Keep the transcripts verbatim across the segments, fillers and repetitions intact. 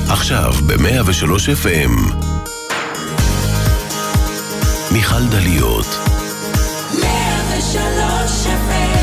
עכשיו ב-מאה ושלוש אף אם. מיכל דליות. מאה ושלוש אף אם.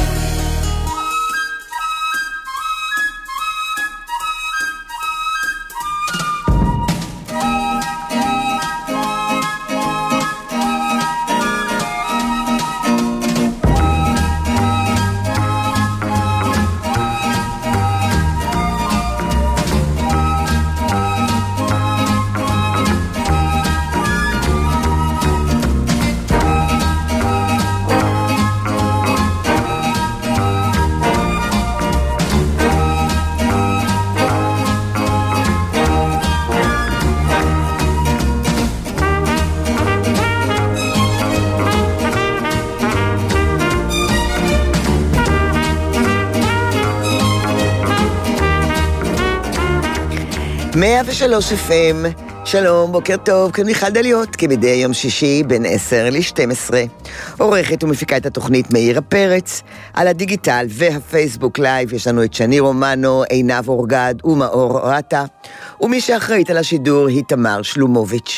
מאה ושלוש אף אם, שלום, בוקר טוב, כאן מיכל דליות, כמדי יום שישי בין עשר ל-שתים עשרה. עורכת ומפיקה את התוכנית מאירה פרץ, על הדיגיטל והפייסבוק לייב יש לנו את שני רומנו, עינב אורגד ומאור רטה, ומי שאחראית על השידור היא תמר שלומוביץ'.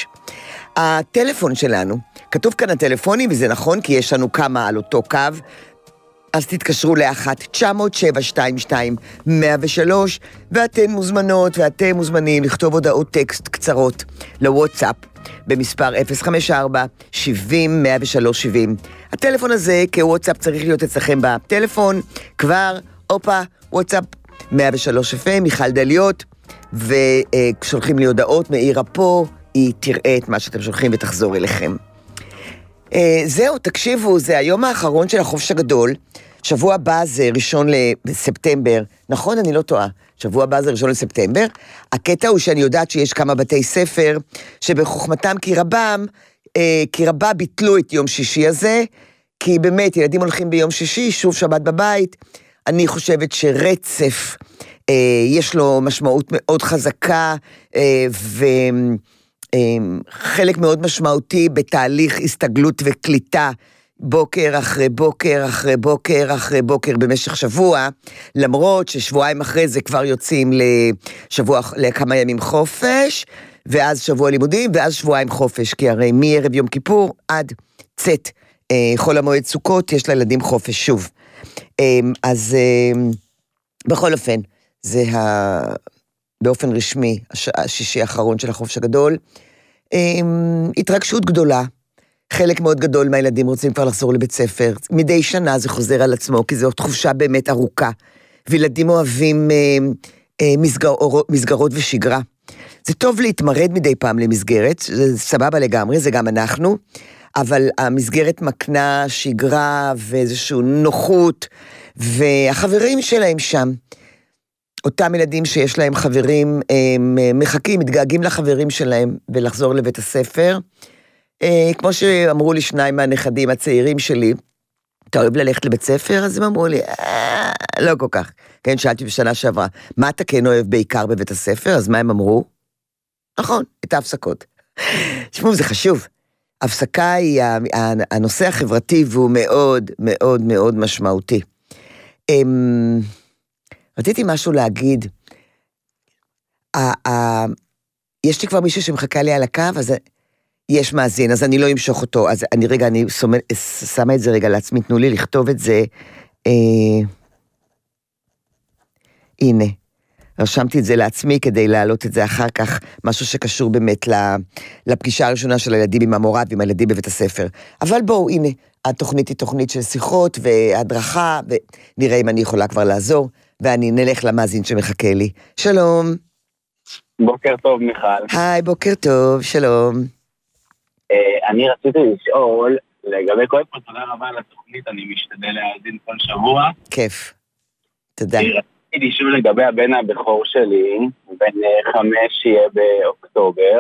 הטלפון שלנו, כתוב כאן הטלפונים, וזה נכון כי יש לנו כמה על אותו קו, אז תתקשרו לאחת תשע אפס אפס שבע שתיים שתיים מאה ושלוש, ואתן מוזמנות ואתם מוזמנים לכתוב הודעות טקסט קצרות לוואטסאפ במספר אפס חמש ארבע שבעים מאה ושלוש שבעים. הטלפון הזה כוואטסאפ צריך להיות אצלכם בטלפון כבר, אופה, וואטסאפ מאה ושלוש אף אם, מיכל דליות, ושולחים לי הודעות, מאירה פה, היא תראה את מה שאתם שולחים ותחזור אליכם. Uh, זהו, תקשיבו, זה היום האחרון של החופש הגדול, שבוע הבא זה ראשון לספטמבר, נכון? אני לא טועה, שבוע הבא זה ראשון לספטמבר, הקטע הוא שאני יודעת שיש כמה בתי ספר, שבחוכמתם כי רבם, uh, כי רבה ביטלו את יום שישי הזה, כי באמת ילדים הולכים ביום שישי, שוב שבת בבית, אני חושבת שרצף, uh, יש לו משמעות מאוד חזקה, uh, ו... חלק מאוד משמעותי בתהליך הסתגלות וקליטה, בוקר אחרי בוקר אחרי בוקר אחרי בוקר במשך שבוע, למרות ששבועיים אחרי זה כבר יוצאים לשבוע, לכמה ימים חופש, ואז שבוע לימודים, ואז שבועיים חופש, כי הרי מערב יום כיפור עד צאת חול המועד סוכות, יש לילדים חופש שוב. אז בכל אופן, זה ה... באופן רשמי, השישי האחרון של החופש הגדול, התרגשות גדולה, חלק מאוד גדול מהילדים רוצים כבר לחזור לבית ספר, מדי שנה זה חוזר על עצמו, כי זו תחושה באמת ארוכה, וילדים אוהבים מסגר, מסגרות ושגרה. זה טוב להתמרד מדי פעם למסגרת, זה סבבה לגמרי, זה גם אנחנו, אבל המסגרת מקנה שגרה ואיזושהי נוחות, והחברים שלהם שם, אותם ילדים שיש להם חברים, הם מחכים, מתגעגעים לחברים שלהם, ולחזור לבית הספר. כמו שאמרו לי שניים מהנכדים הצעירים שלי, אתה אוהב ללכת לבית ספר? אז הם אמרו לי, לא כל כך. כן, שאלתי בשנה שעברה, מה אתה כן אוהב בעיקר בבית הספר? אז מה הם אמרו? נכון, את ההפסקות. תשמעו, זה חשוב. הפסקה היא הנושא החברתי, והוא מאוד מאוד מאוד משמעותי. הם... רציתי משהו להגיד, יש לי כבר מישהו שמחכה לי על הקו, אז יש מאזין, אז אני לא אמשוך אותו, אז אני רגע, אני שמה את זה רגע לעצמי, תנו לי לכתוב את זה, הנה, רשמתי את זה לעצמי כדי להעלות את זה אחר כך, משהו שקשור באמת לפגישה הראשונה של הילדים עם המורה ועם הילדים בבית הספר, אבל בואו, הנה, התוכנית היא תוכנית של שיחות והדרכה, ונראה אם אני יכולה כבר לעזור, ואני נלך למאזין שמחכה לי. שלום. בוקר טוב, מיכל. היי, בוקר טוב, שלום. אני רציתי לשאול, לגבי כל פעם, תודה רבה על התוכנית, אני משתדל להאזין כל שבוע. כיף. תודה. רציתי לשאול לגבי הבן הבכור שלי, בן חמש יהיה באוקטובר.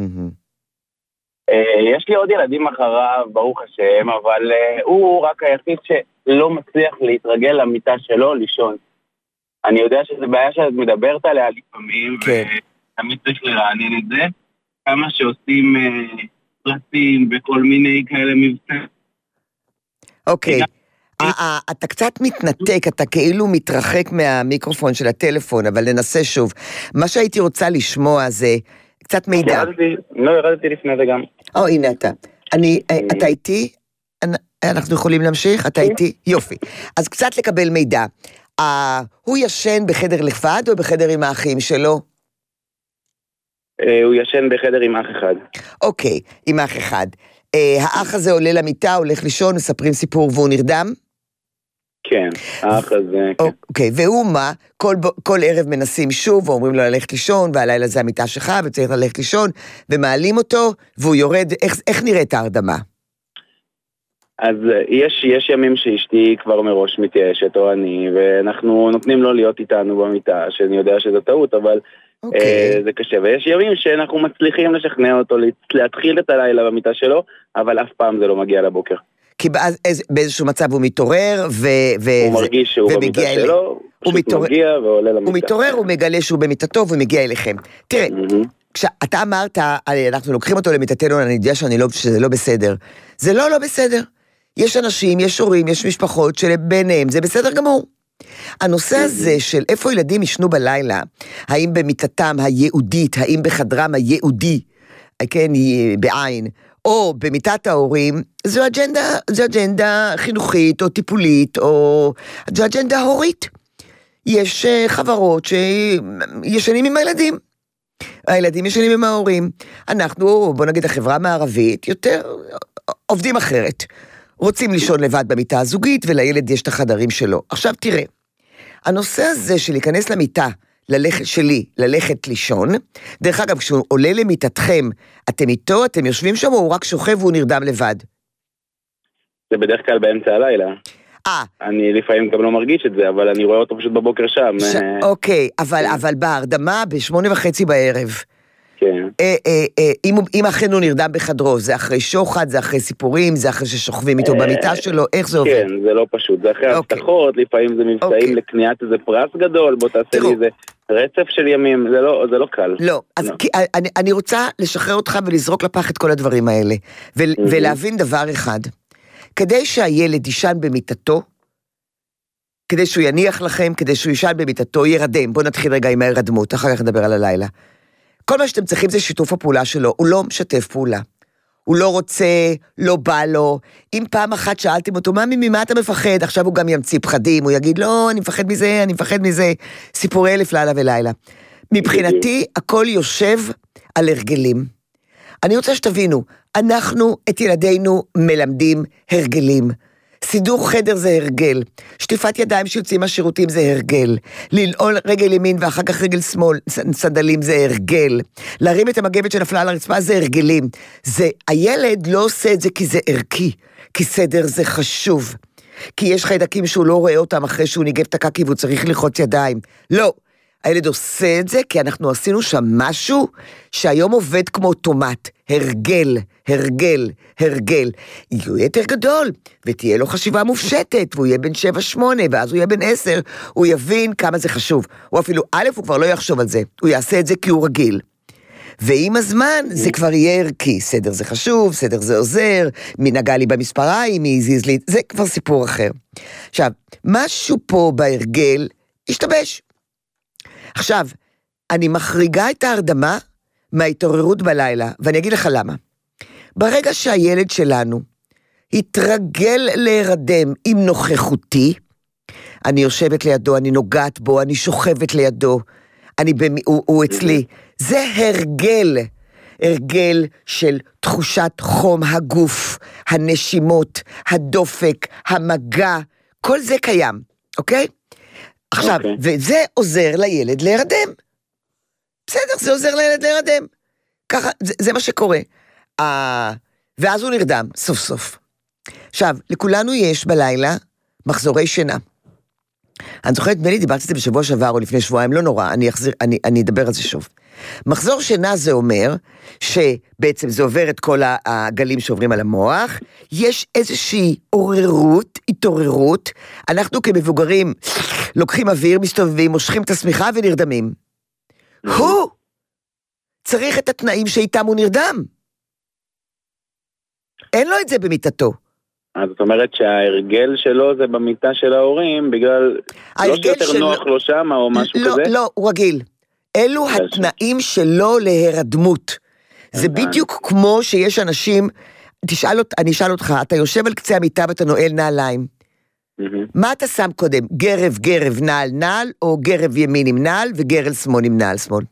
יש לי עוד ילדים אחריו, ברוך השם, אבל הוא רק היחיד שלא מצליח להתרגל למיטה שלו לישון. אני יודע שזו בעיה שאת מדברת עליה לפעמים, כן. ותמיד צריך לרענן את זה. כמה שעושים פרטים וכל מיני כאלה מבצעים. אוקיי, אתה קצת מתנתק, אתה כאילו מתרחק מהמיקרופון של הטלפון, אבל ננסה שוב. מה שהייתי רוצה לשמוע זה קצת מידע. לא, ירדתי לפני זה גם. או, הנה אתה. אתה איתי? אנחנו יכולים להמשיך? אתה איתי? יופי. אז קצת לקבל מידע. הוא ישן בחדר לבד או בחדר עם האחים שלו? הוא ישן בחדר עם אח אחד. אוקיי, עם אח אחד. האח הזה עולה למיטה, הולך לישון, מספרים סיפור והוא נרדם? כן, האח הזה, כן. אוקיי, והוא מה? כל, כל ערב מנסים שוב, ואומרים לו ללכת לישון, והלילה זה המיטה שלך, וצריך ללכת לישון, ומעלים אותו, והוא יורד, איך, איך נראית ההרדמה? אז יש, יש ימים שאשתי כבר מראש מתיישת, או אני, ואנחנו נותנים לו להיות איתנו במיטה, שאני יודע שזה טעות, אבל okay. אה, זה קשה. ויש ימים שאנחנו מצליחים לשכנע אותו, להתחיל את הלילה במיטה שלו, אבל אף פעם זה לא מגיע לבוקר. כי באז, באיזשהו מצב הוא מתעורר, ו, ו, הוא מרגיש שהוא במיטה אל... שלו, הוא פשוט מתעורר, מגיע ועולה למיטה. הוא מתעורר, הוא מגלה שהוא במיטתו, והוא מגיע אליכם. תראה, mm-hmm. כשאתה אמרת, אנחנו לוקחים אותו למיטתנו, אני יודע שאני לא, שזה לא בסדר. זה לא לא בסדר. יש אנשים, יש הורים, יש משפחות שביניהם, זה בסדר גמור. הנושא הזה של איפה ילדים ישנו בלילה, האם במיטתם הייעודית, האם בחדרם הייעודי, כן, בעין, או במיטת ההורים, זו אג'נדה, זו אג'נדה חינוכית או טיפולית, או זו אג'נדה הורית. יש חברות שישנים עם הילדים. הילדים ישנים עם ההורים. אנחנו, בוא נגיד, החברה המערבית, יותר עובדים אחרת. רוצים לישון לבד במיטה הזוגית, ולילד יש את החדרים שלו. עכשיו תראה, הנושא הזה של להיכנס למיטה, ללכת שלי, ללכת לישון, דרך אגב, כשהוא עולה למיטתכם, אתם איתו, אתם יושבים שם, או הוא רק שוכב והוא נרדם לבד? זה בדרך כלל באמצע הלילה. אה. אני לפעמים גם לא מרגיש את זה, אבל אני רואה אותו פשוט בבוקר שם. ש... אוקיי, אבל, אבל בהרדמה, בשמונה וחצי בערב, כן. אה, אה, אה, אם, אם אכן הוא נרדם בחדרו, זה אחרי שוחד, זה אחרי סיפורים, זה אחרי ששוכבים איתו במיטה שלו, איך זה עובד? כן, זה לא פשוט, זה אחרי הבטחות, לפעמים זה מבצעים לקניית איזה פרס גדול, בוא תעשה לי איזה רצף של ימים, זה לא, זה לא קל. לא, אז אני, אני רוצה לשחרר אותך ולזרוק לפח את כל הדברים האלה, ולהבין דבר אחד, כדי שהילד ישן במיטתו, כדי שהוא יניח לכם, כדי שהוא ישן במיטתו, ירדם, בוא נתחיל רגע עם ההרדמות, אחר כך נדבר על הלילה. כל מה שאתם צריכים זה שיתוף הפעולה שלו, הוא לא משתף פעולה. הוא לא רוצה, לא בא לו. אם פעם אחת שאלתם אותו, ממי, ממה אתה מפחד? עכשיו הוא גם ימציא פחדים, הוא יגיד, לא, אני מפחד מזה, אני מפחד מזה. סיפורי אלף לילה ולילה. מבחינתי, הכל יושב על הרגלים. אני רוצה שתבינו, אנחנו את ילדינו מלמדים הרגלים. סידור חדר זה הרגל, שטיפת ידיים שיוצאים מהשירותים זה הרגל, ללעול רגל ימין ואחר כך רגל שמאל, סנדלים זה הרגל, להרים את המגבת שנפלה על הרצפה זה הרגלים, זה, הילד לא עושה את זה כי זה ערכי, כי סדר זה חשוב, כי יש חיידקים שהוא לא רואה אותם אחרי שהוא ניגב את הקקי והוא צריך ללחוץ ידיים, לא, הילד עושה את זה כי אנחנו עשינו שם משהו שהיום עובד כמו אוטומט, הרגל, הרגל, הרגל. יהיה יותר גדול, ותהיה לו חשיבה מופשטת, והוא יהיה בן שבע שמונה, ואז הוא יהיה בן עשר, הוא יבין כמה זה חשוב. הוא אפילו, א', הוא כבר לא יחשוב על זה, הוא יעשה את זה כי הוא רגיל. ועם הזמן זה כבר יהיה ערכי, סדר זה חשוב, סדר זה עוזר, מי נגע לי במספריים, מי הזיז לי, זה כבר סיפור אחר. עכשיו, משהו פה בהרגל השתבש. עכשיו, אני מחריגה את ההרדמה מההתעוררות בלילה, ואני אגיד לך למה. ברגע שהילד שלנו התרגל להירדם עם נוכחותי, אני יושבת לידו, אני נוגעת בו, אני שוכבת לידו, אני במ... הוא, הוא אצלי, זה הרגל, הרגל של תחושת חום הגוף, הנשימות, הדופק, המגע, כל זה קיים, אוקיי? עכשיו, okay. וזה עוזר לילד להירדם. בסדר, זה עוזר לילד להירדם. ככה, זה, זה מה שקורה. Uh, ואז הוא נרדם, סוף סוף. עכשיו, לכולנו יש בלילה מחזורי שינה. אני זוכרת, בלי דיברתי את זה בשבוע שעבר או לפני שבועיים, לא נורא, אני, אחזיר, אני, אני אדבר על זה שוב. מחזור שינה זה אומר, שבעצם זה עובר את כל הגלים שעוברים על המוח, יש איזושהי עוררות, התעוררות, אנחנו כמבוגרים לוקחים אוויר, מסתובבים, מושכים את השמיכה ונרדמים. הוא צריך את התנאים שאיתם הוא נרדם. אין לו את זה במיטתו. אז זאת אומרת שההרגל שלו זה במיטה של ההורים, בגלל לא שיותר של... נוח לו שם או משהו לא, כזה? לא, לא, הוא רגיל. אלו התנאים שלו להירדמות. זה בדיוק כמו שיש אנשים, תשאל, אני אשאל אותך, אתה יושב על קצה המיטה ואתה נועל נעליים. מה אתה שם קודם? גרב, גרב, נעל, נעל, או גרב ימין עם נעל וגרל שמאל עם נעל שמאל?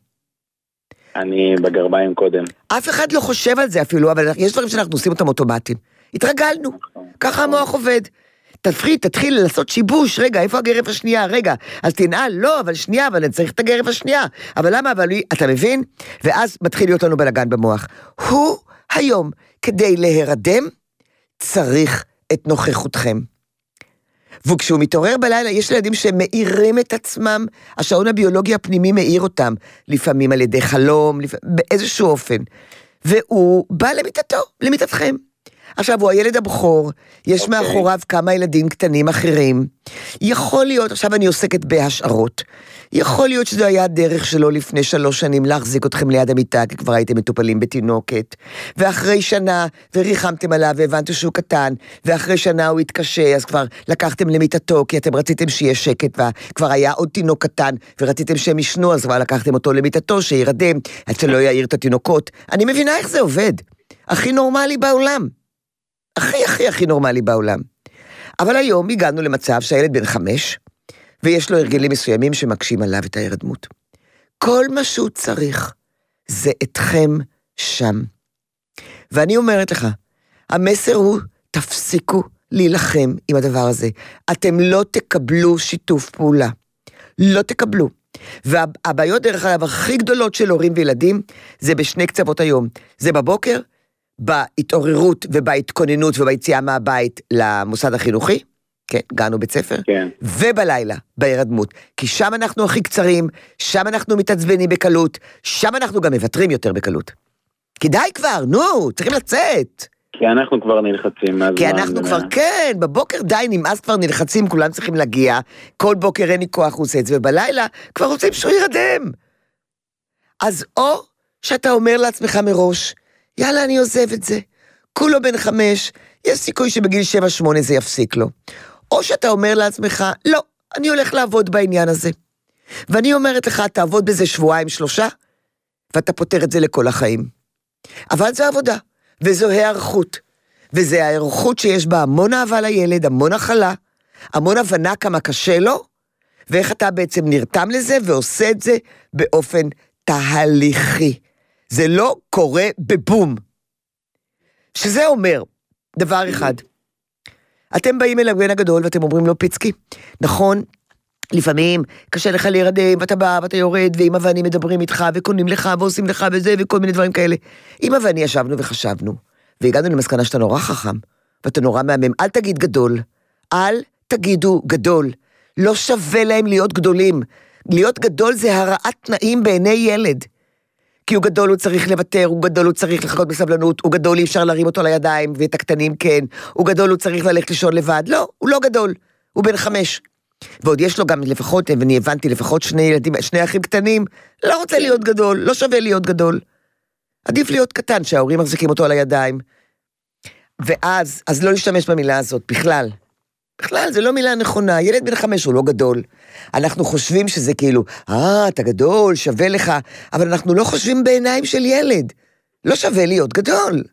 אני בגרביים קודם. אף אחד לא חושב על זה אפילו, אבל יש דברים שאנחנו עושים אותם אוטומטיים. התרגלנו, ככה המוח עובד. תתחיל, תתחיל לעשות שיבוש, רגע, איפה הגרב השנייה? רגע, אז תנעל, לא, אבל שנייה, אבל אני צריך את הגרב השנייה. אבל למה? אבל אתה מבין? ואז מתחיל להיות לנו בלגן במוח. הוא היום, כדי להירדם, צריך את נוכחותכם. וכשהוא מתעורר בלילה, יש ילדים שמאירים את עצמם, השעון הביולוגי הפנימי מאיר אותם, לפעמים על ידי חלום, לפ... באיזשהו אופן. והוא בא למיטתו, למיטתכם. עכשיו, הוא הילד הבכור, יש okay. מאחוריו כמה ילדים קטנים אחרים. יכול להיות, עכשיו אני עוסקת בהשערות, יכול להיות שזו היה הדרך שלו לפני שלוש שנים להחזיק אתכם ליד המיטה, כי כבר הייתם מטופלים בתינוקת, ואחרי שנה, וריחמתם עליו, והבנתם שהוא קטן, ואחרי שנה הוא התקשה, אז כבר לקחתם למיטתו, כי אתם רציתם שיהיה שקט, וכבר היה עוד תינוק קטן, ורציתם שהם ישנו, אז כבר לקחתם אותו למיטתו, שירדם, עד שלא יעיר את התינוקות. אני מבינה איך זה עובד. הכי נורמלי בעולם. הכי הכי הכי נורמלי בעולם. אבל היום הגענו למצב שהילד בן חמש, ויש לו הרגלים מסוימים שמקשים עליו את ההירדמות. כל מה שהוא צריך, זה אתכם שם. ואני אומרת לך, המסר הוא, תפסיקו להילחם עם הדבר הזה. אתם לא תקבלו שיתוף פעולה. לא תקבלו. והבעיות דרך אגב הכי גדולות של הורים וילדים, זה בשני קצוות היום. זה בבוקר, בהתעוררות ובהתכוננות וביציאה מהבית למוסד החינוכי, כן, גענו בית ספר, כן. ובלילה, בהירדמות, כי שם אנחנו הכי קצרים, שם אנחנו מתעצבנים בקלות, שם אנחנו גם מוותרים יותר בקלות. כי די כבר, נו, צריכים לצאת. כי אנחנו כבר נלחצים מהזמן. כי אנחנו כבר, כן, בבוקר די נמאס כבר נלחצים, כולם צריכים להגיע, כל בוקר אין לי כוח הוא עושה את זה, ובלילה כבר רוצים שהוא ירדם. אז או שאתה אומר לעצמך מראש, יאללה, אני עוזב את זה. כולו בן חמש, יש סיכוי שבגיל שבע שמונה זה יפסיק לו. או שאתה אומר לעצמך, לא, אני הולך לעבוד בעניין הזה. ואני אומרת לך, תעבוד בזה שבועיים שלושה, ואתה פותר את זה לכל החיים. אבל זו עבודה, וזו הערכות. וזו הערכות שיש בה המון אהבה לילד, המון החלה, המון הבנה כמה קשה לו, ואיך אתה בעצם נרתם לזה, ועושה את זה באופן תהליכי. זה לא קורה בבום. שזה אומר, דבר אחד, אתם באים אל הבן הגדול ואתם אומרים לו פיצקי, נכון, לפעמים קשה לך להירדם, ואתה בא ואתה יורד, ואמא ואני מדברים איתך, וקונים לך ועושים לך וזה, וכל מיני דברים כאלה. אמא ואני ישבנו וחשבנו, והגענו למסקנה שאתה נורא חכם, ואתה נורא מהמם, אל תגיד גדול, אל תגידו גדול, לא שווה להם להיות גדולים, להיות גדול זה הרעת תנאים בעיני ילד, כי הוא גדול, הוא צריך לוותר, הוא גדול, הוא צריך לחכות בסבלנות, הוא גדול, אי אפשר להרים אותו לידיים, ואת הקטנים כן, הוא גדול, הוא צריך ללכת לישון לבד, לא, הוא לא גדול, הוא בן חמש, ועוד יש לו גם לפחות, ואני הבנתי לפחות שני ילדים, שני אחים קטנים, לא רוצה להיות גדול, לא שווה להיות גדול, עדיף להיות קטן, שההורים מחזיקים אותו על הידיים, ואז, אז לא להשתמש במילה הזאת, בכלל, בכלל, זה לא מילה נכונה, ילד בן חמש הוא לא גדול, אנחנו חושבים שזה כאילו, אה, אתה גדול, שווה לך, אבל אנחנו לא חושבים בעיניים של ילד, לא שווה להיות גדול.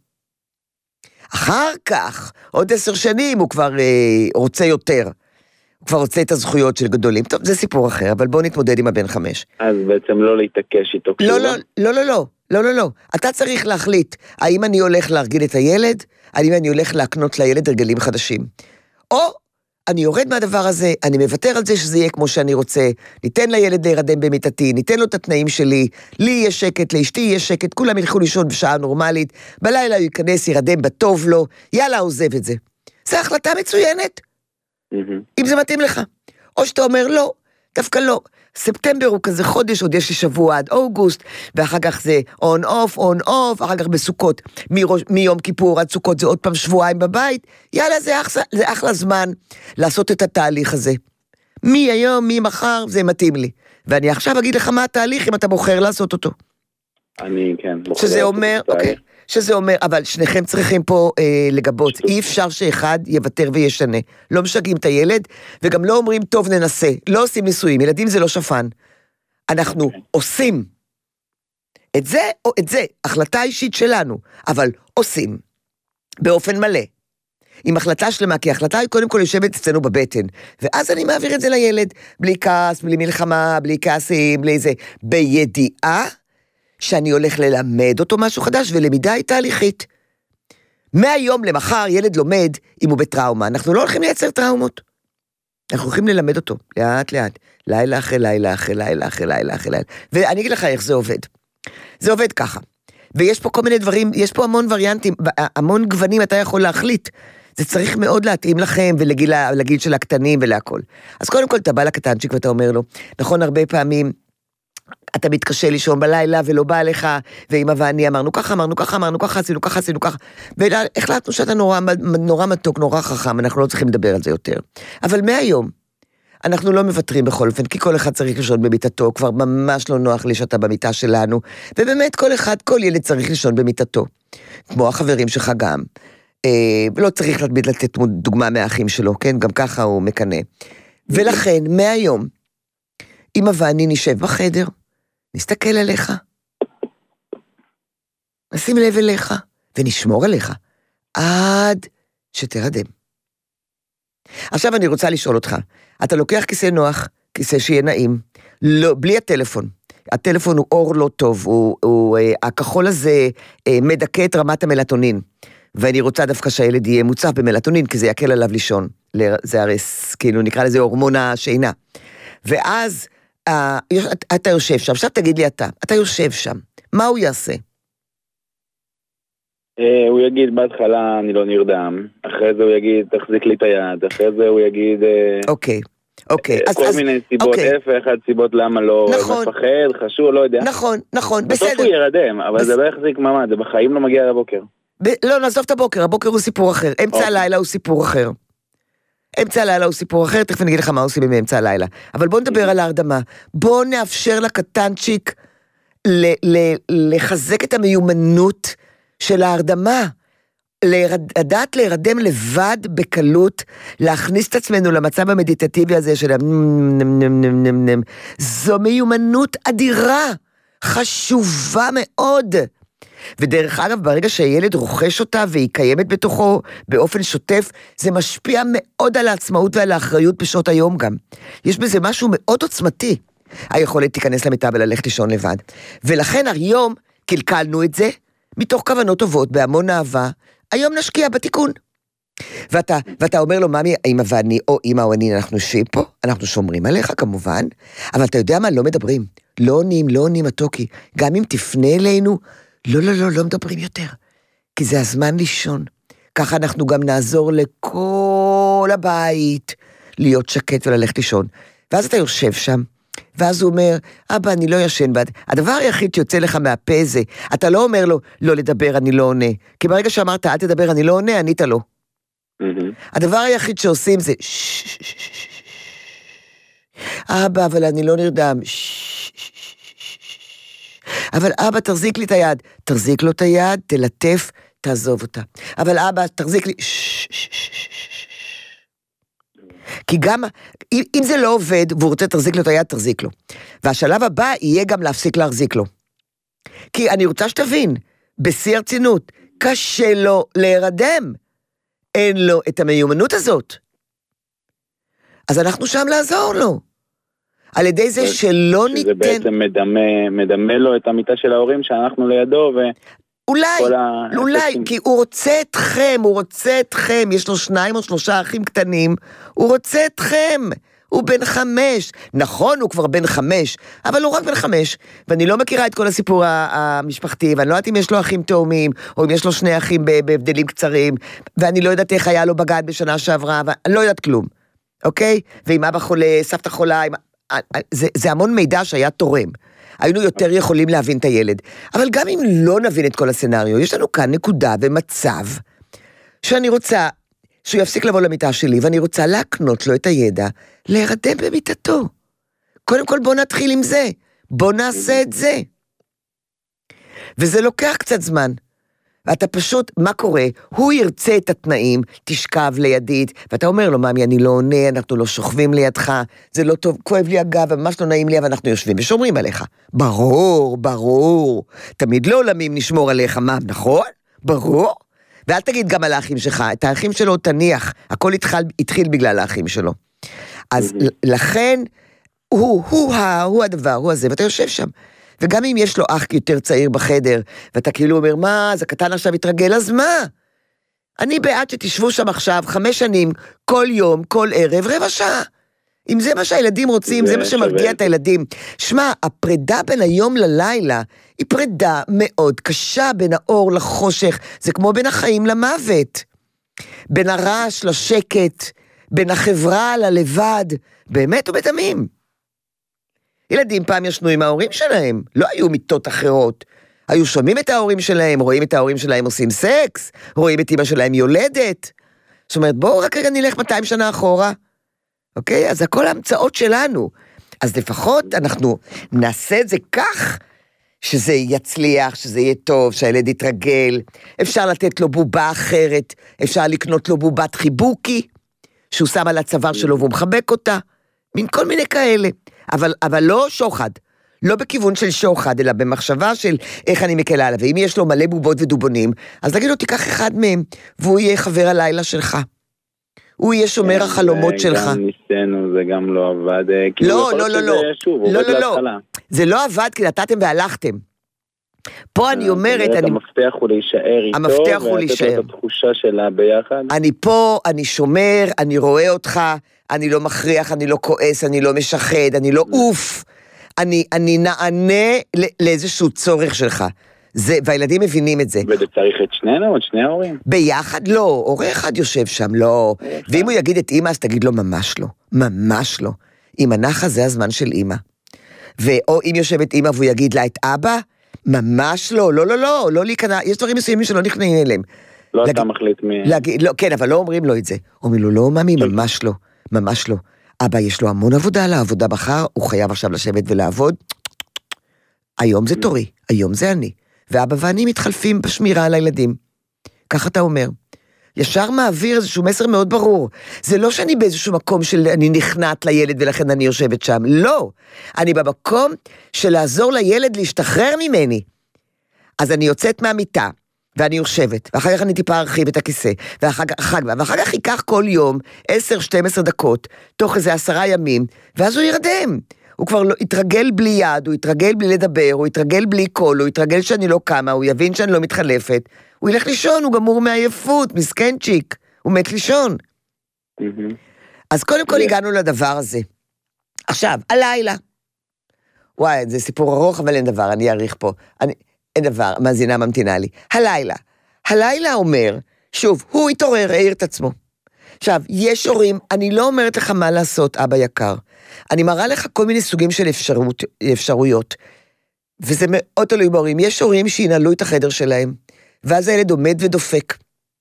אחר כך, עוד עשר שנים, הוא כבר אה, רוצה יותר, הוא כבר רוצה את הזכויות של גדולים, טוב, זה סיפור אחר, אבל בוא נתמודד עם הבן חמש. אז בעצם לא להתעקש איתו. לא, לא, לא, לא, לא, לא, לא, לא, אתה צריך להחליט, האם אני הולך להרגיל את הילד, האם אני הולך להקנות לילד הרגלים חדשים, או אני יורד מהדבר הזה, אני מוותר על זה שזה יהיה כמו שאני רוצה, ניתן לילד להירדם במיטתי, ניתן לו את התנאים שלי, לי יהיה שקט, לאשתי יהיה שקט, כולם ילכו לישון בשעה נורמלית, בלילה הוא ייכנס, ירדם בטוב לו, יאללה, עוזב את זה. זו החלטה מצוינת, אם זה מתאים לך. או שאתה אומר לא, דווקא לא. ספטמבר הוא כזה חודש, עוד יש לי שבוע עד אוגוסט, ואחר כך זה on off, on off, אחר כך בסוכות, מראש, מיום כיפור עד סוכות זה עוד פעם שבועיים בבית, יאללה, זה אחלה, זה אחלה זמן לעשות את התהליך הזה. מי היום, מי מחר, זה מתאים לי. ואני עכשיו אגיד לך מה התהליך, אם אתה בוחר לעשות אותו. אני, כן. שזה אומר, אוקיי, שזה אומר, אבל שניכם צריכים פה אה, לגבות, אי אפשר שאחד יוותר וישנה, לא משגעים את הילד, וגם לא אומרים טוב ננסה, לא עושים ניסויים, ילדים זה לא שפן, אנחנו okay. עושים, את זה או את זה, החלטה אישית שלנו, אבל עושים, באופן מלא, עם החלטה שלמה, כי החלטה היא קודם כל יושבת אצלנו בבטן, ואז אני מעביר את זה לילד, בלי כעס, בלי מלחמה, בלי כעסים, בלי זה, בידיעה, שאני הולך ללמד אותו משהו חדש, ולמידה היא תהליכית. מהיום למחר ילד לומד אם הוא בטראומה, אנחנו לא הולכים לייצר טראומות, אנחנו הולכים ללמד אותו, לאט לאט, לילה אחרי לילה אחרי לילה אחרי לילה אחרי לילה, ואני אגיד לך איך זה עובד, זה עובד ככה, ויש פה כל מיני דברים, יש פה המון וריאנטים, המון גוונים אתה יכול להחליט, זה צריך מאוד להתאים לכם, ולגיל של הקטנים ולהכל. אז קודם כל אתה בא לקטנצ'יק ואתה אומר לו, נכון הרבה פעמים, אתה מתקשה לישון בלילה ולא בא לך, ואמא ואני אמרנו ככה, אמרנו ככה, אמרנו ככה, עשינו ככה, עשינו ככה, והחלטנו שאתה נורא, נורא מתוק, נורא חכם, אנחנו לא צריכים לדבר על זה יותר. אבל מהיום, אנחנו לא מוותרים בכל אופן, כי כל אחד צריך לישון במיטתו, כבר ממש לא נוח לי שאתה במיטה שלנו, ובאמת כל אחד, כל ילד צריך לישון במיטתו, כמו החברים שלך גם, אה, לא צריך לתת דוגמה מהאחים שלו, כן, גם ככה הוא מקנה. ולכן, מהיום, אמא ואני נשב בחדר, נסתכל עליך, נשים לב אליך, ונשמור עליך, עד שתרדם. עכשיו אני רוצה לשאול אותך, אתה לוקח כיסא נוח, כיסא שיהיה נעים, לא, בלי הטלפון, הטלפון הוא אור לא טוב, הוא, הוא, אה, הכחול הזה אה, מדכא את רמת המלטונין, ואני רוצה דווקא שהילד יהיה מוצף במלטונין, כי זה יקל עליו לישון, זה הרי, כאילו נקרא לזה הורמון השינה, ואז, אתה יושב שם, עכשיו תגיד לי אתה, אתה יושב שם, מה הוא יעשה? הוא יגיד בהתחלה אני לא נרדם, אחרי זה הוא יגיד תחזיק לי את היד, אחרי זה הוא יגיד אוקיי, אוקיי, כל מיני סיבות, איפה אחד סיבות למה לא מפחד, חשוב, לא יודע. נכון, נכון, בסדר. בסוף הוא ירדם, אבל זה לא יחזיק מעמד, זה בחיים לא מגיע לבוקר. לא, נעזוב את הבוקר, הבוקר הוא סיפור אחר, אמצע הלילה הוא סיפור אחר. אמצע הלילה הוא סיפור אחר, תכף אני אגיד לך מה עושים באמצע הלילה. אבל בוא נדבר על ההרדמה. בוא נאפשר לקטנצ'יק ל- ל- לחזק את המיומנות של ההרדמה. לדעת להירדם לבד בקלות, להכניס את עצמנו למצב המדיטטיבי הזה של זו מיומנות אדירה, חשובה מאוד. ודרך אגב, ברגע שהילד רוכש אותה והיא קיימת בתוכו באופן שוטף, זה משפיע מאוד על העצמאות ועל האחריות בשעות היום גם. יש בזה משהו מאוד עוצמתי. היכולת תיכנס למיטה וללכת לישון לבד. ולכן היום קלקלנו את זה, מתוך כוונות טובות, בהמון אהבה, היום נשקיע בתיקון. ואתה, ואתה אומר לו, ממי, אמא ואני, או אמא או אני, אנחנו יושבים פה, אנחנו שומרים עליך כמובן, אבל אתה יודע מה, לא מדברים. לא עונים, לא עונים מתוקי. גם אם תפנה אלינו, לא, לא, לא, לא מדברים יותר, כי זה הזמן לישון. ככה אנחנו גם נעזור לכל הבית להיות שקט וללכת לישון. ואז אתה יושב שם, ואז הוא אומר, אבא, אני לא ישן בעד. הדבר היחיד שיוצא לך מהפה זה, אתה לא אומר לו, לא לדבר, אני לא עונה. כי ברגע שאמרת, אל תדבר, אני לא עונה, ענית לו. הדבר היחיד שעושים זה, אבא, אבל אני לא נרדם. אבל אבא, תחזיק לי את היד. תחזיק לו את היד, תלטף, תעזוב אותה. אבל אבא, תחזיק לי... כי גם, אם זה לא עובד, והוא רוצה תחזיק לו את היד, תחזיק לו. והשלב הבא יהיה גם להפסיק להחזיק לו. כי אני רוצה שתבין, בשיא הרצינות, קשה לו להירדם. אין לו את המיומנות הזאת. אז אנחנו שם לעזור לו. על ידי זה שלא ניתן... שזה בעצם מדמה, מדמה לו את המיטה של ההורים שאנחנו לידו ו... אולי, אולי, כי הוא רוצה אתכם, הוא רוצה אתכם, יש לו שניים או שלושה אחים קטנים, הוא רוצה אתכם, הוא בן חמש, נכון, הוא כבר בן חמש, אבל הוא רק בן חמש, ואני לא מכירה את כל הסיפור המשפחתי, ואני לא יודעת אם יש לו אחים תאומים, או אם יש לו שני אחים בהבדלים קצרים, ואני לא יודעת איך היה לו בגן בשנה שעברה, ואני לא יודעת כלום, אוקיי? ואם אבא חולה, סבתא חולה, זה, זה המון מידע שהיה תורם. היינו יותר יכולים להבין את הילד. אבל גם אם לא נבין את כל הסצנריו, יש לנו כאן נקודה ומצב, שאני רוצה שהוא יפסיק לבוא למיטה שלי, ואני רוצה להקנות לו את הידע, להירדם במיטתו. קודם כל בוא נתחיל עם זה, בוא נעשה את זה. וזה לוקח קצת זמן. ואתה פשוט, מה קורה? הוא ירצה את התנאים, תשכב לידית, ואתה אומר לו, ממי, אני לא עונה, אנחנו לא שוכבים לידך, זה לא טוב, כואב לי הגב, ממש לא נעים לי, אבל אנחנו יושבים ושומרים עליך. ברור, ברור. תמיד לא עולמים נשמור עליך, מה, נכון? ברור. ואל תגיד גם על האחים שלך, את האחים שלו תניח, הכל התחיל, התחיל בגלל האחים שלו. אז לכן, הוא, הוא, הוא הדבר, הוא הזה, ואתה יושב שם. וגם אם יש לו אח יותר צעיר בחדר, ואתה כאילו אומר, מה, זה קטן עכשיו התרגל, אז מה? אני בעד שתשבו שם עכשיו חמש שנים, כל יום, כל ערב, רבע שעה. אם זה מה שהילדים רוצים, זה, זה מה שמרגיע את הילדים. שמע, הפרידה בין היום ללילה, היא פרידה מאוד קשה בין האור לחושך, זה כמו בין החיים למוות. בין הרעש לשקט, בין החברה ללבד, באמת ובתמים. ילדים פעם ישנו עם ההורים שלהם, לא היו מיטות אחרות. היו שומעים את ההורים שלהם, רואים את ההורים שלהם עושים סקס, רואים את אמא שלהם יולדת. זאת אומרת, בואו רק רגע נלך מאתיים שנה אחורה. אוקיי? אז הכל ההמצאות שלנו. אז לפחות אנחנו נעשה את זה כך, שזה יצליח, שזה יהיה טוב, שהילד יתרגל. אפשר לתת לו בובה אחרת, אפשר לקנות לו בובת חיבוקי, שהוא שם על הצוואר שלו והוא מחבק אותה. מין כל מיני כאלה. אבל, אבל לא שוחד. לא בכיוון של שוחד, אלא במחשבה של איך אני מקלה עליו. ואם יש לו מלא בובות ודובונים, אז תגיד לו, תיקח אחד מהם, והוא יהיה חבר הלילה שלך. הוא יהיה שומר החלומות שלך. גם ניסינו, זה גם לא עבד. לא, לא, לא, לא. לא, לא, לא. זה לא עבד כי נתתם והלכתם. פה אני אומרת... המפתח הוא להישאר איתו, המפתח הוא להישאר. את התחושה שלה ביחד. אני פה, אני שומר, אני רואה אותך, אני לא מכריח, אני לא כועס, אני לא משחד, אני לא אוף. אני, אני נענה לאיזשהו צורך שלך. זה, והילדים מבינים את זה. וזה צריך את שנינו, את שני ההורים? ביחד לא, הורה אחד יושב שם, לא. ואם הוא יגיד את אמא, אז תגיד לו ממש לא, ממש לא. אמא נחה זה הזמן של אמא. ואו אם יושבת אמא והוא יגיד לה את אבא, ממש לא, לא, לא, לא, לא להיכנע, יש דברים מסוימים שלא נכנעים אליהם. לא אתה מחליט מי... לא, כן, אבל לא אומרים לו את זה. אומרים לו, לא, ממי, ממש לא, ממש לא. אבא יש לו המון עבודה, לעבודה בחר, הוא חייב עכשיו לשבת ולעבוד. היום זה תורי, היום זה אני. ואבא ואני מתחלפים בשמירה על הילדים. כך אתה אומר. ישר מעביר איזשהו מסר מאוד ברור. זה לא שאני באיזשהו מקום של אני נכנעת לילד ולכן אני יושבת שם. לא. אני במקום של לעזור לילד להשתחרר ממני. אז אני יוצאת מהמיטה, ואני יושבת, ואחר כך אני טיפה ארחיב את הכיסא, ואחר כך, ואחר כך ייקח כל יום עשר שתים עשרה דקות, תוך איזה עשרה ימים, ואז הוא ירדם. הוא כבר לא, יתרגל בלי יד, הוא יתרגל בלי לדבר, הוא יתרגל בלי קול, הוא יתרגל שאני לא קמה, הוא יבין שאני לא מתחלפת, הוא ילך לישון, הוא גמור מעייפות, מסקנצ'יק, הוא מת לישון. Mm-hmm. אז קודם כל yeah. הגענו לדבר הזה. עכשיו, הלילה. וואי, זה סיפור ארוך, אבל אין דבר, אני אעריך פה. אני, אין דבר, מאזינה ממתינה לי. הלילה. הלילה אומר, שוב, הוא התעורר, העיר את עצמו. עכשיו, יש הורים, אני לא אומרת לך מה לעשות, אבא יקר. אני מראה לך כל מיני סוגים של אפשרות, אפשרויות. וזה מאוד תלוי בהורים. יש הורים שינעלו את החדר שלהם, ואז הילד עומד ודופק.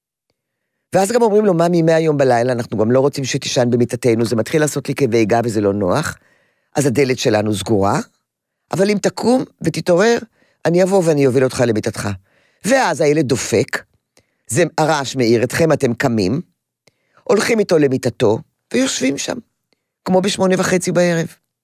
ואז גם אומרים לו, ממי, מהיום בלילה, אנחנו גם לא רוצים שתישן במיטתנו, זה מתחיל לעשות לי כאבי גב וזה לא נוח, אז הדלת שלנו סגורה, אבל אם תקום ותתעורר, אני אבוא ואני אוביל אותך למיטתך. ואז הילד דופק, זה הרעש מאיר אתכם, אתם קמים, הולכים איתו למיטתו, ויושבים שם, כמו בשמונה וחצי בערב.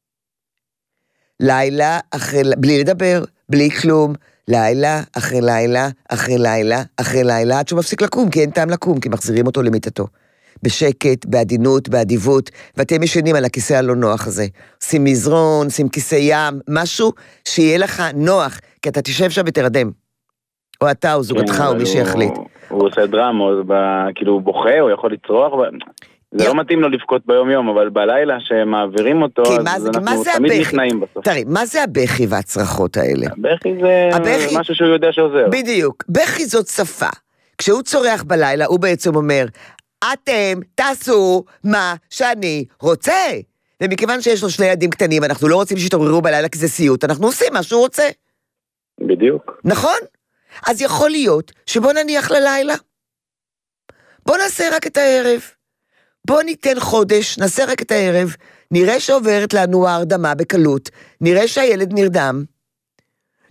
לילה אחרי, בלי לדבר, בלי כלום, לילה אחרי לילה, אחרי לילה, אחרי לילה, עד שהוא מפסיק לקום, כי אין טעם לקום, כי מחזירים אותו למיטתו. בשקט, בעדינות, באדיבות, ואתם ישנים על הכיסא הלא נוח הזה. שים מזרון, שים כיסא ים, משהו שיהיה לך נוח, כי אתה תשב שם ותרדם. או אתה, או זוגתך, או מי שיחליט. הוא עושה דרמה, כאילו הוא בוכה, הוא יכול לצרוח, זה לא מתאים לו לבכות ביום יום, אבל בלילה שמעבירים אותו, אז אנחנו תמיד נכנעים בסוף. תראי, מה זה הבכי והצרחות האלה? הבכי זה משהו שהוא יודע שעוזר. בדיוק, בכי זאת שפה. כשהוא צורח בלילה, הוא בעצם אומר, אתם תעשו מה שאני רוצה. ומכיוון שיש לו שני ילדים קטנים, אנחנו לא רוצים שיתעוררו בלילה כי זה סיוט, אנחנו עושים מה שהוא רוצה. בדיוק. נכון? אז יכול להיות שבוא נניח ללילה. בוא נעשה רק את הערב. בוא ניתן חודש, נעשה רק את הערב, נראה שעוברת לנו ההרדמה בקלות, נראה שהילד נרדם,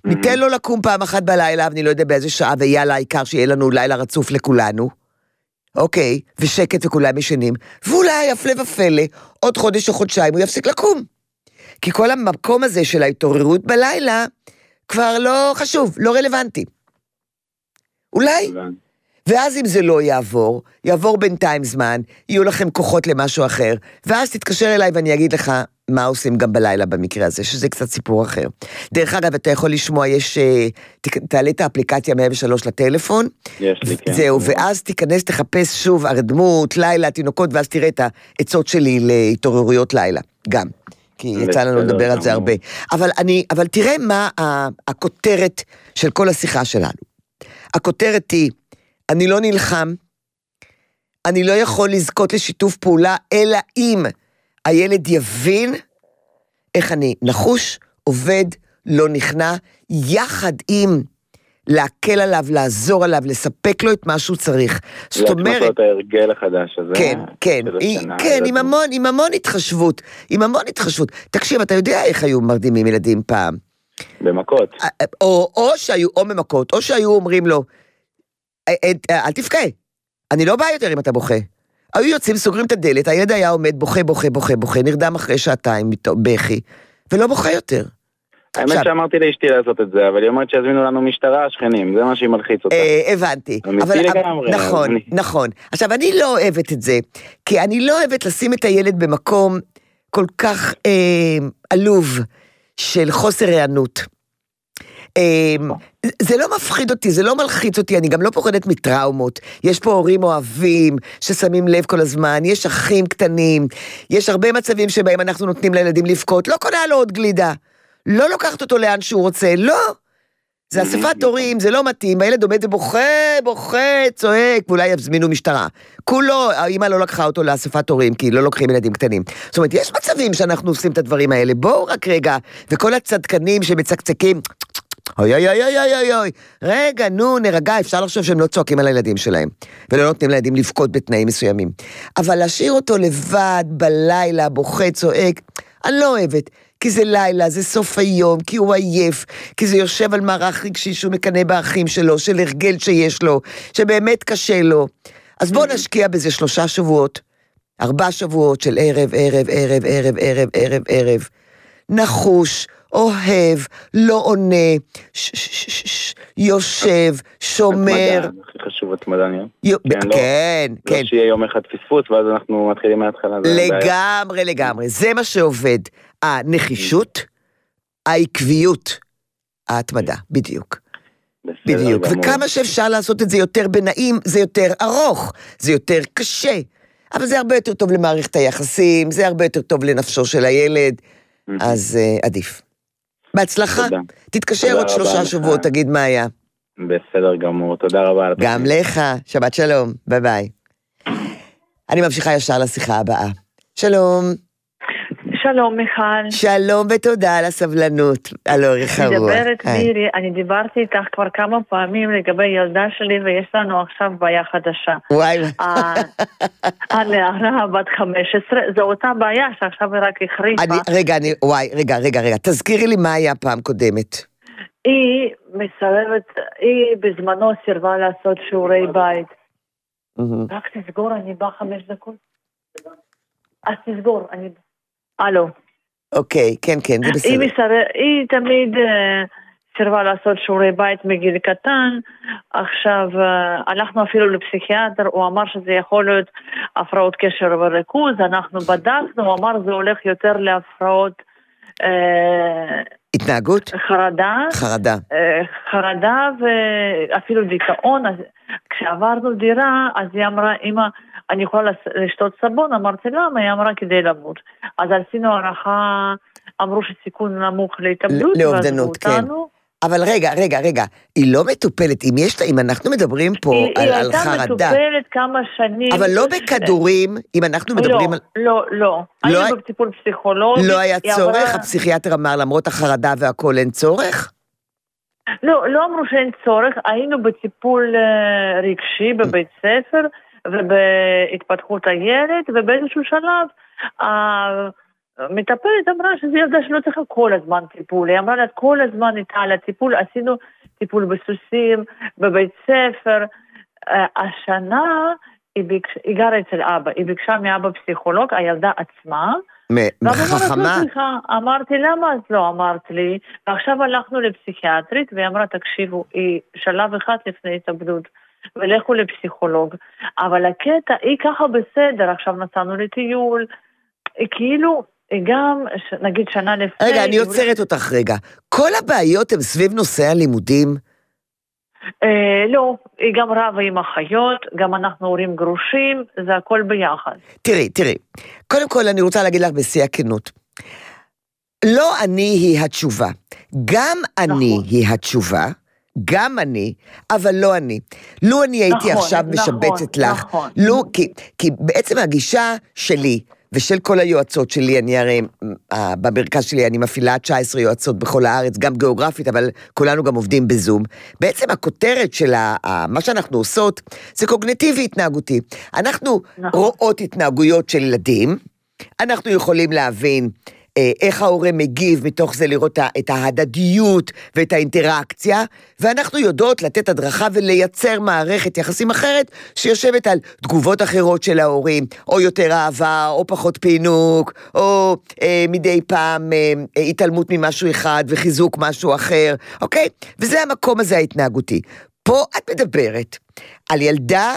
ניתן לו לקום פעם אחת בלילה, אני לא יודע באיזה שעה, ויאללה, העיקר שיהיה לנו לילה רצוף לכולנו. אוקיי, ושקט וכולם ישנים, ואולי הפלא ופלא, עוד חודש או חודשיים הוא יפסיק לקום. כי כל המקום הזה של ההתעוררות בלילה, כבר לא חשוב, לא רלוונטי. אולי? ואז אם זה לא יעבור, יעבור בינתיים זמן, יהיו לכם כוחות למשהו אחר, ואז תתקשר אליי ואני אגיד לך מה עושים גם בלילה במקרה הזה, שזה קצת סיפור אחר. דרך אגב, אתה יכול לשמוע, יש, תעלה את האפליקציה מאה ושלוש לטלפון, יש לי, כן. זהו, ואז תיכנס, תחפש שוב הרדמות, לילה, תינוקות, ואז תראה את העצות שלי להתעוררויות לילה, גם. כי יצא לנו לדבר על זה הרבה. אבל אני, אבל תראה מה הכותרת של כל השיחה שלנו. הכותרת היא, אני לא נלחם, אני לא יכול לזכות לשיתוף פעולה, אלא אם הילד יבין איך אני נחוש, עובד, לא נכנע, יחד עם להקל עליו, לעזור עליו, לספק לו את מה שהוא צריך. זאת אומרת... להכנס לו את ההרגל החדש הזה. כן, כן, כן, עם המון, עם המון התחשבות, עם המון התחשבות. תקשיב, אתה יודע איך היו מרדימים ילדים פעם? במכות. או, או שהיו, או במכות, או שהיו אומרים לו, אל תבכה, אני לא בא יותר אם אתה בוכה. היו יוצאים, סוגרים את הדלת, הילד היה עומד, בוכה, בוכה, בוכה, בוכה, נרדם אחרי שעתיים בכי, ולא בוכה יותר. האמת שאמרתי לאשתי לעשות את זה, אבל היא אומרת שיזמינו לנו משטרה, השכנים, זה מה שהיא מלחיץ אותה. הבנתי. אמיתי לגמרי. נכון, נכון. עכשיו, אני לא אוהבת את זה, כי אני לא אוהבת לשים את הילד במקום כל כך עלוב של חוסר הענות. זה לא מפחיד אותי, זה לא מלחיץ אותי, אני גם לא פוחדת מטראומות. יש פה הורים אוהבים ששמים לב כל הזמן, יש אחים קטנים, יש הרבה מצבים שבהם אנחנו נותנים לילדים לבכות, לא קונה לו עוד גלידה, לא לוקחת אותו לאן שהוא רוצה, לא. זה אספת הורים, זה לא מתאים, הילד עומד ובוכה, בוכה, צועק, ואולי יזמינו משטרה. כולו, האמא לא לקחה אותו לאספת הורים, כי לא לוקחים ילדים קטנים. זאת אומרת, יש מצבים שאנחנו עושים את הדברים האלה, בואו רק רגע, וכל הצדקנים שמצקצקים, אוי אוי אוי אוי אוי אוי, רגע, נו, נרגע, אפשר לחשוב שהם לא צועקים על הילדים שלהם, ולא נותנים לילדים לבכות בתנאים מסוימים. אבל להשאיר אותו לבד, בלילה, בוכה, צועק, אני לא אוהבת, כי זה לילה, זה סוף היום, כי הוא עייף, כי זה יושב על מערך רגשי שהוא מקנה באחים שלו, של הרגל שיש לו, שבאמת קשה לו. אז בואו נשקיע בזה שלושה שבועות, ארבע שבועות של ערב, ערב, ערב, ערב, ערב, ערב, ערב, נחוש, אוהב, לא עונה, יושב, שומר. הכי חשוב התמדה, נראה. כן, כן. לא שיהיה יום אחד פספוס, ואז אנחנו מתחילים מההתחלה. לגמרי, לגמרי. זה מה שעובד. הנחישות, העקביות, ההתמדה, בדיוק. בדיוק. וכמה שאפשר לעשות את זה יותר בנעים, זה יותר ארוך, זה יותר קשה. אבל זה הרבה יותר טוב למערכת היחסים, זה הרבה יותר טוב לנפשו של הילד, אז עדיף. בהצלחה, תתקשר עוד שלושה שבועות, תגיד מה היה. בסדר גמור, תודה רבה. גם לך, שבת שלום, ביי ביי. אני ממשיכה ישר לשיחה הבאה. שלום. שלום מיכל. שלום ותודה על הסבלנות, על אורך הרוח. מדברת מירי, אני דיברתי איתך כבר כמה פעמים לגבי ילדה שלי, ויש לנו עכשיו בעיה חדשה. וואי. הנערה בת חמש עשרה, זו אותה בעיה שעכשיו היא רק החריפה. רגע, וואי, רגע, רגע, רגע, תזכירי לי מה היה פעם קודמת. היא מסרבת, היא בזמנו סירבה לעשות שיעורי בית. רק תסגור, אני בא חמש דקות. אז תסגור, אני... אלו. אוקיי, כן, כן, זה בסדר. היא, מסר... היא תמיד uh, סירבה לעשות שיעורי בית מגיל קטן, עכשיו uh, הלכנו אפילו לפסיכיאטר, הוא אמר שזה יכול להיות הפרעות קשר וריכוז, אנחנו בדקנו, הוא אמר זה הולך יותר להפרעות... Uh, התנהגות? חרדה. חרדה. Uh, חרדה ואפילו דיכאון, אז כשעברנו דירה, אז היא אמרה, אמא, אני יכולה לשתות סבון, אמרתי למה, היא אמרה כדי למות. אז עשינו הערכה, אמרו שסיכון נמוך להתאבדות, לאובדנות, כן. אבל רגע, רגע, רגע, היא לא מטופלת, אם יש לה, אם אנחנו מדברים פה היא, על, היא על חרדה. היא הייתה מטופלת כמה שנים. אבל לא בכדורים, אם אנחנו מדברים לא, על... לא, לא, לא. היינו בטיפול פסיכולוגי. לא היה צורך, עברה... הפסיכיאטר אמר, למרות החרדה והכל אין צורך? לא, לא אמרו שאין צורך, היינו בטיפול רגשי בבית ספר, ובהתפתחות הילד, ובאיזשהו שלב, מטפלת אמרה שזה ילדה שלא צריכה כל הזמן טיפול, היא אמרה לה כל הזמן איתה על הטיפול, עשינו טיפול בסוסים, בבית ספר, השנה היא, ביקש, היא גרה אצל אבא, היא ביקשה מאבא פסיכולוג, הילדה עצמה, חכמה. אמרתי, למה את לא אמרת לי? ועכשיו הלכנו לפסיכיאטרית, והיא אמרה, תקשיבו, היא שלב אחד לפני התאבדות, ולכו לפסיכולוג. אבל הקטע, היא ככה בסדר, עכשיו נסענו לטיול, היא כאילו, היא גם, נגיד שנה לפני... רגע, אני עוצרת אותך רגע. כל הבעיות הן סביב נושא הלימודים? אה, לא, היא גם רבה עם אחיות, גם אנחנו הורים גרושים, זה הכל ביחד. תראי, תראי, קודם כל אני רוצה להגיד לך בשיא הכנות. לא אני היא התשובה, גם אני נכון. היא התשובה, גם אני, אבל לא אני. לו אני הייתי נכון, עכשיו נכון, משבצת נכון, לך, נכון. לו, כי, כי בעצם הגישה שלי, ושל כל היועצות שלי, אני הרי, במרכז שלי אני מפעילה תשע עשרה יועצות בכל הארץ, גם גיאוגרפית, אבל כולנו גם עובדים בזום. בעצם הכותרת של מה שאנחנו עושות, זה קוגניטיבי התנהגותי. אנחנו נכון. רואות התנהגויות של ילדים, אנחנו יכולים להבין איך ההורה מגיב מתוך זה לראות את ההדדיות ואת האינטראקציה, ואנחנו יודעות לתת הדרכה ולייצר מערכת יחסים אחרת, שיושבת על תגובות אחרות של ההורים, או יותר אהבה, או פחות פינוק, או אה, מדי פעם אה, התעלמות ממשהו אחד וחיזוק משהו אחר, אוקיי? וזה המקום הזה ההתנהגותי. פה את מדברת על ילדה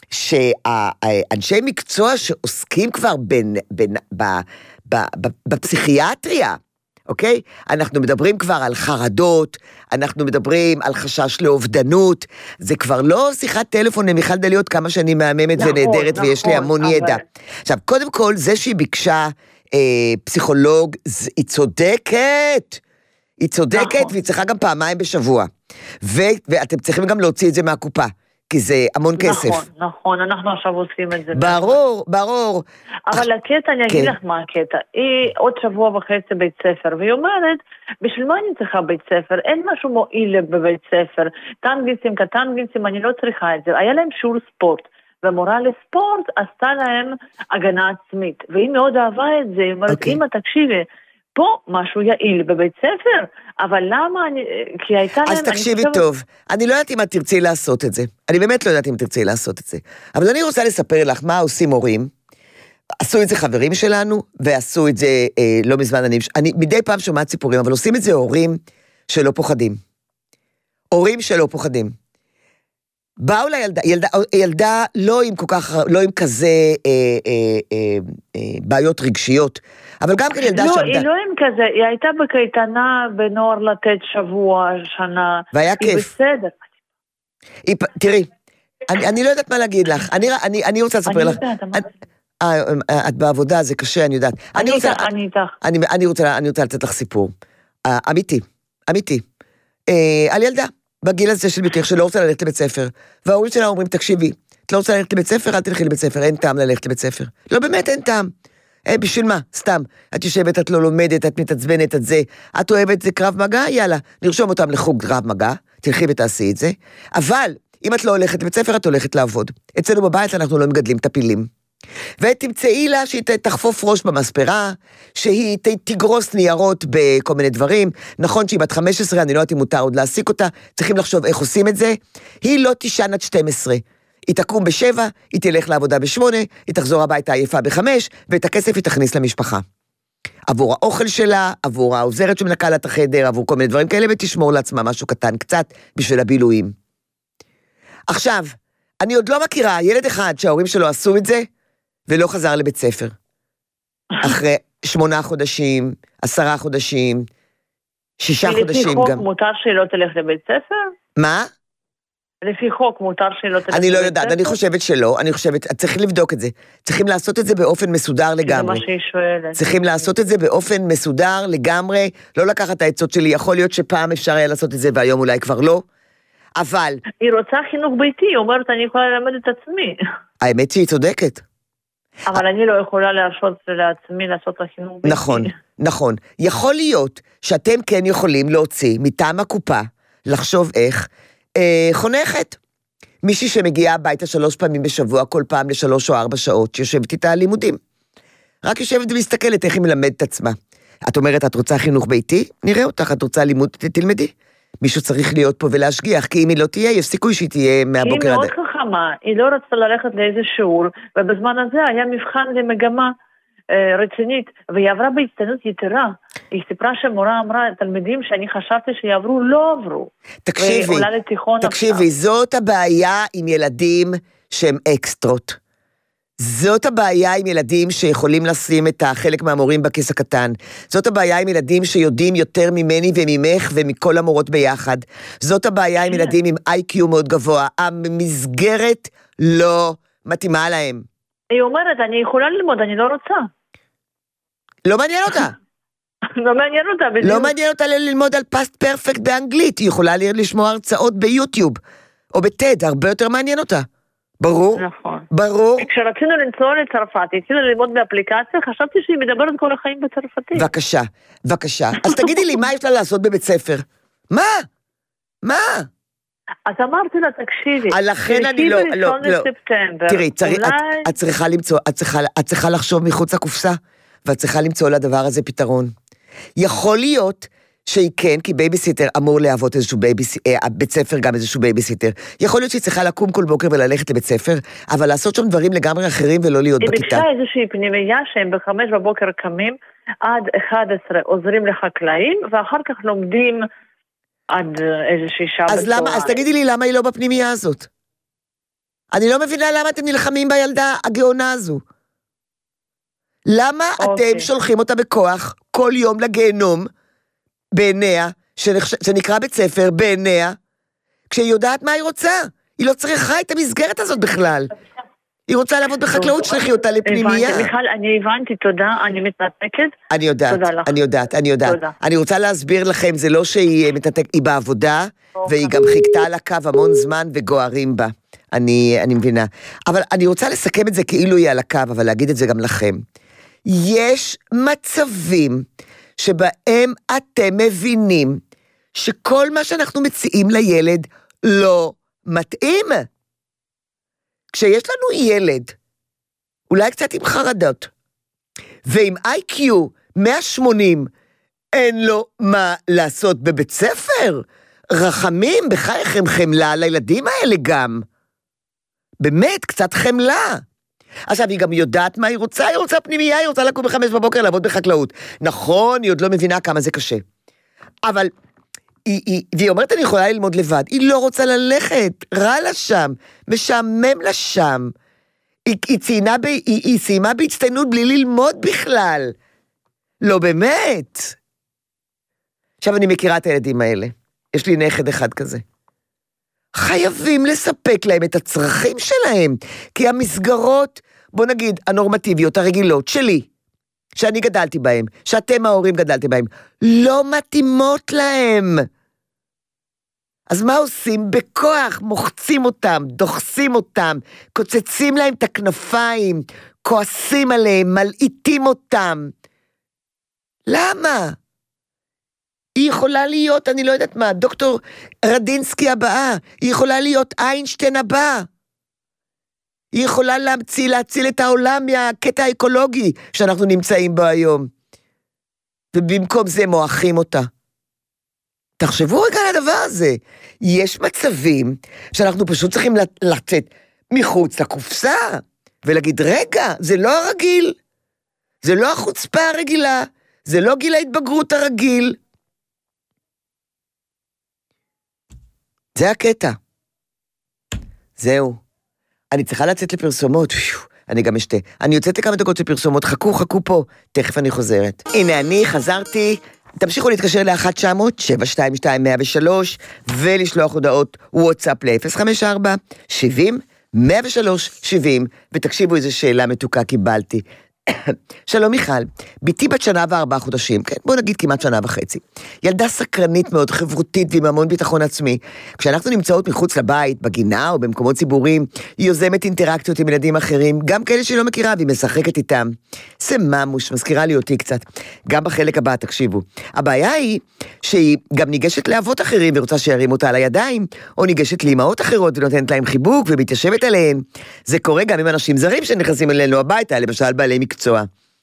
שאנשי מקצוע שעוסקים כבר בין, בין, ב, ב, ב, בפסיכיאטריה, אוקיי? אנחנו מדברים כבר על חרדות, אנחנו מדברים על חשש לאובדנות, זה כבר לא שיחת טלפון למיכל דליות, כמה שאני מהממת נכון, ונהדרת נכון, ויש לי המון אבל... ידע. עכשיו, קודם כל, זה שהיא ביקשה אה, פסיכולוג, היא צודקת, היא צודקת נכון. והיא צריכה גם פעמיים בשבוע, ו, ואתם צריכים גם להוציא את זה מהקופה. כי זה המון כסף. נכון, נכון, אנחנו עכשיו עושים את זה. ברור, ברור. אבל הקטע, אני אגיד לך מה הקטע, היא עוד שבוע וחצי בית ספר, והיא אומרת, בשביל מה אני צריכה בית ספר? אין משהו מועיל בבית ספר, טנגנסים כטנגנסים, אני לא צריכה את זה. היה להם שיעור ספורט, והמורה לספורט עשתה להם הגנה עצמית, והיא מאוד אהבה את זה, היא אומרת, אמא תקשיבי, פה משהו יעיל בבית ספר, אבל למה אני, כי הייתה להם... אז תקשיבי טוב, אני לא יודעת אם את תרצי לעשות את זה, אני באמת לא יודעת אם תרצי לעשות את זה, אבל אני רוצה לספר לך מה עושים הורים, עשו את זה חברים שלנו, ועשו את זה אה, לא מזמן, אני, אני מדי פעם שומעת סיפורים, אבל עושים את זה הורים שלא פוחדים, הורים שלא פוחדים, באו לילדה, ילדה, ילדה לא עם כל כך, לא עם כזה אה, אה, אה, אה, בעיות רגשיות, אבל גם כן ילדה לא, שעבדה. היא לא עם כזה, היא הייתה בקייטנה בנוער לתת שבוע, שנה. והיה היא כיף. בסדר. היא, תראי, אני, אני לא יודעת מה להגיד לך, אני, אני, אני רוצה לספר אני לך. יודעת, אני, אה, את בעבודה, זה קשה, אני יודעת. אני אני רוצה, איתך, אני איתך. אני, אני רוצה, אני רוצה לתת לך סיפור. אה, אמיתי, אמיתי. אה, על ילדה. בגיל הזה של ביתך, שלא רוצה ללכת לבית ספר, וההורים שלה אומרים, תקשיבי, את לא רוצה ללכת לבית ספר, אל תלכי לבית ספר, אין טעם ללכת לבית ספר. לא, באמת אין טעם. אה, בשביל מה? סתם. את יושבת, את לא לומדת, את מתעצבנת, את זה. את אוהבת זה קרב מגע? יאללה, נרשום אותם לחוג קרב מגע, תלכי ותעשי את זה. אבל, אם את לא הולכת לבית ספר, את הולכת לעבוד. אצלנו בבית אנחנו לא מגדלים טפילים. ותמצאי לה שהיא תחפוף ראש במספרה, שהיא תגרוס ניירות בכל מיני דברים, נכון שהיא בת חמש עשרה, אני לא יודעת אם מותר עוד להסיק אותה, צריכים לחשוב איך עושים את זה, היא לא תישן עד שתים עשרה, היא תקום בשבע, היא תלך לעבודה בשמונה, היא תחזור הביתה עייפה בחמש, ואת הכסף היא תכניס למשפחה. עבור האוכל שלה, עבור העוזרת שמנקה לה את החדר, עבור כל מיני דברים כאלה, ותשמור לעצמה משהו קטן קצת בשביל הבילויים. עכשיו, אני עוד לא מכירה ילד אחד שההורים שלו עשו את זה, ולא חזר לבית ספר. אחרי שמונה חודשים, עשרה חודשים, שישה חודשים גם. לפי חוק מותר שלא תלך לבית ספר? מה? לפי חוק מותר שלא תלך לבית ספר? אני לא יודעת, אני חושבת שלא, אני חושבת, צריכים לבדוק את זה. צריכים לעשות את זה באופן מסודר לגמרי. זה מה שהיא שואלת. צריכים לעשות את זה באופן מסודר לגמרי, לא לקחת את העצות שלי, יכול להיות שפעם אפשר היה לעשות את זה, והיום אולי כבר לא. אבל... היא רוצה חינוך ביתי, היא אומרת, אני יכולה ללמד את עצמי. האמת שהיא צודקת. אבל אני לא יכולה להרשות לעצמי לעשות לחינוך ביתי. נכון, נכון. יכול להיות שאתם כן יכולים להוציא מטעם הקופה, לחשוב איך, אה, חונכת. מישהי שמגיעה הביתה שלוש פעמים בשבוע, כל פעם לשלוש או ארבע שעות, שיושבת איתה על לימודים. רק יושבת ומסתכלת איך היא מלמדת את עצמה. את אומרת, את רוצה חינוך ביתי? נראה אותך, את רוצה לימוד, תלמדי. מישהו צריך להיות פה ולהשגיח, כי אם היא לא תהיה, יש סיכוי שהיא תהיה מהבוקר עד... היא מאוד חכמה, היא לא רצתה ללכת לאיזה שיעור, ובזמן הזה היה מבחן למגמה אה, רצינית, והיא עברה בהצטיינות יתרה. היא סיפרה שמורה אמרה, תלמידים שאני חשבתי שיעברו, לא עברו. תקשיבי, תקשיבי, זאת הבעיה עם ילדים שהם אקסטרות. זאת הבעיה עם ילדים שיכולים לשים את החלק מהמורים בכיס הקטן. זאת הבעיה עם ילדים שיודעים יותר ממני וממך ומכל המורות ביחד. זאת הבעיה עם ילדים עם איי קיו מאוד גבוה. המסגרת לא מתאימה להם. היא אומרת, אני יכולה ללמוד, אני לא רוצה. לא מעניין אותה. לא מעניין אותה. לא מעניין אותה ללמוד על פסט פרפקט באנגלית. היא יכולה לשמוע הרצאות ביוטיוב או בטד, הרבה יותר מעניין אותה. ברור, נכון. ברור. כשרצינו לנסוע לצרפת, התחילה ללמוד באפליקציה, חשבתי שהיא מדברת כל החיים בצרפתית. בבקשה, בבקשה. אז תגידי לי, מה יש לה לעשות בבית ספר? מה? מה? אז אמרתי לה, תקשיבי. לכן אני לא, לא, לא. תראי, את צריכה למצוא, את צריכה לחשוב מחוץ לקופסה, ואת צריכה למצוא לדבר הזה פתרון. יכול להיות שהיא כן, כי בייביסיטר אמור להוות איזשהו בייביסיטר, אה, בית ספר גם איזשהו בייביסיטר. יכול להיות שהיא צריכה לקום כל בוקר וללכת לבית ספר, אבל לעשות שם דברים לגמרי אחרים ולא להיות היא בכיתה. היא ביקשה איזושהי פנימייה שהם בחמש בבוקר קמים, עד אחד עשרה עוזרים לחקלאים, ואחר כך לומדים עד איזושהי שעה אז בצהריים. למה, אז תגידי לי, למה היא לא בפנימייה הזאת? אני לא מבינה למה אתם נלחמים בילדה הגאונה הזו. למה אוקיי. אתם שולחים אותה בכוח כל יום לגיהנום, בעיניה, שנקרא בית ספר, בעיניה, כשהיא יודעת מה היא רוצה. היא לא צריכה את המסגרת הזאת בכלל. היא רוצה לעבוד בחקלאות, שלחי אותה לפנימייה. הבנתי, מיכל, אני הבנתי, תודה, אני מתנתקת. אני יודעת, אני יודעת, אני יודעת. אני רוצה להסביר לכם, זה לא שהיא מתנתקת, היא בעבודה, והיא גם חיכתה על הקו המון זמן וגוערים בה. אני, אני מבינה. אבל אני רוצה לסכם את זה כאילו היא על הקו, אבל להגיד את זה גם לכם. יש מצבים שבהם אתם מבינים שכל מה שאנחנו מציעים לילד לא מתאים. כשיש לנו ילד, אולי קצת עם חרדות, ועם איי קיו מאה ושמונים, אין לו מה לעשות בבית ספר. רחמים, בחייכם חמלה לילדים האלה גם. באמת, קצת חמלה. עכשיו, היא גם יודעת מה היא רוצה, היא רוצה פנימייה, היא רוצה לקום בחמש בבוקר לעבוד בחקלאות. נכון, היא עוד לא מבינה כמה זה קשה. אבל, היא, היא, והיא אומרת, אני יכולה ללמוד לבד. היא לא רוצה ללכת, רע לה שם, משעמם לה שם. היא, היא, ציינה ב, היא, היא סיימה בהצטיינות בלי ללמוד בכלל. לא באמת. עכשיו, אני מכירה את הילדים האלה. יש לי נכד אחד כזה. חייבים לספק להם את הצרכים שלהם, כי המסגרות, בוא נגיד, הנורמטיביות, הרגילות שלי, שאני גדלתי בהם, שאתם ההורים גדלתם בהם, לא מתאימות להם. אז מה עושים? בכוח מוחצים אותם, דוחסים אותם, קוצצים להם את הכנפיים, כועסים עליהם, מלעיטים אותם. למה? היא יכולה להיות, אני לא יודעת מה, דוקטור רדינסקי הבאה, היא יכולה להיות איינשטיין הבאה, היא יכולה להציל, להציל את העולם מהקטע האקולוגי שאנחנו נמצאים בו היום, ובמקום זה מועכים אותה. תחשבו רגע על הדבר הזה, יש מצבים שאנחנו פשוט צריכים לצאת מחוץ לקופסה, ולהגיד, רגע, זה לא הרגיל, זה לא החוצפה הרגילה, זה לא גיל ההתבגרות הרגיל, זה הקטע. זהו. אני צריכה לצאת לפרסומות. אני גם אשתה. אני יוצאת לכמה דקות לפרסומות. חכו, חכו פה. תכף אני חוזרת. הנה אני, חזרתי. תמשיכו להתקשר ל-אחת תשע אפס אפס שבע שתיים שתיים מאה ושלוש ולשלוח הודעות וואטסאפ ל-אפס חמש ארבע שבעים מאה ושלוש שבעים ותקשיבו איזו שאלה מתוקה קיבלתי. שלום מיכל, ביתי בת שנה וארבעה חודשים, כן, בוא נגיד כמעט שנה וחצי. ילדה סקרנית מאוד, חברותית ועם המון ביטחון עצמי. כשאנחנו נמצאות מחוץ לבית, בגינה או במקומות ציבוריים, היא יוזמת אינטראקציות עם ילדים אחרים, גם כאלה שהיא לא מכירה והיא משחקת איתם. זה ממוש, מזכירה לי אותי קצת. גם בחלק הבא, תקשיבו. הבעיה היא שהיא גם ניגשת לאבות אחרים ורוצה שירים אותה על הידיים, או ניגשת לאמהות אחרות ונותנת להם חיבוק ומתיישבת עליהן. זה קורה גם עם אנשים זרים שנכנסים אלינו הביתה, למשל בעלי מקצוע.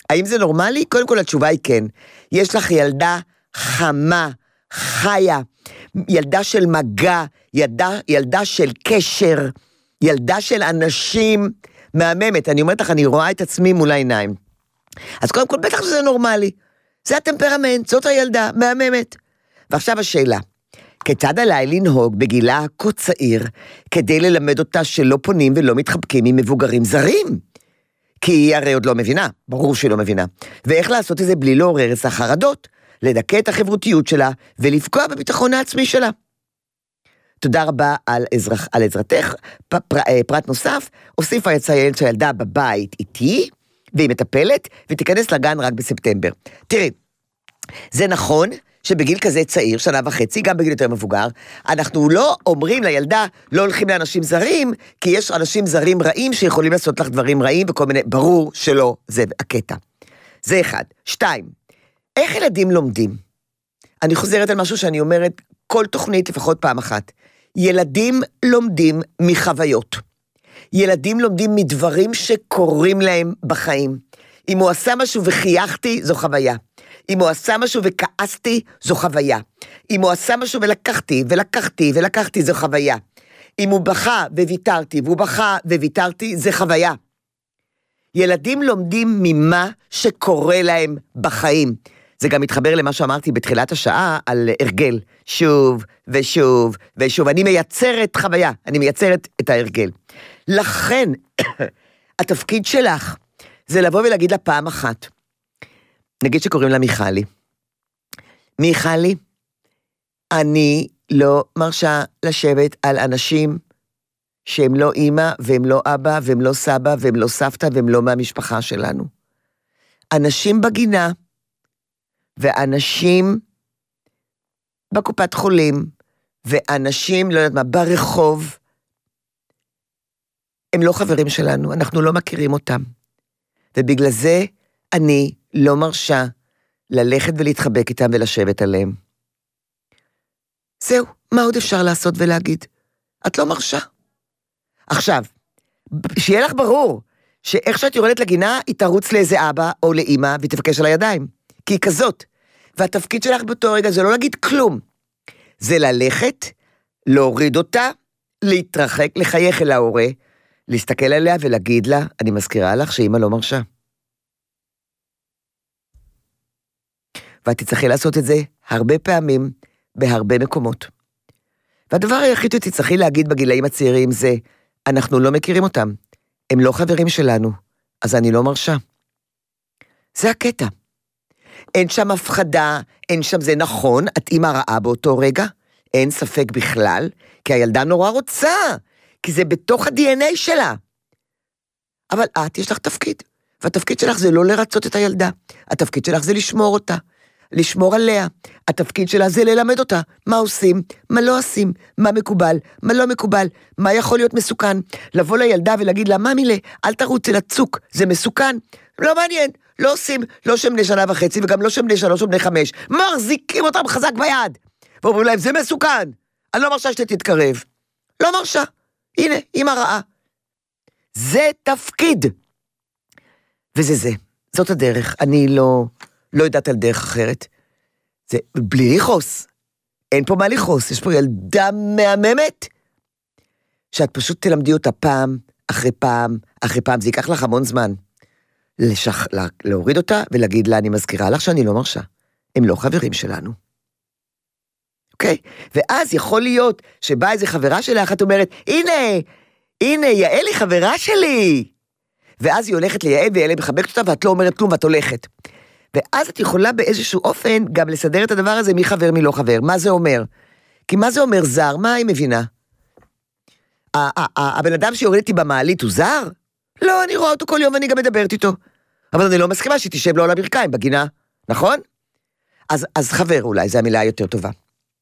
האם זה נורמלי? קודם כל התשובה היא כן. יש לך ילדה חמה, חיה, ילדה של מגע, ילדה, ילדה של קשר, ילדה של אנשים, מהממת. אני אומרת לך, אני רואה את עצמי מול העיניים. אז קודם כל, בטח שזה נורמלי. זה הטמפרמנט, זאת הילדה, מהממת. ועכשיו השאלה, כיצד עליי לנהוג בגילה כה צעיר, כדי ללמד אותה שלא פונים ולא מתחבקים עם מבוגרים זרים? כי היא הרי עוד לא מבינה, ברור שהיא לא מבינה. ואיך לעשות את זה בלי לעורר את החרדות, לדכא את החברותיות שלה, ולפגוע בביטחון העצמי שלה. תודה רבה על, עזר, על עזרתך. פ, פר, פרט נוסף, הוסיפה יציין שהילדה בבית איתי, והיא מטפלת, ותיכנס לגן רק בספטמבר. תראי, זה נכון שבגיל כזה צעיר, שנה וחצי, גם בגיל יותר מבוגר, אנחנו לא אומרים לילדה, לא הולכים לאנשים זרים, כי יש אנשים זרים רעים שיכולים לעשות לך דברים רעים, וכל מיני, ברור שלא, זה הקטע. זה אחד. שתיים, איך ילדים לומדים? אני חוזרת על משהו שאני אומרת, כל תוכנית לפחות פעם אחת. ילדים לומדים מחוויות. ילדים לומדים מדברים שקורים להם בחיים. אם הוא עשה משהו וחייכתי, זו חוויה. אם הוא עשה משהו וכעסתי, זו חוויה. אם הוא עשה משהו ולקחתי, ולקחתי, ולקחתי, זו חוויה. אם הוא בכה וויתרתי, והוא בכה וויתרתי, זה חוויה. ילדים לומדים ממה שקורה להם בחיים. זה גם מתחבר למה שאמרתי בתחילת השעה על הרגל. שוב ושוב ושוב. אני מייצרת חוויה, אני מייצרת את ההרגל. לכן, התפקיד שלך זה לבוא ולהגיד לה פעם אחת. נגיד שקוראים לה מיכלי. מיכלי, אני לא מרשה לשבת על אנשים שהם לא אמא, והם לא אבא, והם לא סבא, והם לא סבתא, והם לא מהמשפחה שלנו. אנשים בגינה, ואנשים בקופת חולים, ואנשים, לא יודעת מה, ברחוב, הם לא חברים שלנו, אנחנו לא מכירים אותם. ובגלל זה אני לא מרשה ללכת ולהתחבק איתם ולשבת עליהם. זהו, מה עוד אפשר לעשות ולהגיד? את לא מרשה. עכשיו, שיהיה לך ברור, שאיך שאת יורדת לגינה, היא תרוץ לאיזה אבא או לאמא, והיא תבקש על הידיים. כי היא כזאת. והתפקיד שלך באותו רגע זה לא להגיד כלום. זה ללכת, להוריד אותה, להתרחק, לחייך אל ההורה, להסתכל עליה ולהגיד לה, אני מזכירה לך שאמא לא מרשה. ואת תצטרכי לעשות את זה הרבה פעמים, בהרבה מקומות. והדבר היחיד שתצטרכי להגיד בגילאים הצעירים זה, אנחנו לא מכירים אותם, הם לא חברים שלנו, אז אני לא מרשה. זה הקטע. אין שם הפחדה, אין שם זה נכון, את אמא רעה באותו רגע, אין ספק בכלל, כי הילדה נורא רוצה, כי זה בתוך ה-די אן איי שלה. אבל את, יש לך תפקיד, והתפקיד שלך זה לא לרצות את הילדה, התפקיד שלך זה לשמור אותה, לשמור עליה, התפקיד שלה זה ללמד אותה, מה עושים, מה לא עושים, מה מקובל, מה לא מקובל, מה יכול להיות מסוכן, לבוא לילדה ולהגיד לה, מה מילה, אל תרוץ אל הצוק, זה מסוכן, לא מעניין, לא עושים, לא שם בני שנה וחצי, וגם לא שם בני שלוש או בני חמש, מחזיקים אותם חזק ביד, ואומרים להם, זה מסוכן, אני לא מרשה שתתקרב, לא מרשה, הנה, אמא רעה, זה תפקיד, וזה זה, זאת הדרך, אני לא, לא יודעת על דרך אחרת, זה בלי לכעוס, אין פה מה לכעוס, יש פה ילדה מהממת, שאת פשוט תלמדי אותה פעם, אחרי פעם, אחרי פעם, זה ייקח לך המון זמן, לשח... להוריד אותה ולהגיד לה, אני מזכירה לך שאני לא מרשה, הם לא חברים שלנו. אוקיי? ואז יכול להיות שבאה איזו חברה שלך, את אומרת, הנה, הנה, יעל היא חברה שלי. ואז היא הולכת ליעל, ויעל מחבקת אותה, ואת לא אומרת כלום, ואת הולכת. ואז את יכולה באיזשהו אופן גם לסדר את הדבר הזה, מי חבר, מי לא חבר. מה זה אומר? כי מה זה אומר זר? מה היא מבינה? הבן אדם שיורד איתי במעלית הוא זר? לא, אני רואה אותו כל יום ואני גם מדברת איתו. אבל אני לא מסכימה שהיא תשב לו על הברכיים בגינה, נכון? אז, אז חבר אולי, זו המילה היותר טובה.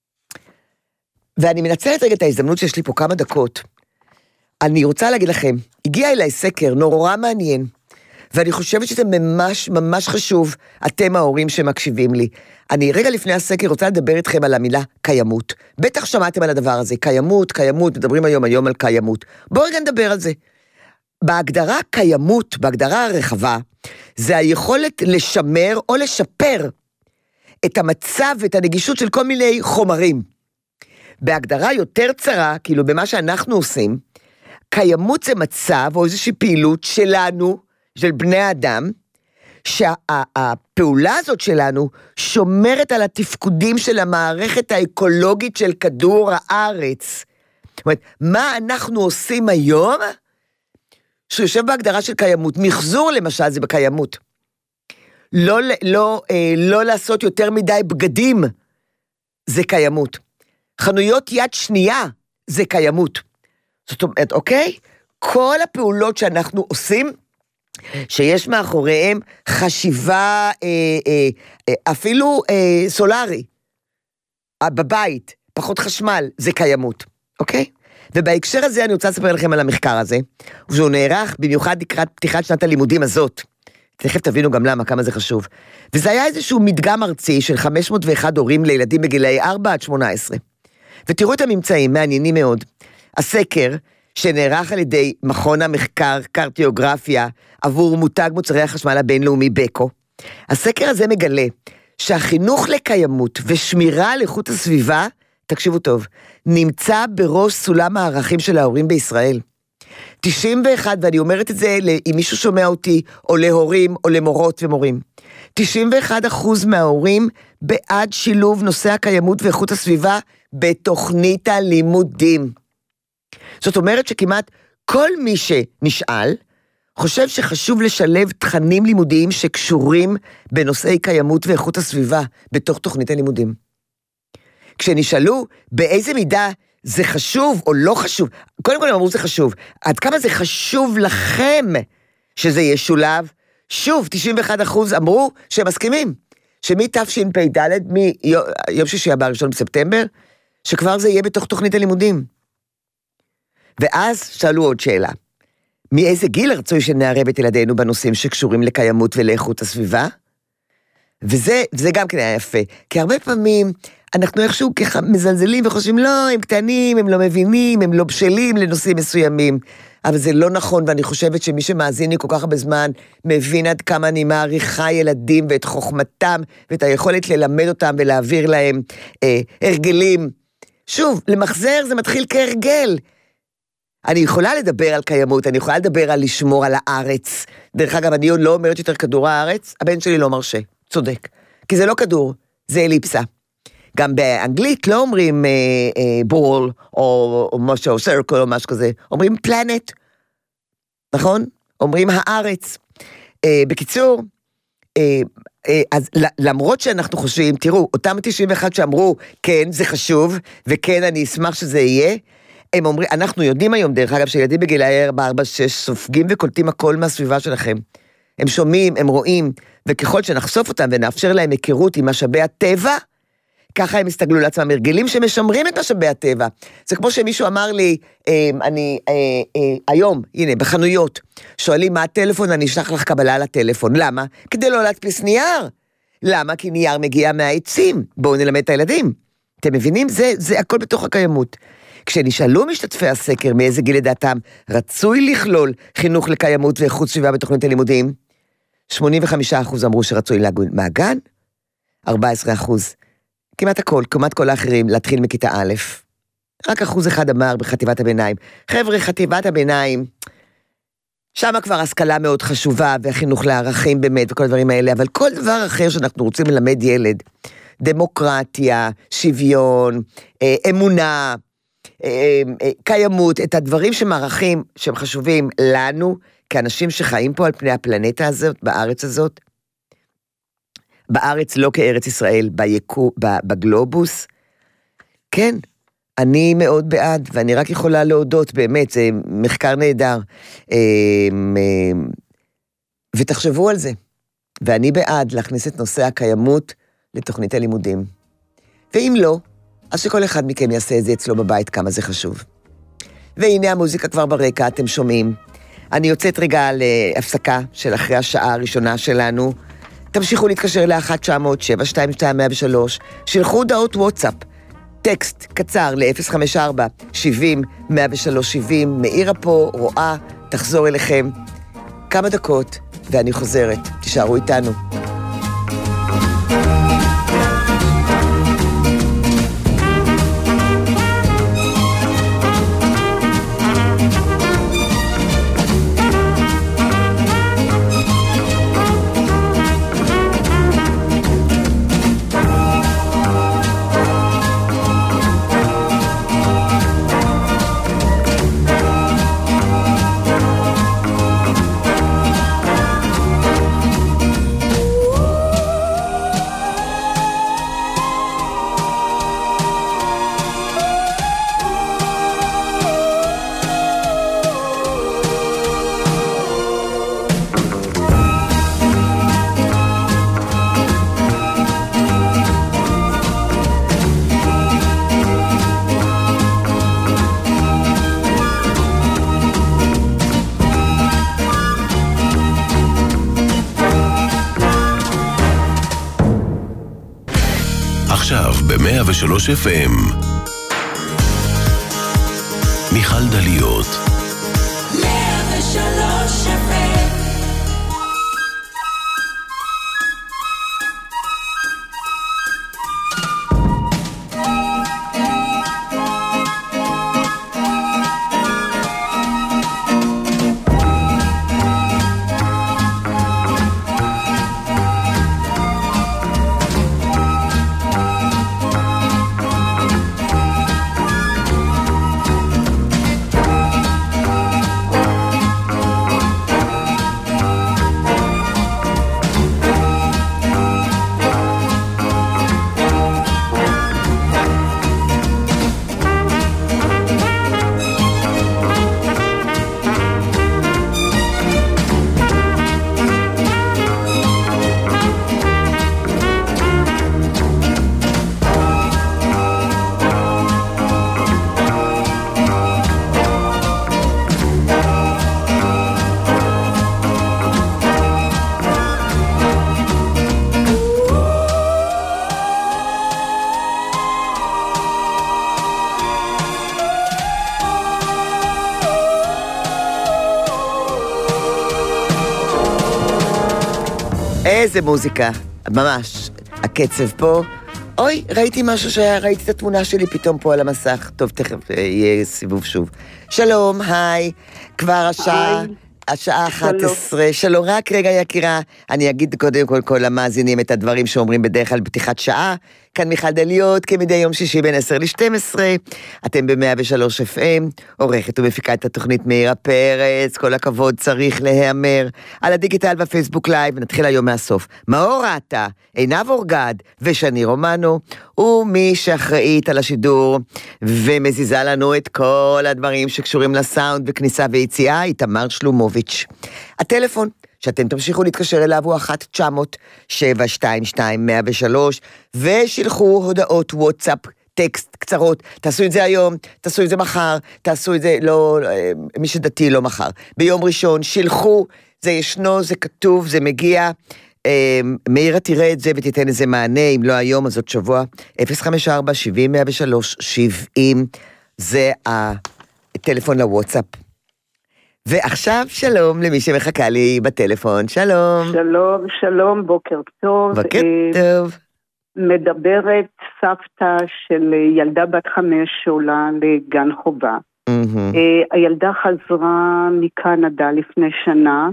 ואני מנצלת רגע את ההזדמנות שיש לי פה כמה דקות. אני רוצה להגיד לכם, הגיע אליי סקר נורא מעניין, ואני חושבת שזה ממש ממש חשוב, אתם ההורים שמקשיבים לי. אני רגע לפני הסקר רוצה לדבר איתכם על המילה קיימות. בטח שמעתם על הדבר הזה, קיימות, קיימות, מדברים היום היום על קיימות. בואו רגע נדבר על זה. בהגדרה קיימות, בהגדרה הרחבה, זה היכולת לשמר או לשפר את המצב ואת הנגישות של כל מיני חומרים. בהגדרה יותר צרה, כאילו במה שאנחנו עושים, קיימות זה מצב או איזושהי פעילות שלנו, של בני האדם, שהפעולה הזאת שלנו שומרת על התפקודים של המערכת האקולוגית של כדור הארץ. זאת אומרת, מה אנחנו עושים היום? שיושב בהגדרה של קיימות, מחזור למשל זה בקיימות. לא, לא, לא לעשות יותר מדי בגדים, זה קיימות. חנויות יד שנייה, זה קיימות. זאת אומרת, אוקיי? כל הפעולות שאנחנו עושים, שיש מאחוריהם חשיבה אה, אה, אה, אפילו אה, סולרי, אה, בבית, פחות חשמל, זה קיימות, אוקיי? ובהקשר הזה אני רוצה לספר לכם על המחקר הזה, שהוא נערך במיוחד לקראת פתיחת שנת הלימודים הזאת, תכף תבינו גם למה, כמה זה חשוב, וזה היה איזשהו מדגם ארצי של חמש מאות ואחת הורים לילדים בגילאי ארבע עד שמונה עשרה, ותראו את הממצאים, מעניינים מאוד, הסקר, שנערך על ידי מכון המחקר קרדיוגרפיה עבור מותג מוצרי החשמל הבינלאומי בקו. הסקר הזה מגלה שהחינוך לקיימות ושמירה על איכות הסביבה, תקשיבו טוב, נמצא בראש סולם הערכים של ההורים בישראל. תשעים ואחת, ואני אומרת את זה אם מישהו שומע אותי, או להורים או למורות ומורים, תשעים ואחת אחוז מההורים בעד שילוב נושא הקיימות ואיכות הסביבה בתוכנית הלימודים. זאת אומרת שכמעט כל מי שנשאל, חושב שחשוב לשלב תכנים לימודיים שקשורים בנושאי קיימות ואיכות הסביבה בתוך תוכנית הלימודים. כשנשאלו באיזה מידה זה חשוב או לא חשוב, קודם כל הם אמרו זה חשוב, עד כמה זה חשוב לכם שזה ישולב, שוב תשעים ואחת אחוז אמרו שהם מסכימים, שמתשפ"ד, מיום שישי הבא ראשון בספטמבר, שכבר זה יהיה בתוך תוכנית הלימודים. ואז שאלו עוד שאלה, מאיזה גיל רצוי שנערב את ילדינו בנושאים שקשורים לקיימות ולאיכות הסביבה? וזה, וזה גם כן היה יפה, כי הרבה פעמים אנחנו איכשהו ככה מזלזלים וחושבים, לא, הם קטנים, הם לא מבינים, הם לא בשלים לנושאים מסוימים, אבל זה לא נכון, ואני חושבת שמי שמאזין לי כל כך הרבה זמן, מבין עד כמה אני מעריכה ילדים ואת חוכמתם, ואת היכולת ללמד אותם ולהעביר להם אה, הרגלים. שוב, למחזר זה מתחיל כהרגל, אני יכולה לדבר על קיימות, אני יכולה לדבר על לשמור על הארץ. דרך אגב, אני לא אומרת יותר כדור הארץ, הבן שלי לא מרשה, צודק. כי זה לא כדור, זה אליפסה. גם באנגלית לא אומרים אה, אה, בול, או, או משהו, או סרקל, או משהו כזה. אומרים פלנט, נכון? אומרים הארץ. אה, בקיצור, אה, אה, אז למרות שאנחנו חושבים, תראו, אותם תשעים ואחת שאמרו, כן, זה חשוב, וכן, אני אשמח שזה יהיה, הם אומרים, אנחנו יודעים היום, דרך אגב, שילדים בגילאי ארבע עד שש סופגים וקולטים הכל מהסביבה שלכם. הם שומעים, הם רואים, וככל שנחשוף אותם ונאפשר להם היכרות עם משאבי הטבע, ככה הם יסתגלו לעצמם הרגלים שמשמרים את משאבי הטבע. זה כמו שמישהו אמר לי, אני היום, הנה, בחנויות, שואלים מה הטלפון, אני אשלח לך קבלה לטלפון. למה? כדי לא להדפיס נייר. למה? כי נייר מגיע מהעצים. בואו נלמד את הילדים. אתם מבינים? זה, זה הכל בתוך הקיימות. כשנשאלו משתתפי הסקר מאיזה גיל לדעתם רצוי לכלול חינוך לקיימות ואיכות סביבה בתוכנית הלימודים, שמונים וחמישה אחוז אמרו שרצוי מהגן, ארבעה עשר אחוז, כמעט הכל, כמעט כל האחרים, להתחיל מכיתה א', רק אחוז אחד אמר בחטיבת הביניים. חבר'ה, חטיבת הביניים, שם כבר השכלה מאוד חשובה, והחינוך לערכים באמת, וכל הדברים האלה, אבל כל דבר אחר שאנחנו רוצים ללמד ילד, דמוקרטיה, שוויון, אמונה, קיימות, את הדברים שמערכים, שהם חשובים לנו, כאנשים שחיים פה על פני הפלנטה הזאת, בארץ הזאת, בארץ לא כארץ ישראל, ביקו, בגלובוס, כן, אני מאוד בעד, ואני רק יכולה להודות, באמת, זה מחקר נהדר, ותחשבו על זה, ואני בעד להכניס את נושא הקיימות לתוכנית הלימודים, ואם לא, אז שכל אחד מכם יעשה את זה אצלו בבית, כמה זה חשוב. והנה המוזיקה כבר ברקע, אתם שומעים. אני יוצאת רגע להפסקה של אחרי השעה הראשונה שלנו. תמשיכו להתקשר ל-אחת תשע מאות שבע שתיים שתיים מאה ושלוש, שלחו הודעות וואטסאפ, טקסט קצר ל-אפס חמש ארבע שבעים מאה ושלוש שבעים, מאירה פה, רואה, תחזור אליכם כמה דקות, ואני חוזרת. תישארו איתנו. עכשיו ב-מאה ושלוש אף אם מיכל דליות. מאה ושלוש אף אם איזה מוזיקה, ממש, הקצב פה. אוי, ראיתי משהו שהיה, ראיתי את התמונה שלי פתאום פה על המסך. טוב, תכף יהיה סיבוב שוב. שלום, היי, כבר השעה, השעה אחת עשרה. שלום, רק רגע יקירה, אני אגיד קודם כל כל המאזינים את הדברים שאומרים בדרך כלל בפתיחת שעה. כאן מיכל דליות, כמדי יום שישי בין עשר לשתים עשרה, אתם ב-מאה ושלוש אף אם, עורכת ומפיקה את התוכנית מאירה פרץ, כל הכבוד צריך להיאמר, על הדיגיטל והפייסבוק לייב, נתחיל היום מהסוף. מאור ראטה, עינב אורגד ושני רומנו, ומי שאחראית על השידור, ומזיזה לנו את כל הדברים שקשורים לסאונד וכניסה ויציאה, היא תמר שלומוביץ'. הטלפון, שאתם תמשיכו להתקשר אליו הוא אחת תשע מאות שבע שתיים שתיים מאה ושלוש, ושילחו הודעות וואטסאפ, טקסט קצרות, תעשו את זה היום, תעשו את זה מחר, תעשו את זה, לא, מי שדתי לא מחר. ביום ראשון, שילחו, זה ישנו, זה כתוב, זה מגיע, מאירה תראה את זה ותיתן איזה מענה, אם לא היום, אז עוד שבוע, אפס חמש ארבע שבעים מאה ושלוש שבעים, זה הטלפון לוואטסאפ. ועכשיו שלום למי שמחכה לי בטלפון, שלום. שלום, שלום, בוקר טוב. בוקר טוב. מדברת סבתא של ילדה בת חמש שעולה לגן חובה. Mm-hmm. הילדה חזרה מקנדה לפני שנה,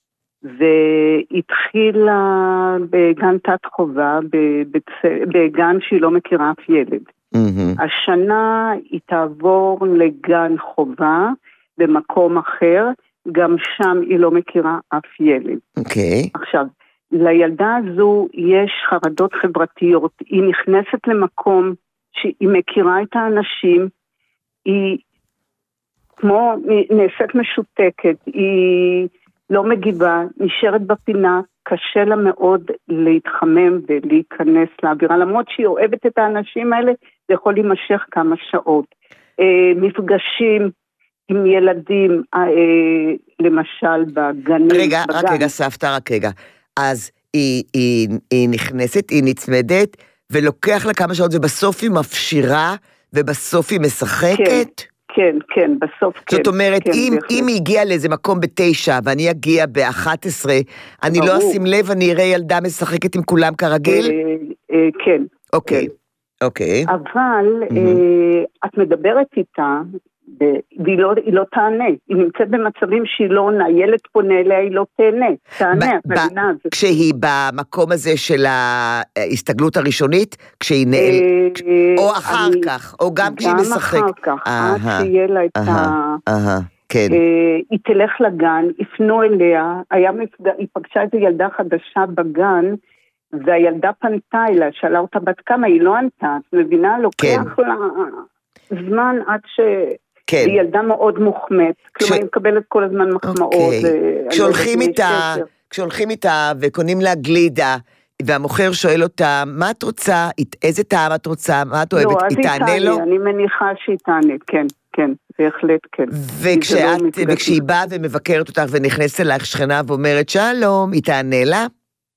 והתחילה בגן תת חובה, בגן שהיא לא מכירה אף ילד. Mm-hmm. השנה היא תעבור לגן חובה, במקום אחר, גם שם היא לא מכירה אף ילד. אוקיי. Okay. עכשיו, לילדה הזו יש חרדות חברתיות, היא נכנסת למקום שהיא מכירה את האנשים, היא כמו נעשית משותקת, היא לא מגיבה, נשארת בפינה, קשה לה מאוד להתחמם ולהיכנס לאווירה, למרות שהיא אוהבת את האנשים האלה, זה יכול להימשך כמה שעות. מפגשים, עם ילדים, אה, למשל בגנים. רגע, בגן. רק רגע, סבתא, רק רגע. אז היא, היא, היא נכנסת, היא נצמדת, ולוקח לה כמה שעות, ובסוף היא מפשירה, ובסוף היא משחקת? כן, כן, כן, בסוף כן. זאת אומרת, כן, אם, אם היא הגיעה לאיזה מקום בתשע, ואני אגיע באחת עשרה, אני ברור. לא אשים לב, אני אראה ילדה משחקת עם כולם כרגיל? אה, אה, כן. אוקיי, כן. אוקיי. אבל mm-hmm. אה, את מדברת איתה, והיא לא, היא לא תענה, היא נמצאת במצבים שהיא לא עונה, ילד פונה אליה, היא לא תענה, תענה, את מבינה את זה. כשהיא במקום הזה של ההסתגלות הראשונית, כשהיא נעל, או אחר כך, או גם כשהיא משחק. גם אחר כך, עד שיהיה לה את ה... כן. היא תלך לגן, יפנו אליה, היא פגשה איזו ילדה חדשה בגן, והילדה פנתה אליה, שאלה אותה בת כמה, היא לא ענתה, את מבינה, לוקח לה זמן עד ש... כן. היא ילדה מאוד מוחמת, כלומר היא מקבלת כל הזמן מחמאות. כשהולכים איתה, כשהולכים איתה וקונים לה גלידה, והמוכר שואל אותה, מה את רוצה, איזה טעם את רוצה, מה את אוהבת, היא תענה לו? אני מניחה שהיא תענה, כן, כן, בהחלט כן. וכשהיא באה ומבקרת אותך ונכנסת אלייך שכנה ואומרת שלום, היא תענה לה?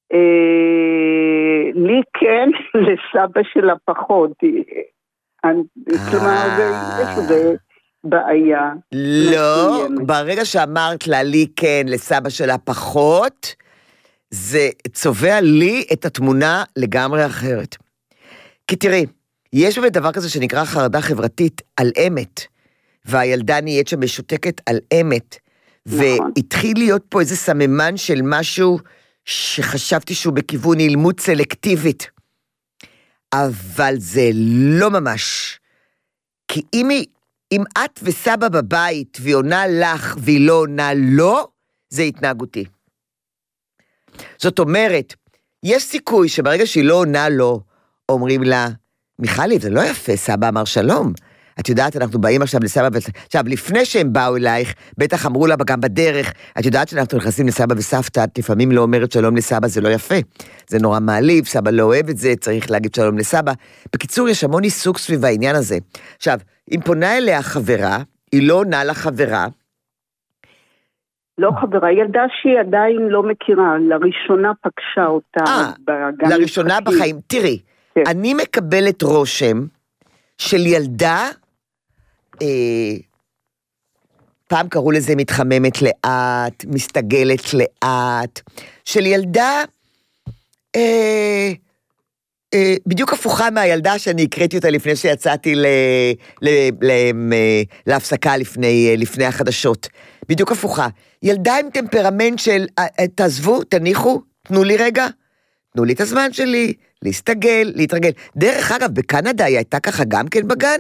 לי כן, לסבא שלה פחות. כלומר, זה בעיה. לא, ברגע שאמרת לה לי כן, לסבא שלה פחות, זה צובע לי את התמונה לגמרי אחרת. כי תראי, יש באמת דבר כזה שנקרא חרדה חברתית על אמת, והילדה נהיית שם משותקת על אמת, והתחיל להיות פה איזה סממן של משהו שחשבתי שהוא בכיוון אילמות סלקטיבית, אבל זה לא ממש. כי אם, היא, אם את וסבא בבית והיא עונה לך והיא לא עונה לא, זה התנהגותי. זאת אומרת, יש סיכוי שברגע שהיא לא עונה לו, אומרים לה, מיכלי, זה לא יפה, סבא אמר שלום. את יודעת, אנחנו באים עכשיו לסבא וסבא, עכשיו, לפני שהם באו אלייך, בטח אמרו לה גם בדרך, את יודעת שאנחנו נכנסים לסבא וסבתא, את לפעמים לא אומרת שלום לסבא, זה לא יפה. זה נורא מעליב, סבא לא אוהב את זה, צריך להגיד שלום לסבא. בקיצור, יש המון עיסוק סביב העניין הזה. עכשיו, אם פונה אליה חברה, היא לא עונה לחברה, לא חברה, ילדה שהיא עדיין לא מכירה, לראשונה פגשה אותה. אה, לראשונה בחיים. תראי, כן. אני מקבלת רושם של ילדה, אה, פעם קראו לזה מתחממת לאט, מסתגלת לאט, של ילדה, אה, אה, בדיוק הפוכה מהילדה שאני הקראתי אותה לפני שיצאתי ל, ל, ל, ל, להפסקה לפני, לפני החדשות. בדיוק הפוכה. ילדה עם טמפרמנט של, תעזבו, תניחו, תנו לי רגע, תנו לי את הזמן שלי, להסתגל, להתרגל. דרך אגב, בקנדה היא הייתה ככה גם כן בגן?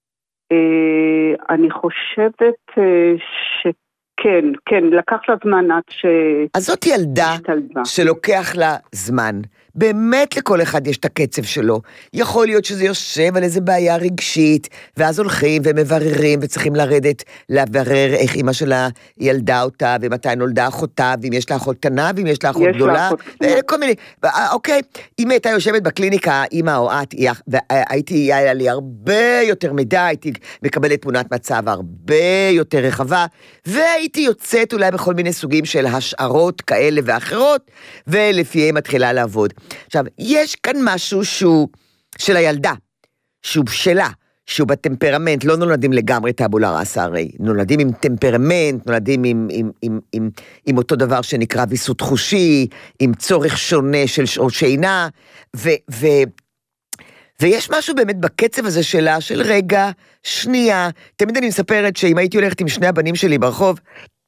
אני חושבת שכן, כן, לקח לה זמן עד ש... אז זאת ילדה שלוקח לה זמן. באמת לכל אחד יש את הקצב שלו. יכול להיות שזה יושב על איזה בעיה רגשית, ואז הולכים ומבררים, וצריכים לרדת, לברר איך אמא שלה ילדה אותה, ומתי נולדה אחותה, ואם יש לה אחות קטנה, ואם יש לה אחות גדולה, וכל מיני, אוקיי, אם הייתה יושבת בקליניקה, אמא או את, הייתי, היה לי הרבה יותר מידע, הייתי מקבלת תמונת מצב הרבה יותר רחבה, והייתי יוצאת אולי בכל מיני סוגים של השערות כאלה ואחרות, ולפיהם מתחילה לעבוד. עכשיו, יש כאן משהו שהוא של הילדה, שהוא שלה, שהוא בטמפרמנט, לא נולדים לגמרי טאבולה ראסה הרי, נולדים עם טמפרמנט, נולדים עם, עם, עם, עם, עם אותו דבר שנקרא ויסות חושי, עם צורך שונה של שעות שינה, ו, ו, ויש משהו באמת בקצב הזה שלה, של רגע, שנייה, תמיד אני מספרת שאם הייתי הולכת עם שני הבנים שלי ברחוב,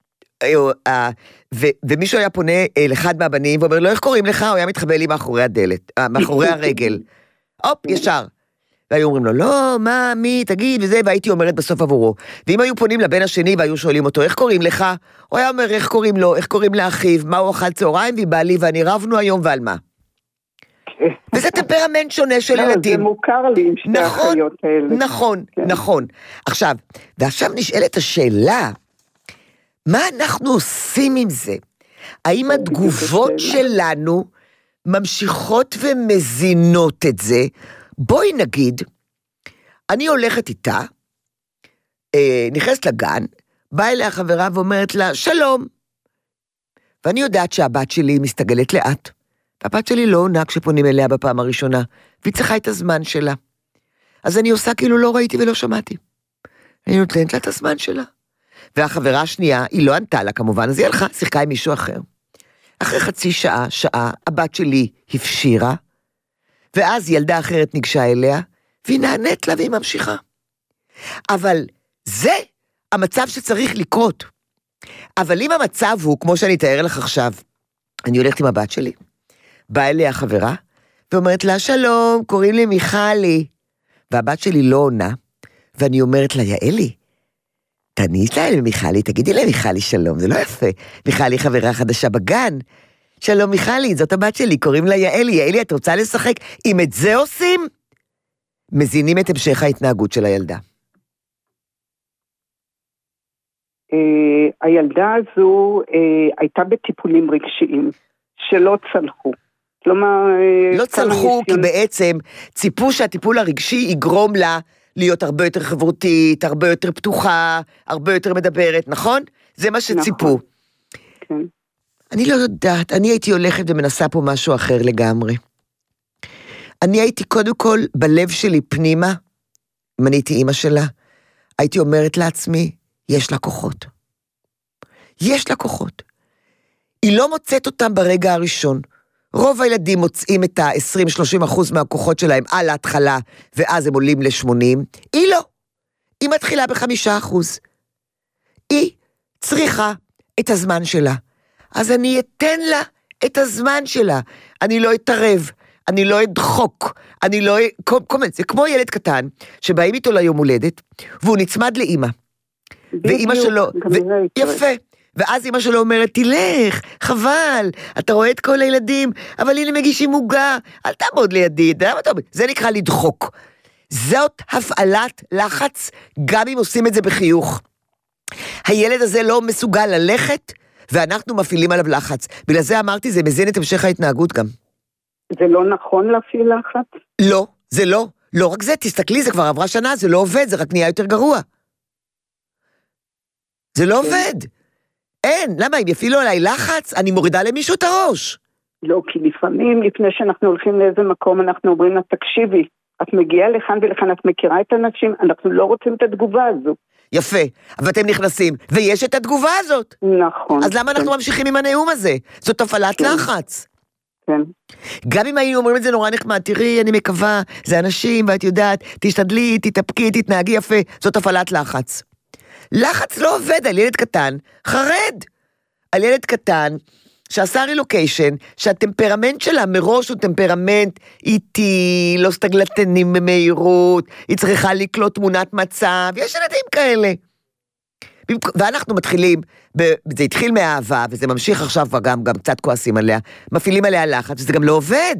ו- ומישהו היה פונה לאחד מהבנים ואומר לו, איך קוראים לך? הוא היה מתחבא לי מאחורי הדלת, מאחורי הרגל. הופ, ישר. והיו אומרים לו, לא, מה, מי, תגיד, וזה, והייתי אומרת בסוף עבורו. ואם היו פונים לבן השני והיו שואלים אותו, איך קוראים לך? הוא היה אומר, איך קוראים לו, איך קוראים לאחיו, מה הוא אכל צהריים, ובעלי ואני רבנו היום ועל מה. וזה טמפרמנט שונה של ילדים. זה מוכר לי עם שתי החיות האלה. נכון, נכון. עכשיו, ועכשיו נשאלת השאלה, מה אנחנו עושים עם זה? האם התגובות שלנו ממשיכות ומזינות את זה? בואי נגיד, אני הולכת איתה, אה, נכנסת לגן, באה אליה חברה ואומרת לה, שלום. ואני יודעת שהבת שלי מסתגלת לאט. והבת שלי לא עונה כשפונים אליה בפעם הראשונה, והיא צריכה את הזמן שלה. אז אני עושה כאילו לא ראיתי ולא שמעתי. אני נותנת לה את הזמן שלה. והחברה השנייה, היא לא ענתה לה כמובן, אז היא הלכה, שיחקה עם מישהו אחר. אחרי חצי שעה, שעה, הבת שלי הפשירה, ואז ילדה אחרת ניגשה אליה, והיא נענית לה והיא ממשיכה. אבל זה המצב שצריך לקרות. אבל אם המצב הוא, כמו שאני אתאר לך עכשיו, אני הולכת עם הבת שלי, באה אליה החברה, ואומרת לה, שלום, קוראים לי מיכלי, והבת שלי לא עונה, ואני אומרת לה, יעלי, תענית לה למיכלי, תגידי לה מיכלי שלום, זה לא יפה, מיכלי חברה חדשה בגן, שלום מיכלי, זאת הבת שלי, קוראים לה יעלי, יעלי, את רוצה לשחק? אם את זה עושים, מזינים את המשך ההתנהגות של הילדה. הילדה הזו הייתה בטיפולים רגשיים, שלא צלחו. כלומר... לא צלחו, כי בעצם ציפו שהטיפול הרגשי יגרום לה להיות הרבה יותר חברותית, הרבה יותר פתוחה, הרבה יותר מדברת, נכון? זה מה שציפו. כן. אני לא יודעת, אני הייתי הולכת ומנסה פה משהו אחר לגמרי. אני הייתי קודם כל בלב שלי פנימה, אם אני הייתי אמא שלה, הייתי אומרת לעצמי, יש לה כוחות. יש לה כוחות. היא לא מוצאת אותם ברגע הראשון. רוב הילדים מוצאים את ה-עשרים שלושים אחוז מהכוחות שלהם על ההתחלה, ואז הם עולים ל-שמונים. היא לא. היא מתחילה ב-חמישה אחוז. היא צריכה את הזמן שלה. אז אני אתן לה את הזמן שלה. אני לא אתערב, אני לא אדחוק, אני לא... זה כמו ילד קטן, שבאים איתו ליום הולדת, והוא נצמד לאמא. ואמא שלו... יפה. ואז אמא שלו אומרת, תלך, חבל, אתה רואה את כל הילדים, אבל הנה מגישים מוגה, אל תעמוד לידי, זה נקרא לדחוק. זאת הפעלת לחץ, גם אם עושים את זה בחיוך. הילד הזה לא מסוגל ללכת, ואנחנו מפעילים עליו לחץ. בגלל זה אמרתי, זה מזין את המשך ההתנהגות גם. זה לא נכון להפעיל לחץ? לא, זה לא. לא רק זה, תסתכלי, זה כבר עברה שנה, זה לא עובד, זה רק נהיה יותר גרוע. זה לא עובד. אין, למה? אם יפעילו עליי לחץ, אני מורידה למישהו את הראש. לא, כי לפעמים, לפני שאנחנו הולכים לאיזה מקום, אנחנו אומרים לה, תקשיבי, את מגיעה לכאן ולכאן, את מכירה את האנשים, אנחנו לא רוצים את התגובה הזו. יפה, אבל אתם נכנסים, ויש את התגובה הזאת. נכון. אז למה אנחנו ממשיכים עם הנאום הזה? זאת הפעלת לחץ. כן. גם אם היינו אומרים את זה נורא נחמד, תראי, אני מקווה, זה אנשים, ואת יודעת, תשתדלי, תתאפקי, תתנהגי יפה, זאת הפעלת לחץ. לחץ לא עובד על ילד קטן, חרד. על ילד קטן, שעשה רילוקיישן, שהטמפרמנט שלה מראש הוא טמפרמנט איטי, לא סטגלטנים במהירות, היא צריכה לקלוט תמונת מצב, יש ילדים כאלה. ואנחנו מתחילים, זה התחיל מהאהבה, וזה ממשיך עכשיו וגם גם קצת כועסים עליה, מפעילים עליה לחץ, וזה גם לא עובד.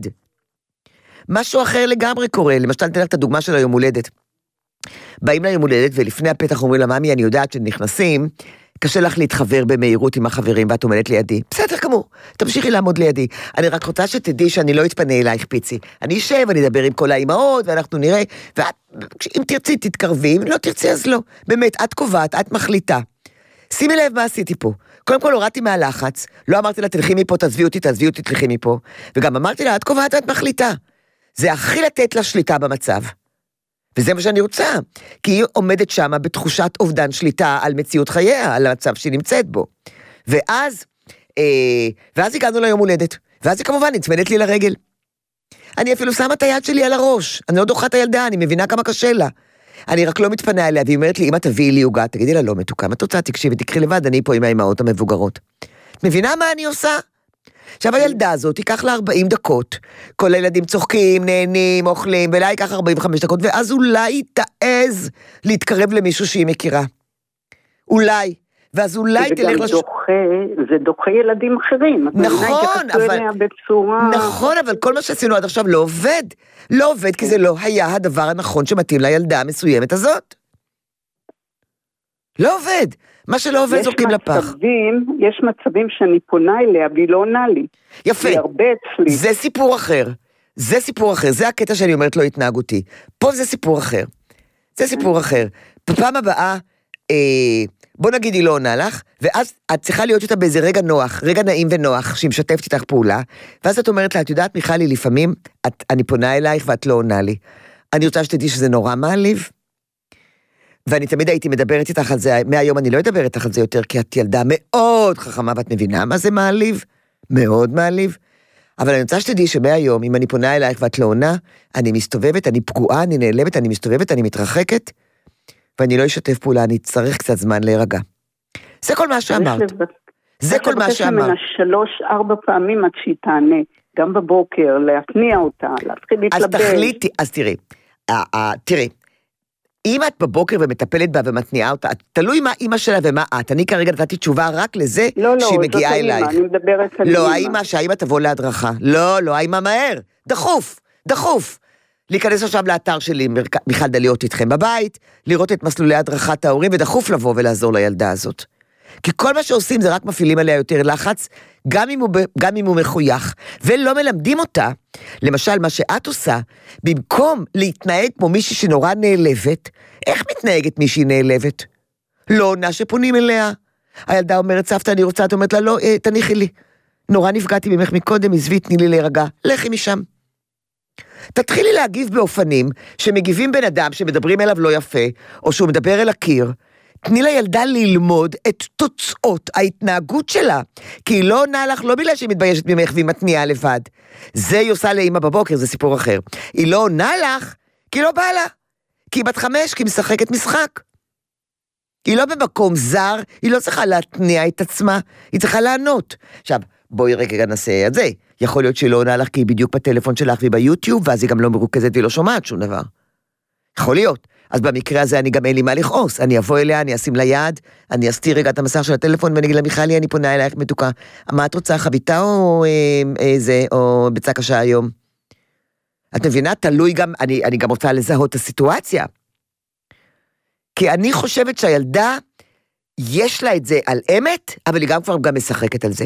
משהו אחר לגמרי קורה, למשל נתן לך את הדוגמה של היום הולדת. באים ליום הולדת, ולפני הפתח אומרים לה, ממי, אני יודעת שנכנסים, קשה לך להתחבר במהירות עם החברים, ואת עומדת לידי. בסדר כמור, תמשיכי לעמוד לידי. אני רק רוצה שתדעי שאני לא אתפנה אלייך פיצי. אני אשב, אני אדבר עם כל האימהות, ואנחנו נראה, ואם תרצי תתקרבי, אם לא תרצי אז לא. באמת, את קובעת, את מחליטה. שימי לב מה עשיתי פה. קודם כל הורדתי מהלחץ, לא אמרתי לה, תלכי מפה, תעזבי אותי, תעזבי אותי, תלכי מפה. וגם אמרתי לה, את קובעת, את מחליטה. זה הכי לתת לה שליטה במצב. וזה מה שאני רוצה, כי היא עומדת שמה בתחושת אובדן שליטה על מציאות חייה, על המצב שהיא נמצאת בו. ואז, אה, ואז הגענו ליום הולדת, ואז היא כמובן נצמדת לי לרגל. אני אפילו שמה את היד שלי על הראש, אני לא דוחה את הילדה, אני מבינה כמה קשה לה. אני רק לא מתפנה אליה, והיא אומרת לי, אמא תביאי לי עוגה, תגידי לה, לא מתוקה, מה תוצאה, תקשיבי, תקחי לבד, אני פה עם האימהות המבוגרות. את מבינה מה אני עושה? עכשיו הילדה הזאת ייקח לה ארבעים דקות, כל הילדים צוחקים, נהנים, אוכלים, ולה ייקח ארבעים וחמש דקות, ואז אולי היא תעז להתקרב למישהו שהיא מכירה. אולי. ואז אולי תלך לש... זה גם דוחה, זה דוחה ילדים אחרים. נכון, אבל... בצורה... נכון, אבל כל מה שעשינו עד עכשיו לא עובד. לא עובד, כי זה לא היה הדבר הנכון שמתאים לילדה המסוימת הזאת. לא עובד. מה שלא עובד זורקים לפח. יש מצבים שאני פונה אליה והיא לא עונה לי. יפה. זה סיפור אחר. זה סיפור אחר. זה הקטע שאני אומרת לא התנהגותי. פה זה סיפור אחר. זה סיפור אחר. בפעם הבאה, אה, בוא נגיד היא לא עונה לך, ואז את צריכה להיות איתה באיזה רגע נוח, רגע נעים ונוח, שהיא משתפת איתך פעולה, ואז את אומרת לה, את יודעת מיכלי, לפעמים את, אני פונה אלייך ואת לא עונה לי. אני רוצה שתדעי שזה נורא מעליב. ואני תמיד הייתי מדברת איתך על זה, מהיום אני לא אדבר איתך על זה יותר, כי את ילדה מאוד חכמה, ואת מבינה מה זה מעליב? מאוד מעליב. אבל אני רוצה שתדעי שמהיום, אם אני פונה אלייך ואת לא עונה, אני מסתובבת, אני פגועה, אני נעלבת, אני מסתובבת, אני מתרחקת, ואני לא אשתף פעולה, אני צריך קצת זמן להירגע. זה כל מה שאמרת. זה כל מה שאמרת. ממנה שלוש, ארבע פעמים עד שהיא תענה, גם בבוקר, להתניע אותה, להתחיל להתלבש. אז תחליטי, אז תראי, תראי, אם את בבוקר ומטפלת בה ומתניעה אותה, תלוי מה אמא שלה ומה את. אני כרגע נתתי תשובה רק לזה לא, לא, שהיא מגיעה אלייך. לא, לא, זאת האמא, אני מדברת על לא, אמא. האמא, שהאמא תבוא להדרכה. לא, לא, האמא מהר. דחוף, דחוף. להיכנס עכשיו לאתר שלי, מיכל דליות איתכם בבית, לראות את מסלולי הדרכת ההורים, ודחוף לבוא ולעזור לילדה הזאת. כי כל מה שעושים זה רק מפעילים עליה יותר לחץ, גם אם הוא, גם אם הוא מחוייך, ולא מלמדים אותה, למשל מה שאת עושה, במקום להתנהג כמו מישהי שנורא נעלבת, איך מתנהגת מישהי נעלבת? לא עונה שפונים אליה. הילדה אומרת, סבתא, אני רוצה, את אומרת לה, לא, תניחי לי. נורא נפגעתי ממך מקודם, עזבי, תני לי להירגע, לכי משם. תתחילי להגיב באופנים, שמגיבים בן אדם שמדברים אליו לא יפה, או שהוא מדבר אל הקיר, תני לילדה ללמוד את תוצאות ההתנהגות שלה, כי היא לא עונה לך, לא בגלל שהיא מתביישת ממך והיא מתניעה לבד. זה היא עושה לאמא בבוקר, זה סיפור אחר. היא לא עונה לך, כי היא לא באה לה. כי היא בת חמש, כי היא משחקת משחק. היא לא במקום זר, היא לא צריכה להתניע את עצמה, היא צריכה לענות. עכשיו, בואי רגע נעשה את זה. יכול להיות שהיא לא עונה לך, כי היא בדיוק בטלפון שלך והיא ביוטיוב, ואז היא גם לא מרוכזת והיא לא שומעת שום דבר. יכול להיות. אז במקרה הזה אני גם אין לי מה לכעוס, אני אבוא אליה, אני אשים לה יד, אני אסתיר רגע את המסך של הטלפון, ואני אגיד לה, מיכלי, אני פונה אלייך מתוקה, מה את רוצה, חביתה או איזה, או ביצה קשה היום? את מבינה, תלוי גם, אני, אני גם רוצה לזהות את הסיטואציה, כי אני חושבת שהילדה, יש לה את זה על אמת, אבל היא גם כבר גם משחקת על זה.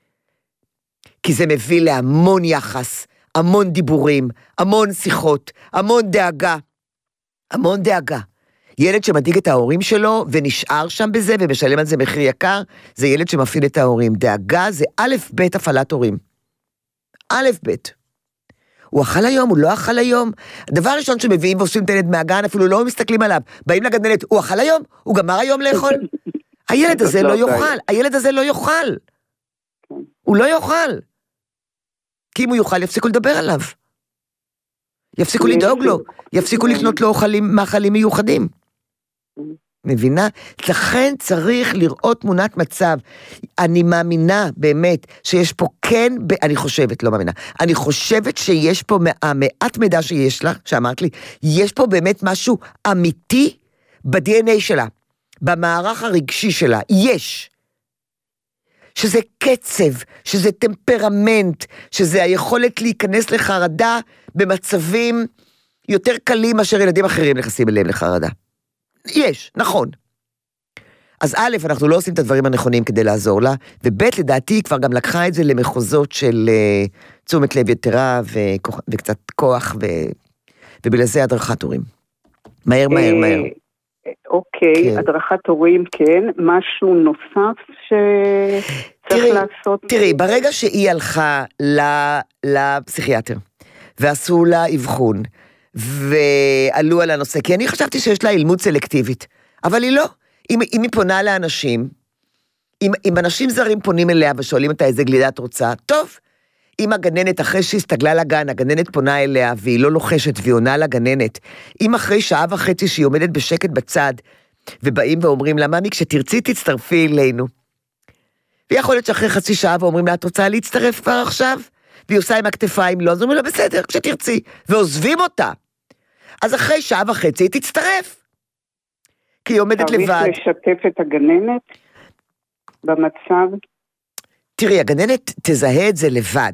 כי זה מביא להמון יחס, המון דיבורים, המון שיחות, המון דאגה, המון דאגה. ילד שמדאיג את ההורים שלו ונשאר שם בזה ומשלם על זה מחיר יקר, זה ילד שמפעיל את ההורים. דאגה זה א' ב' הפעלת הורים. א' ב'. הוא אכל היום, הוא לא אכל היום. הדבר הראשון שמביאים ועושים את הילד מהגן, אפילו לא מסתכלים עליו. באים לגננת, הוא אכל היום? הוא גמר היום לאכול? הילד הזה לא יאכל, הילד הזה לא יאכל. הוא לא יאכל. כי אם הוא יאכל, יפסיקו לדבר עליו. יפסיקו לדאוג לו, יפסיקו לקנות לו מאכלים מיוחדים. מבינה? לכן צריך לראות תמונת מצב. אני מאמינה באמת שיש פה כן, אני חושבת, לא מאמינה, אני חושבת שיש פה מעט מידע שיש לה, שאמרת לי, יש פה באמת משהו אמיתי ב-די אן איי שלה, במערך הרגשי שלה, יש. שזה קצב, שזה טמפרמנט, שזה היכולת להיכנס לחרדה במצבים יותר קלים מאשר ילדים אחרים נכנסים אליהם לחרדה. יש, נכון. אז א', אנחנו לא עושים את הדברים הנכונים כדי לעזור לה, וב', לדעתי היא כבר גם לקחה את זה למחוזות של uh, תשומת לב יתרה וכוח, וקצת כוח, ו... ובגלל זה הדרכת הורים. מהר, מהר, מהר. אוקיי, הדרכת הורים, כן. משהו נוסף שצריך לעשות? תראי, ברגע שהיא הלכה לפסיכיאטר, ועשו לה אבחון, ועלו על הנושא, כי אני חשבתי שיש לה אילמות סלקטיבית, אבל היא לא. אם, אם היא פונה לאנשים, אם, אם אנשים זרים פונים אליה ושואלים אותה איזה גלידה את רוצה, טוב. אם הגננת, אחרי שהסתגלה לגן, הגננת פונה אליה, והיא לא לוחשת, והיא עונה לגננת, אם אחרי שעה וחצי שהיא עומדת בשקט בצד, ובאים ואומרים לה, ממי, כשתרצי תצטרפי אלינו. ויכול להיות שאחרי חצי שעה ואומרים לה, את רוצה להצטרף כבר עכשיו? והיא עושה עם הכתפיים, לא, אז אומרים לה, בסדר, כשתרצי, ועוזבים אותה. אז אחרי שעה וחצי היא תצטרף. כי היא עומדת לבד. צריך לשתף את הגננת במצב? תראי, הגננת תזהה את זה לבד.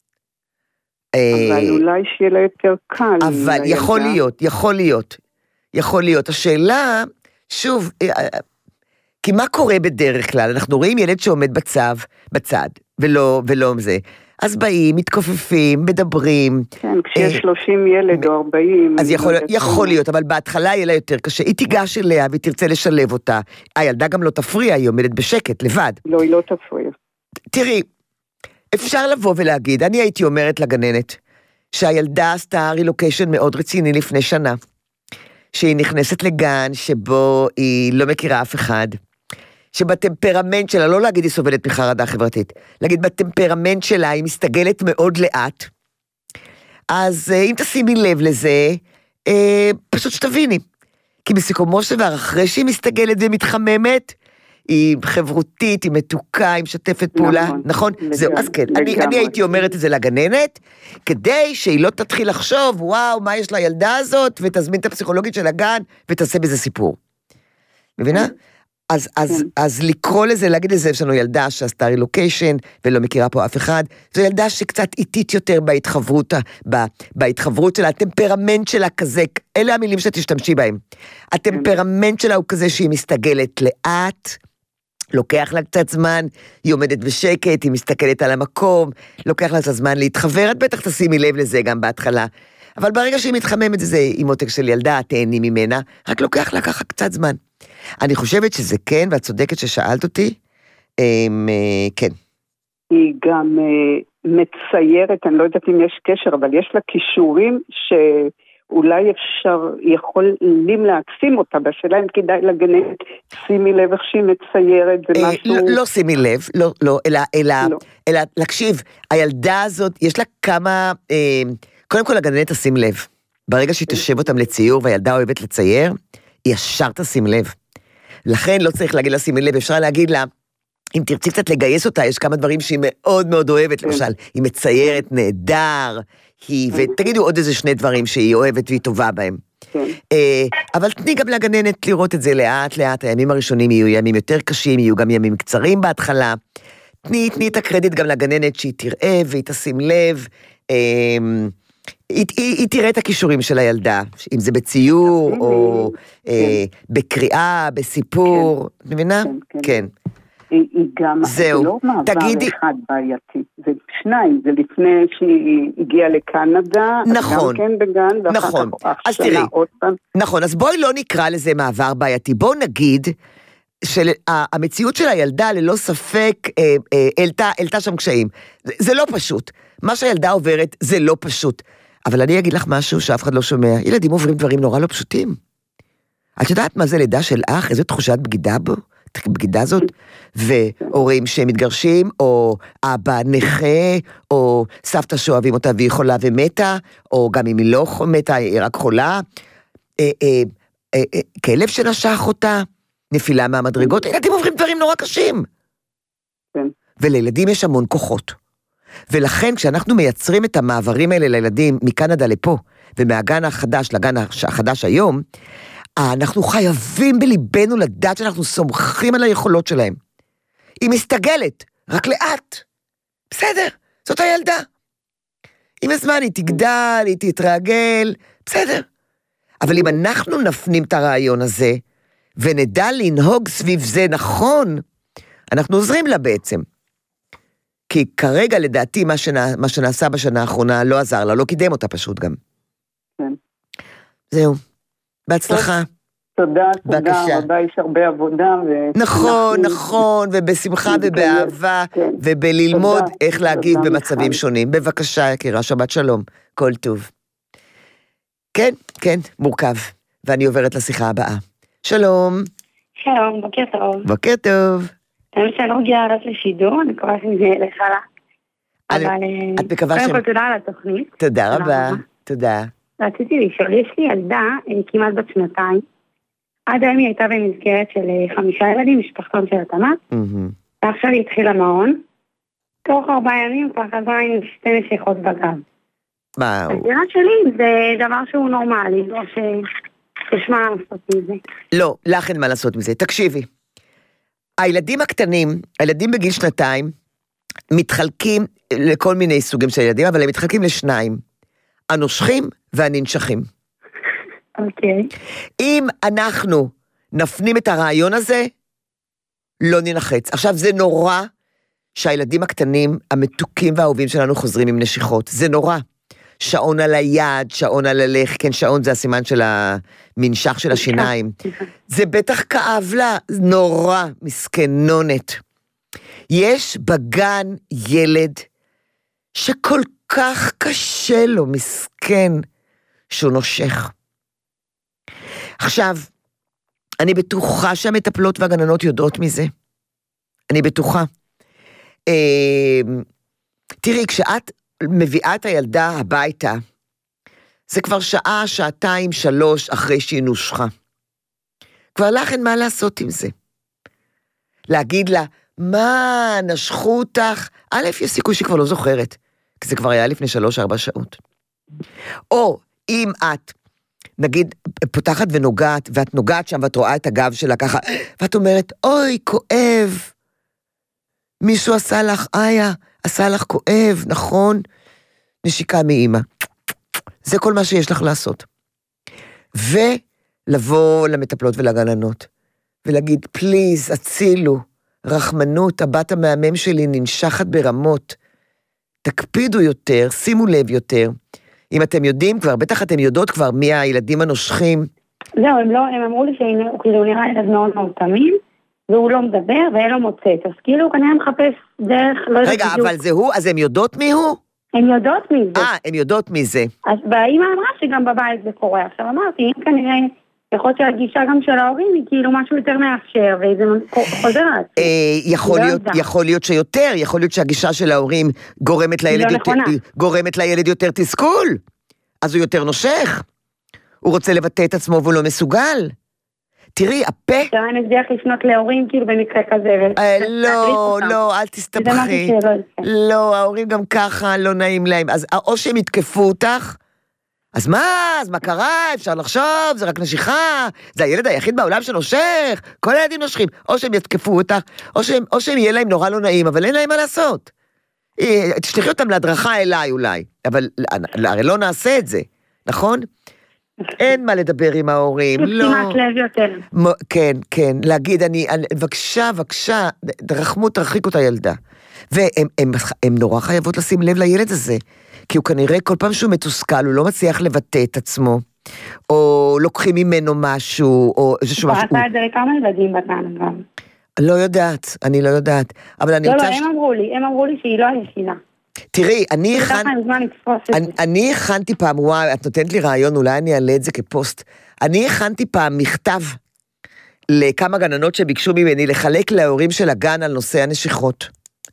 אבל אולי שיהיה לה יותר קל. אבל יכול להיות, יכול להיות. יכול להיות. השאלה, שוב, כי מה קורה בדרך כלל? אנחנו רואים ילד שעומד בצד, בצד, ולא, ולא זה. אז באים, מתכופפים, מדברים. כן, כשיש שלושים ילד או ארבעים. אז יכול, יכול להיות, אבל בהתחלה יהיה לה יותר קשה. היא תיגש אליה והיא תרצה לשלב אותה. הילדה גם לא תפריע, היא עומדת בשקט, לבד. לא, היא לא תפריע. תראי, אפשר לבוא ולהגיד, אני הייתי אומרת לגננת, שהילדה עשתה רילוקיישן מאוד רציני לפני שנה, שהיא נכנסת לגן שבו היא לא מכירה אף אחד, שבטמפרמנט שלה, לא להגיד היא סובלת מחרדה חברתית, להגיד בטמפרמנט שלה היא מסתגלת מאוד לאט, אז אם תשימי לב לזה, פשוט שתביני, כי בסיכומו של דבר, אחרי שהיא מסתגלת ומתחממת, היא חברותית, היא מתוקה, היא משתפת פעולה, נכון? נכון? זהו, אז כן, אני, אני הייתי אומרת את זה לגננת, כדי שהיא לא תתחיל לחשוב, וואו, מה יש לילדה הזאת, ותזמין את הפסיכולוגית של הגן, ותעשה בזה סיפור. מבינה? אז, אז, אז לקרוא לזה, להגיד לזה, יש לנו ילדה שעשתה רילוקיישן, ולא מכירה פה אף אחד, זו ילדה שקצת איטית יותר בהתחברות, בהתחברות שלה, הטמפרמנט שלה כזה, אלה המילים שתשתמשי בהם. הטמפרמנט שלה הוא כזה שהיא מסתגלת לאט, לוקח לה קצת זמן, היא עומדת בשקט, היא מסתכלת על המקום, לוקח לה קצת זמן להתחבר, את בטח תשימי לב לזה גם בהתחלה, אבל ברגע שהיא מתחממת את זה, היא מותק של ילדה, תהני ממנה, רק לוקח לה ככה קצת זמן. אני חושבת שזה כן, ואת צודקת ששאלת אותי, כן. היא גם מציירת, אני לא יודעת אם יש קשר, אבל יש לה כישורים שאולי אפשר, יכולים להקסים אותה, בשאלה אם כדאי לגננת, שימי לב איך שהיא מציירת, זה משהו... לא שימי לב, לא, לא, אלא להקשיב, הילדה הזאת, יש לה כמה, קודם כל הגננת תשים לב, ברגע שהיא תשב אותם לציור, והילדה אוהבת לצייר, היא ישר תשים לב. לכן לא צריך להגיד לה שימי לב, אפשר להגיד לה, אם תרצי קצת לגייס אותה, יש כמה דברים שהיא מאוד מאוד אוהבת, למשל, היא מציירת נהדר, היא, ותגידו עוד איזה שני דברים שהיא אוהבת והיא טובה בהם. אבל תני גם לגננת לראות את זה לאט לאט, הימים הראשונים יהיו ימים יותר קשים, יהיו גם ימים קצרים בהתחלה, תני, תני את הקרדיט גם לגננת שהיא תראה והיא תשים לב, היא, היא, היא תראה את הכישורים של הילדה, אם זה בציור, או אה, בקריאה, בסיפור, את מבינה? כן. כן. היא, היא גם, זהו, זה לא מעבר תגידי... אחד בעייתי, זה שניים, זה לפני שהיא הגיעה לקנדה, נכון, גם כן בגן, ואחר נכון, כך אז תראי, עוד פעם. נכון, אז בואי לא נקרא לזה מעבר בעייתי, בואו נגיד, שהמציאות של הילדה ללא ספק אה, אה, העלתה, העלתה שם קשיים, זה, זה לא פשוט, מה שהילדה עוברת זה לא פשוט, אבל אני אגיד לך משהו שאף אחד לא שומע, ילדים עוברים דברים נורא לא פשוטים. את יודעת מה זה לידה של אח? איזו תחושת בגידה בו? בגידה זאת? והורים שמתגרשים, או אבא נכה, או סבתא שאוהבים אותה והיא חולה ומתה, או גם אם היא לא מתה, היא רק חולה, אה, אה, אה, אה, כלב שנשך אותה, נפילה מהמדרגות, ילדים עוברים דברים נורא קשים. ולילדים יש המון כוחות. ולכן כשאנחנו מייצרים את המעברים האלה לילדים מקנדה לפה, ומהגן החדש לגן החדש היום, אנחנו חייבים בליבנו לדעת שאנחנו סומכים על היכולות שלהם. היא מסתגלת, רק לאט. בסדר, זאת הילדה. עם הזמן היא תגדל, היא תתרגל, בסדר. אבל אם אנחנו נפנים את הרעיון הזה, ונדע לנהוג סביב זה נכון, אנחנו עוזרים לה בעצם. כי כרגע לדעתי מה, שנע, מה שנעשה בשנה האחרונה לא עזר לה, לא קידם אותה פשוט גם. כן. זהו, בהצלחה. תודה, תודה, רבה, יש הרבה עבודה. נכון, נכון, ובשמחה ובאהבה, ובללמוד איך להגיב במצבים שונים. בבקשה, יקירה, שבת שלום, כל טוב. כן, כן, מורכב, ואני עוברת לשיחה הבאה. שלום. שלום, בוקר טוב. בוקר טוב. אני שאני לא מגיעה רק לשידור, אני מקווה שזה ילך הלאה. את מקווה ש... קודם כל תודה על התוכנית. תודה רבה, תודה. רציתי לשאול, יש לי ילדה כמעט בת שנתיים, עד היום היא הייתה במסגרת של חמישה ילדים, משפחתון של התנ"ך, ועכשיו היא התחילה מעון, תוך ארבעה ימים כבר חזרה עם שתי נשיכות בגב. וואו. השאלה שלי זה דבר שהוא נורמלי, לא שיש מה לעשות מזה. לא, לך אין מה לעשות מזה, תקשיבי. הילדים הקטנים, הילדים בגיל שנתיים, מתחלקים לכל מיני סוגים של ילדים, אבל הם מתחלקים לשניים, הנושכים והננשכים. אוקיי. אם אנחנו נפנים את הרעיון הזה, לא ננחץ. עכשיו זה נורא שהילדים הקטנים, המתוקים והאהובים שלנו חוזרים עם נשיכות. זה נורא. שעון על היד, שעון על הלך, כן, שעון זה הסימן של המנשך של השיניים. זה בטח כאב לה, נורא, מסכנונת. יש בגן ילד שכל כך קשה לו, מסכן, שהוא נושך. עכשיו, אני בטוחה שהמטפלות והגננות יודעות מזה. אני בטוחה. תראי, כשאת מביאה את הילדה הביתה, זה כבר שעה, שעתיים, שלוש אחרי שהיא נושכה. כבר לך אין מה לעשות עם זה. להגיד לה, מה, נשכו אותך? א', יש סיכוי שכבר לא זוכרת, כי זה כבר היה לפני שלוש, ארבע שעות. או, אם את, נגיד, פותחת ונוגעת, ואת נוגעת שם, ואת רואה את הגב שלה ככה, ואת אומרת, אוי, כואב. מישהו עשה לך, איה, עשה לך כואב, נכון? נשיקה מאמא. זה כל מה שיש לך לעשות. ולבוא למטפלות ולגננות, ולהגיד, פליז, הצילו, רחמנות, הבת המאמם שלי ננשחת ברמות, תקפידו יותר, שימו לב יותר, אם אתם יודעים כבר, בטח אתם יודעות כבר מי הילדים הנושכים. זהו, הם לא, הם אמרו לי שהוא כאילו נראה ילד מאוד מאוד תמים, והוא לא מדבר ואין לו מוצאת, אז כאילו הוא כנראה מחפש דרך, לא יודעת רגע, אבל זה הוא, אז הם יודעות מי הוא? הם יודעות מי זה. אה, הם יודעות מי זה. אז והאמא אמרה שגם בבית זה קורה, עכשיו אמרתי, אם כנראה, יכול להיות שהגישה גם של ההורים היא כאילו משהו יותר מאפשר, וזה חוזר לעצמי. יכול להיות שיותר, יכול להיות שהגישה של ההורים גורמת לילד יותר תסכול, אז הוא יותר נושך, הוא רוצה לבטא את עצמו והוא לא מסוגל. תראי, הפה... עכשיו אני מצליח לפנות להורים כאילו במקרה כזה. לא, לא, אל תסתבכי. לא, ההורים גם ככה לא נעים להם. אז או שהם יתקפו אותך, אז מה? אז מה קרה? אפשר לחשוב, זה רק נשיכה, זה הילד היחיד בעולם שנושך, כל הילדים נושכים. או שהם יתקפו אותך, או שהם, או שהם יהיה להם נורא לא נעים, אבל אין להם מה לעשות. תשלחי אותם להדרכה אליי אולי, אבל הרי לא נעשה את זה, נכון? אין מה לדבר עם ההורים, לא. שימת לב יותר. כן, כן, להגיד, אני, בבקשה, בבקשה, רחמו, תרחיקו את הילדה. והם נורא חייבות לשים לב לילד הזה, כי הוא כנראה כל פעם שהוא מתוסכל, הוא לא מצליח לבטא את עצמו, או לוקחים ממנו משהו, או איזשהו משהו. אתה את זה לכמה ילדים בגן גם? לא יודעת, אני לא יודעת. אבל אני לא, רוצה... לא, הם אמרו לי, הם אמרו לי שהיא לא היחידה. תראי, אני הכנתי, אני, אני הכנתי פעם, וואי, את נותנת לי רעיון, אולי אני אעלה את זה כפוסט, אני הכנתי פעם מכתב לכמה גננות שביקשו ממני לחלק להורים של הגן על נושא הנשיכות.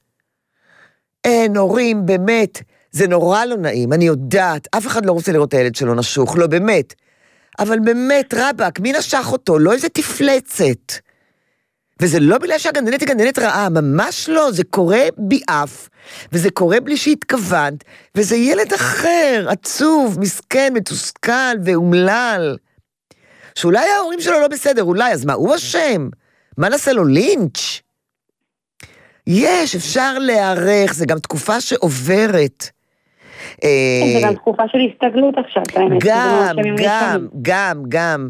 אין, הורים, באמת, זה נורא לא נעים, אני יודעת, אף אחד לא רוצה לראות את הילד שלו נשוך, לא באמת, אבל באמת, רבק, מי נשך אותו? לא איזה תפלצת. וזה לא בגלל שהגננת היא גננת רעה, ממש לא, זה קורה ביעף, וזה קורה בלי שהתכוונת, וזה ילד אחר, עצוב, מסכן, מתוסכל ואומלל, שאולי ההורים שלו לא בסדר, אולי, אז מה, הוא אשם? מה נעשה לו, לינץ'? יש, אפשר להערך, זה גם תקופה שעוברת. זה גם תקופה של הסתגלות עכשיו, גם, גם, גם, גם,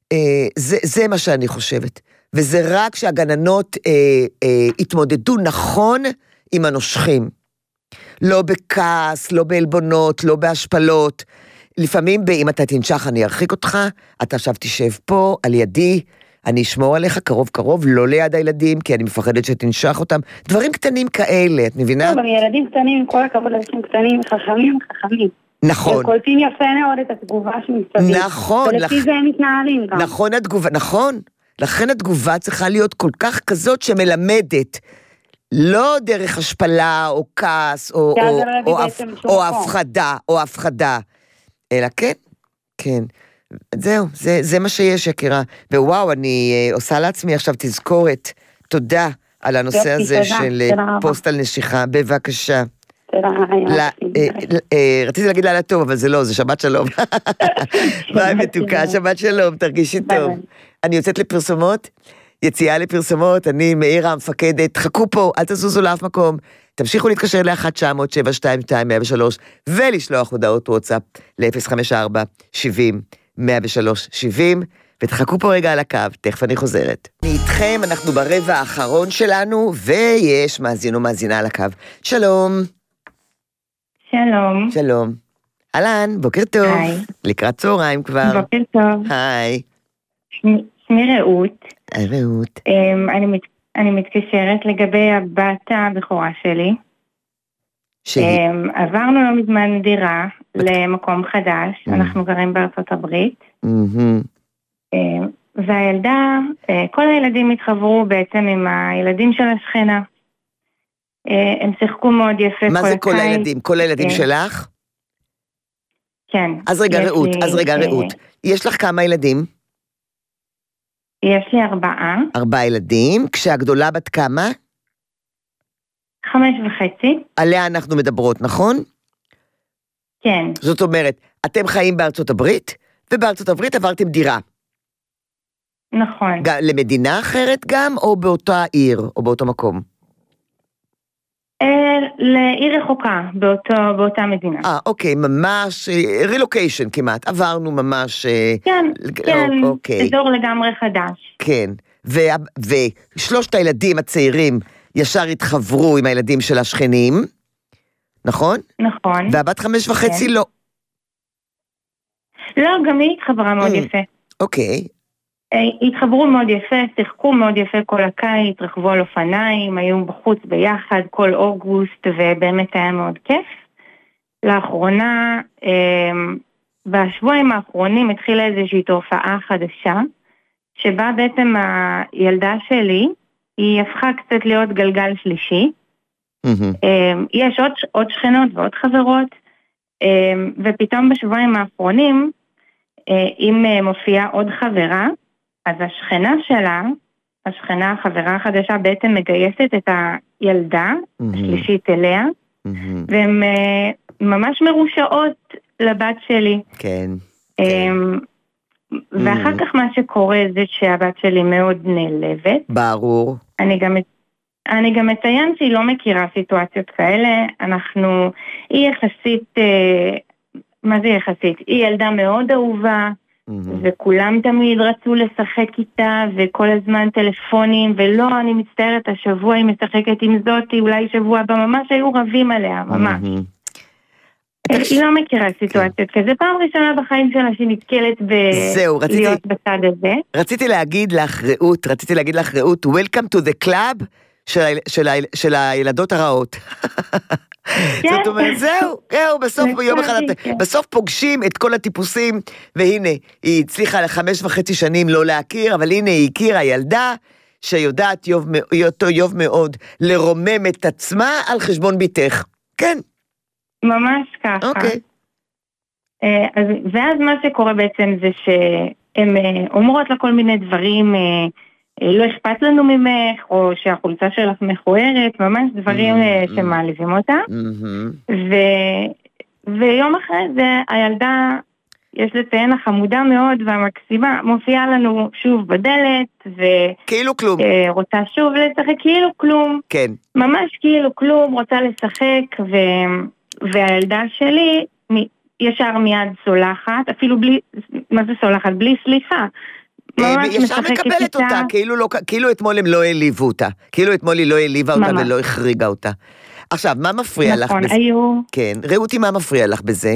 זה מה שאני חושבת. וזה רק שהגננות אה, אה, התמודדו נכון עם הנושכים. לא בכעס, לא באלבונות, לא בהשפלות. לפעמים, אם אתה תנשך, אני ארחיק אותך, אתה עכשיו תשב פה, על ידי, אני אשמור עליך קרוב קרוב, לא ליד הילדים, כי אני מפחדת שתנשך אותם. דברים קטנים כאלה, את מבינה? לא, אבל ילדים קטנים, עם כל הכבוד, אנשים קטנים, חכמים, חכמים. נכון. וקולטים יפה מאוד את התגובה שמסתובבים. נכון. ולפי זה הם מתנהלים גם. נכון, התגובה, נכון. לכן התגובה צריכה להיות כל כך כזאת שמלמדת, לא דרך השפלה או כעס או, או, או, או הפחדה, או הפחדה, אלא כן, כן. זהו, זה, זה מה שיש, יקירה. ווואו, אני uh, עושה לעצמי עכשיו תזכורת. תודה על הנושא הזה תודה, של תודה פוסט על נשיכה. בבקשה. תודה. לה, אה, אה, רציתי להגיד לה טוב, אבל זה לא, זה שבת שלום. ביי מתוקה, שבת שלום, תרגישי טוב. אני יוצאת לפרסומות, יציאה לפרסומות, אני מאירה המפקדת, חכו פה, אל תזוזו לאף מקום, תמשיכו להתקשר ל-אחת תשע אפס אפס שבע שתיים שתיים מאה ושלוש, ולשלוח הודעות וואטסאפ ל-אפס חמש ארבע שבעים מאה ושלוש שבעים, ותחכו פה רגע על הקו, תכף אני חוזרת. אני איתכם, אנחנו ברבע האחרון שלנו, ויש מאזין ומאזינה על הקו. שלום. שלום. שלום. אהלן, בוקר טוב. היי. לקראת צהריים כבר. בוקר טוב. היי. שמי רעות. היי רעות. אני, מת, אני מתקשרת לגבי הבת הבכורה שלי. שהיא? עברנו לא מזמן דירה למקום חדש, אנחנו גרים בארצות הברית. והילדה, כל הילדים התחברו בעצם עם הילדים של השכנה. הם שיחקו מאוד יפה כל הקיץ. מה זה כל הילדים? כל הילדים שלך? כן. אז רגע רעות, אז רגע רעות. יש לך כמה ילדים? יש לי ארבעה. ארבעה ילדים, כשהגדולה בת כמה? חמש וחצי. עליה אנחנו מדברות, נכון? כן. זאת אומרת, אתם חיים בארצות הברית, ובארצות הברית עברתם דירה. נכון. למדינה אחרת גם, או באותה עיר, או באותו מקום? לעיר רחוקה, באותו, באותה מדינה. אה, אוקיי, ממש, רילוקיישן כמעט, עברנו ממש... כן, כן, אוקיי. אזור לגמרי חדש. כן, ושלושת הילדים הצעירים ישר התחברו עם הילדים של השכנים, נכון? נכון. והבת חמש וחצי לא. לא, גם היא התחברה מאוד יפה. אוקיי. התחברו מאוד יפה, שיחקו מאוד יפה כל הקיץ, רכבו על אופניים, היו בחוץ ביחד כל אוגוסט, ובאמת היה מאוד כיף. לאחרונה, בשבועיים האחרונים התחילה איזושהי תופעה חדשה, שבה בעצם הילדה שלי, היא הפכה קצת להיות גלגל שלישי. יש עוד, עוד שכנות ועוד חברות, ופתאום בשבועיים האחרונים, אם מופיעה עוד חברה, אז השכנה שלה, השכנה, החברה החדשה, בעצם מגייסת את הילדה, השלישית אליה, והן ממש מרושעות לבת שלי. כן. ואחר כך מה שקורה זה שהבת שלי מאוד נעלבת. ברור. אני גם, אני גם מציין שהיא לא מכירה סיטואציות כאלה, אנחנו, היא יחסית, מה זה יחסית? היא ילדה מאוד אהובה, וכולם תמיד רצו לשחק איתה, וכל הזמן טלפונים, ולא, אני מצטערת, השבוע היא משחקת עם זאתי, אולי שבוע הבא, ממש היו רבים עליה, ממש. היא לא מכירה סיטואציות כזה, פעם ראשונה בחיים שלה שהיא נתקלת להיות בצד הזה. רציתי להגיד לך רעות, רציתי להגיד לך רעות, Welcome to the club של הילדות הרעות. זאת אומרת, זהו, זהו, בסוף ביום אחד, בסוף פוגשים את כל הטיפוסים, והנה, היא הצליחה לחמש וחצי שנים לא להכיר, אבל הנה היא הכירה ילדה, שיודעת אותו יוב מאוד, לרומם את עצמה על חשבון ביתך. כן. ממש ככה. אוקיי. אז, ואז מה שקורה בעצם זה שהן אומרות לה כל מיני דברים, לא אכפת לנו ממך, או שהחולצה שלך מכוערת, ממש דברים שמעליבים אותה. ו, ויום אחרי זה הילדה, יש לציין החמודה מאוד והמקסימה, מופיעה לנו שוב בדלת, ו... כאילו כלום. רוצה שוב לשחק, כאילו כלום. כן. ממש כאילו כלום, רוצה לשחק, ו... והילדה שלי ישר מיד סולחת, אפילו בלי, מה זה סולחת? בלי סליחה. ישר מקבלת אותה, כאילו, לא, כאילו אתמול הם לא העליבו אותה, כאילו אתמול היא לא העליבה אותה ולא החריגה אותה. עכשיו, מה מפריע לך בזה? היו... כן, ראותי, מה מפריע לך בזה?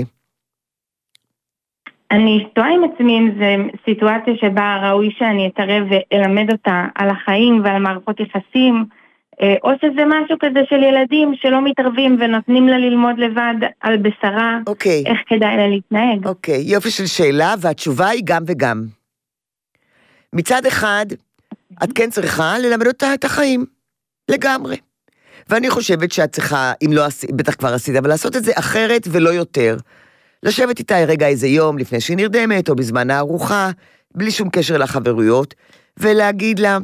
אני תוהה עם עצמי אם זה סיטואציה שבה ראוי שאני אתערב ואלמד אותה על החיים ועל מערכות יחסים, או שזה משהו כזה של ילדים שלא מתערבים ונותנים לה ללמוד לבד על בשרה, אוקיי. איך כדאי לה להתנהג. אוקיי, יופי של שאלה, והתשובה היא גם וגם. מצד אחד, את כן צריכה ללמד אותה את החיים, לגמרי. ואני חושבת שאת צריכה, אם לא עשית, בטח כבר עשית, אבל לעשות את זה אחרת ולא יותר. לשבת איתה רגע איזה יום לפני שהיא נרדמת, או בזמן הארוחה, בלי שום קשר לחברויות, ולהגיד לה,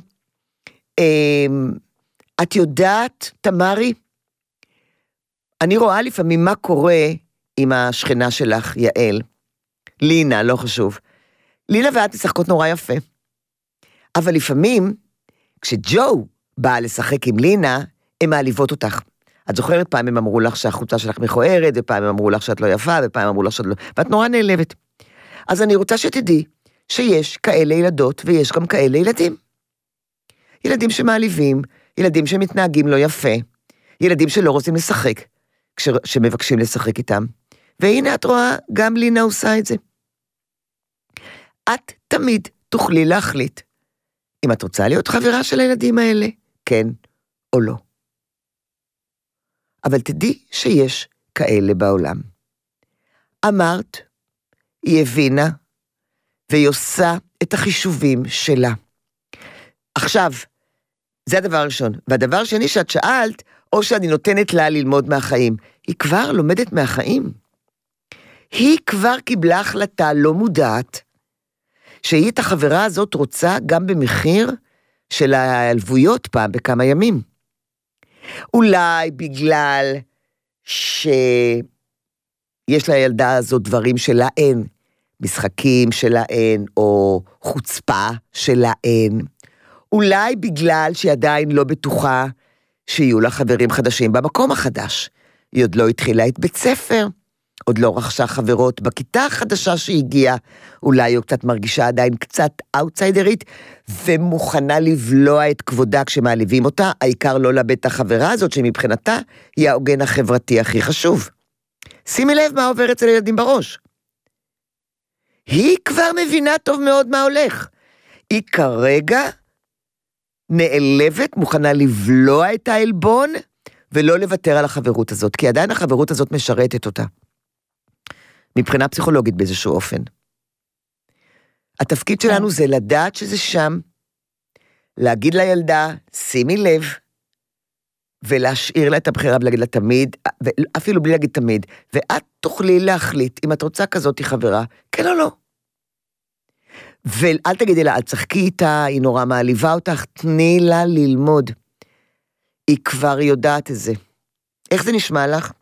את יודעת, תמרי, אני רואה לפעמים מה קורה עם השכנה שלך, יעל, לינה, לא חשוב. לינה ואת משחקות נורא יפה. אבל לפעמים, כשג'ו באה לשחק עם לינה, הן מעליבות אותך. את זוכרת, פעם הם אמרו לך שהחולצה שלך מכוערת, ופעם הם אמרו לך שאת לא יפה, ופעם אמרו לך שאת לא... ואת נורא נעלבת. אז אני רוצה שתדעי שיש כאלה ילדות, ויש גם כאלה ילדים. ילדים שמעליבים, ילדים שמתנהגים לא יפה, ילדים שלא רוצים לשחק, כשמבקשים לשחק איתם. והנה את רואה, גם לינה עושה את זה. את תמיד תוכלי להחליט, אם את רוצה להיות חברה של הילדים האלה, כן או לא. אבל תדעי שיש כאלה בעולם. אמרת, היא הבינה, והיא עושה את החישובים שלה. עכשיו, זה הדבר הראשון. והדבר השני שאת שאלת, או שאני נותנת לה ללמוד מהחיים. היא כבר לומדת מהחיים. היא כבר קיבלה החלטה לא מודעת, שהיא את החברה הזאת רוצה גם במחיר של ההלוויות פעם בכמה ימים. אולי בגלל שיש לילדה הזאת דברים שלה אין, משחקים שלה אין, או חוצפה שלה אין. אולי בגלל שהיא עדיין לא בטוחה שיהיו לה חברים חדשים במקום החדש. היא עוד לא התחילה את בית ספר, עוד לא רכשה חברות בכיתה החדשה שהגיעה, אולי היא קצת מרגישה עדיין קצת אאוטסיידרית, ומוכנה לבלוע את כבודה כשמעליבים אותה, העיקר לא לאבד את החברה הזאת, שמבחינתה היא העוגן החברתי הכי חשוב. שימי לב מה עובר אצל ילדים בראש. היא כבר מבינה טוב מאוד מה הולך. היא כרגע נעלבת, מוכנה לבלוע את העלבון, ולא לוותר על החברות הזאת, כי עדיין החברות הזאת משרתת אותה. מבחינה פסיכולוגית באיזשהו אופן. התפקיד שלנו זה לדעת שזה שם, להגיד לילדה, שימי לב, ולהשאיר לה את הבחירה ולהגיד לה תמיד, אפילו בלי להגיד תמיד, ואת תוכלי להחליט, אם את רוצה כזאת היא חברה, כן או לא. ואל תגידי לה, אל תשחקי איתה, היא נורא מעליבה אותך, תני לה ללמוד. היא כבר יודעת את זה. איך זה נשמע לך?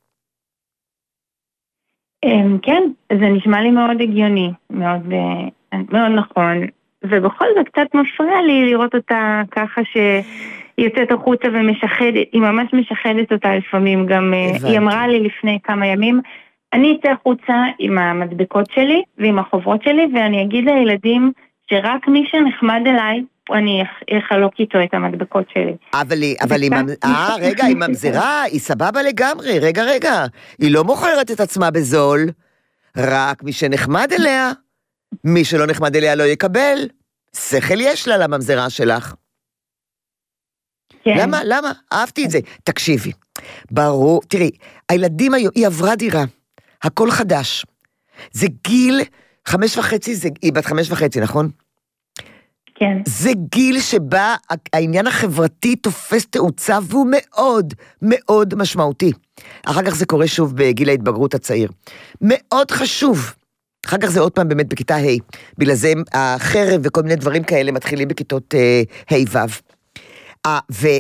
כן, זה נשמע לי מאוד הגיוני, מאוד, מאוד נכון, ובכל זאת קצת מפריע לי לראות אותה ככה שהיא יוצאת החוצה ומשחדת, היא ממש משחדת אותה לפעמים, גם הבנתי. היא אמרה לי לפני כמה ימים, אני אצא החוצה עם המדבקות שלי ועם החוברות שלי, ואני אגיד לילדים שרק מי שנחמד אליי, אני אחלוק איתו את המדבקות שלי. אבל היא, אבל היא, אה, רגע, היא ממזרה, היא סבבה לגמרי, רגע, רגע. היא לא מוכרת את עצמה בזול, רק מי שנחמד אליה, מי שלא נחמד אליה לא יקבל. שכל יש לה לממזרה שלך. כן. למה, למה? אהבתי את זה. תקשיבי, ברור, תראי, הילדים היום, היא עברה דירה, הכל חדש. זה גיל חמש וחצי, זה, היא בת חמש וחצי, נכון? כן. זה גיל שבה העניין החברתי תופס תאוצה, והוא מאוד מאוד משמעותי. אחר כך זה קורה שוב בגיל ההתבגרות הצעיר. מאוד חשוב. אחר כך זה עוד פעם באמת בכיתה ה'. בגלל זה החרב וכל מיני דברים כאלה מתחילים בכיתות ה' ו'.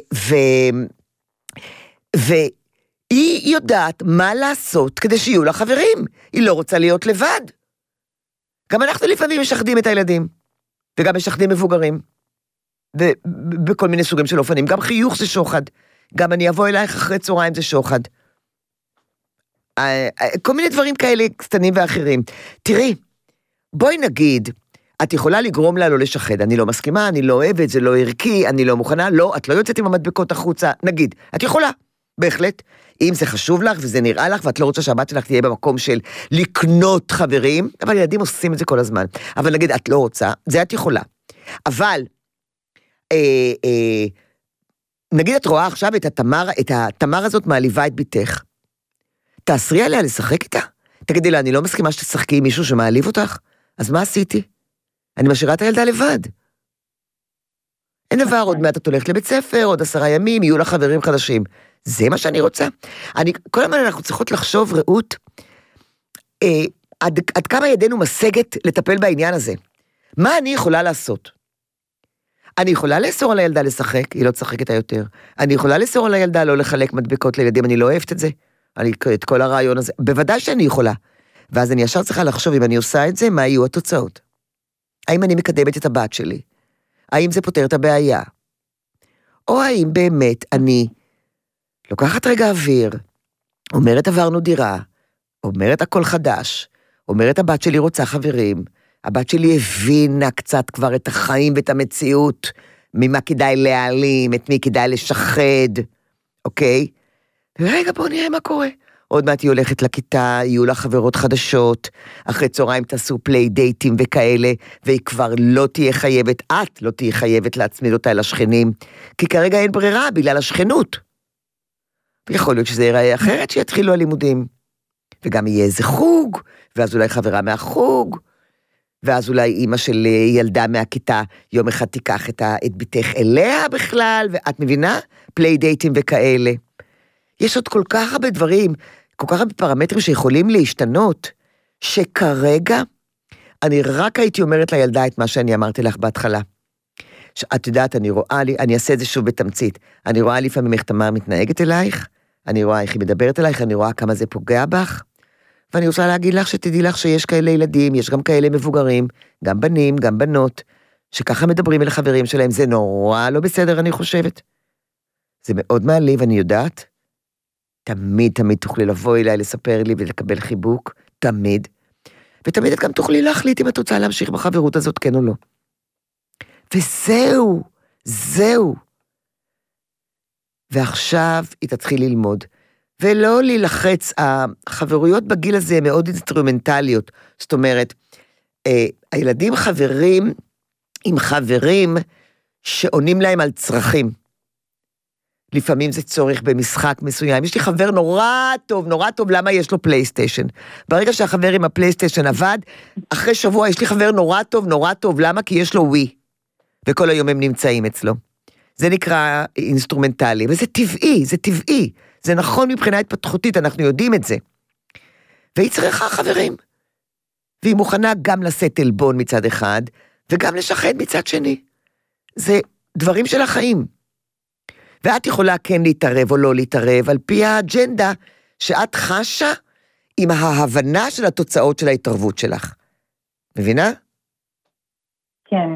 והיא יודעת מה לעשות כדי שיהיו לה חברים. היא לא רוצה להיות לבד. גם אנחנו לפעמים משחדים את הילדים. וגם משחדים מבוגרים, ובכל מיני סוגים של אופנים, גם חיוך זה שוחד, גם אני אבוא אלייך אחרי צהריים זה שוחד, כל מיני דברים כאלה קטנים ואחרים. תראי, בואי נגיד, את יכולה לגרום לה לא לשחד, אני לא מסכימה, אני לא אוהבת, זה לא ערכי, אני לא מוכנה, לא, את לא יוצאת עם המדבקות החוצה, נגיד, את יכולה, בהחלט, אם זה חשוב לך וזה נראה לך, ואת לא רוצה שהבת שלך תהיה במקום של לקנות חברים, אבל ילדים עושים את זה כל הזמן. אבל נגיד, את לא רוצה, זה את יכולה. אבל, אה, אה, נגיד את רואה עכשיו את התמר, את התמר הזאת מעליבה את ביתך. תאסרי עליה לשחק איתה? תגידי לה, אני לא מסכימה שתשחקי עם מישהו שמעליב אותך? אז מה עשיתי? אני משאירה את הילדה לבד. אין דבר, עוד מעט את הולכת לבית ספר, עוד עשרה ימים, יהיו לה חברים חדשים. זה מה שאני רוצה. אני, כל הזמן אנחנו צריכות לחשוב, ראות, אה, עד, עד כמה ידינו משגת לטפל בעניין הזה. מה אני יכולה לעשות? אני יכולה לאסור על הילדה לשחק, היא לא תשחק איתה יותר. אני יכולה לאסור על הילדה לא לחלק מדבקות לילדים, אני לא אוהבת את זה. אני, את כל הרעיון הזה. בוודאי שאני יכולה. ואז אני ישר צריכה לחשוב, אם אני עושה את זה, מה יהיו התוצאות? האם אני מקדמת את הבת שלי? האם זה פותר את הבעיה? או האם באמת אני לוקחת רגע אוויר, אומרת עברנו דירה, אומרת הכל חדש, אומרת הבת שלי רוצה חברים, הבת שלי הבינה קצת כבר את החיים ואת המציאות, ממה כדאי להעלים, את מי כדאי לשחד, אוקיי? ורגע בואו נראה מה קורה. עוד מעט היא הולכת לכיתה, יהיו לה חברות חדשות, אחרי צהריים תעשו פליי דייטים וכאלה, והיא כבר לא תהיה חייבת, את לא תהיה חייבת להצמיד אותה אל השכנים, כי כרגע אין ברירה בגלל השכנות. ויכול להיות שזה ייראה אחרת שיתחילו הלימודים, וגם יהיה איזה חוג, ואז אולי חברה מהחוג, ואז אולי אימא של ילדה מהכיתה, יום אחד תיקח את, ה, את ביתך אליה בכלל, ואת מבינה? פליי דייטים וכאלה. יש עוד כל כך הרבה דברים, כל כך הרבה פרמטרים שיכולים להשתנות, שכרגע, אני רק הייתי אומרת לילדה את מה שאני אמרתי לך בהתחלה. שאת יודעת, אני רואה לי, אני אעשה את זה שוב בתמצית, אני רואה לפעמים איך תמר מתנהגת אלייך, אני רואה איך היא מדברת אלייך, אני רואה כמה זה פוגע בך, ואני רוצה להגיד לך שתדעי לך שיש כאלה ילדים, יש גם כאלה מבוגרים, גם בנים, גם בנות, שככה מדברים אל חברים שלהם, זה נורא לא בסדר, אני חושבת. זה מאוד מעליב, אני יודעת. תמיד, תמיד תוכלי לבוא אליי, לספר לי ולקבל חיבוק, תמיד. ותמיד את גם תוכלי להחליט אם את רוצה להמשיך בחברות הזאת, כן או לא. וזהו, זהו. ועכשיו היא תתחיל ללמוד. ולא להילחץ, החברויות בגיל הזה הן מאוד אינסטרומנטליות, זאת אומרת, אה, הילדים חברים עם חברים שעונים להם על צרכים. לפעמים זה צורך במשחק מסוים, יש לי חבר נורא טוב, נורא טוב, למה יש לו פלייסטיישן? ברגע שהחבר עם הפלייסטיישן עבד, אחרי שבוע יש לי חבר נורא טוב, נורא טוב, למה? כי יש לו ווי, וכל היום הם נמצאים אצלו. זה נקרא אינסטרומנטלי, וזה טבעי, זה טבעי. זה נכון מבחינה התפתחותית, אנחנו יודעים את זה. והיא צריכה חברים. והיא מוכנה גם לשאת אלבון מצד אחד, וגם לשחד מצד שני. זה דברים של החיים. ואת יכולה כן להתערב או לא להתערב, על פי האג'נדה שאת חשה עם ההבנה של התוצאות של ההתערבות שלך. מבינה? כן.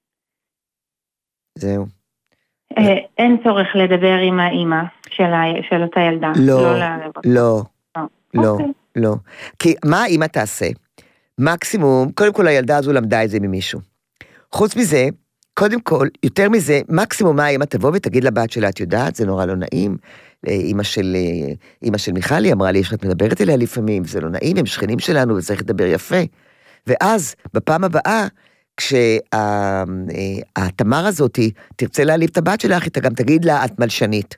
זהו. אין צורך לדבר עם האמא של אותה ילדה. לא, לא, לא, לא. כי מה האמא תעשה? מקסימום, קודם כל הילדה הזו למדה את זה ממישהו. חוץ מזה, קודם כל, יותר מזה, מקסימום מה האמא תבוא ותגיד לבת שלה, את יודעת, זה נורא לא נעים. אמא של, אמא של מיכלי אמרה לי, שאת מדברת אליה לפעמים, זה לא נעים, הם שכנים שלנו וצריך לדבר יפה. ואז, בפעם הבאה, כשהתמר הזאת תרצה להעליב את הבת שלך, אתה גם תגיד לה, את מלשנית.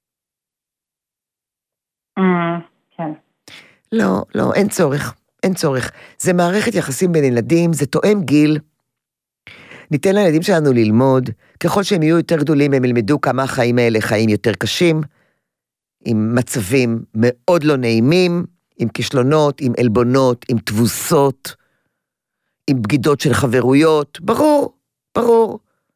כן. לא, לא, אין צורך, אין צורך. זה מערכת יחסים בין ילדים, זה תואם גיל. ניתן לילדים שלנו ללמוד, ככל שהם יהיו יותר גדולים, הם ילמדו כמה החיים האלה חיים יותר קשים, עם מצבים מאוד לא נעימים, עם כישלונות, עם אלבונות, עם תבוסות, עם בגידות של חברויות, ברור, ברור.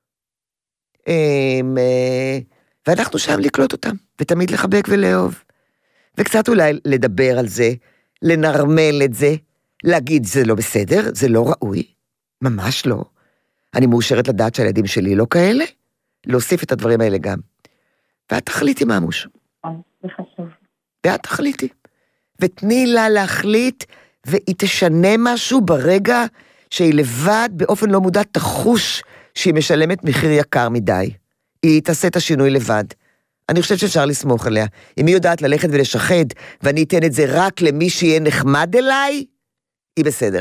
ואנחנו שם לקלוט אותם, ותמיד לחבק ולאהוב. וקצת אולי לדבר על זה, לנרמל את זה, להגיד זה לא בסדר, זה לא ראוי, ממש לא. אני מאושרת לדעת שהילדים שלי לא כאלה, להוסיף את הדברים האלה גם. ואת תחליטי ממוש. זה חשוב. ואת תחליטי. ותני לה להחליט, והיא תשנה משהו ברגע שהיא לבד באופן לא מודע תחוש שהיא משלמת מחיר יקר מדי. היא תעשה את השינוי לבד. אני חושבת שאפשר לסמוך עליה. אם היא יודעת ללכת ולשחד, ואני אתן את זה רק למי שיהיה נחמד אליי, היא בסדר.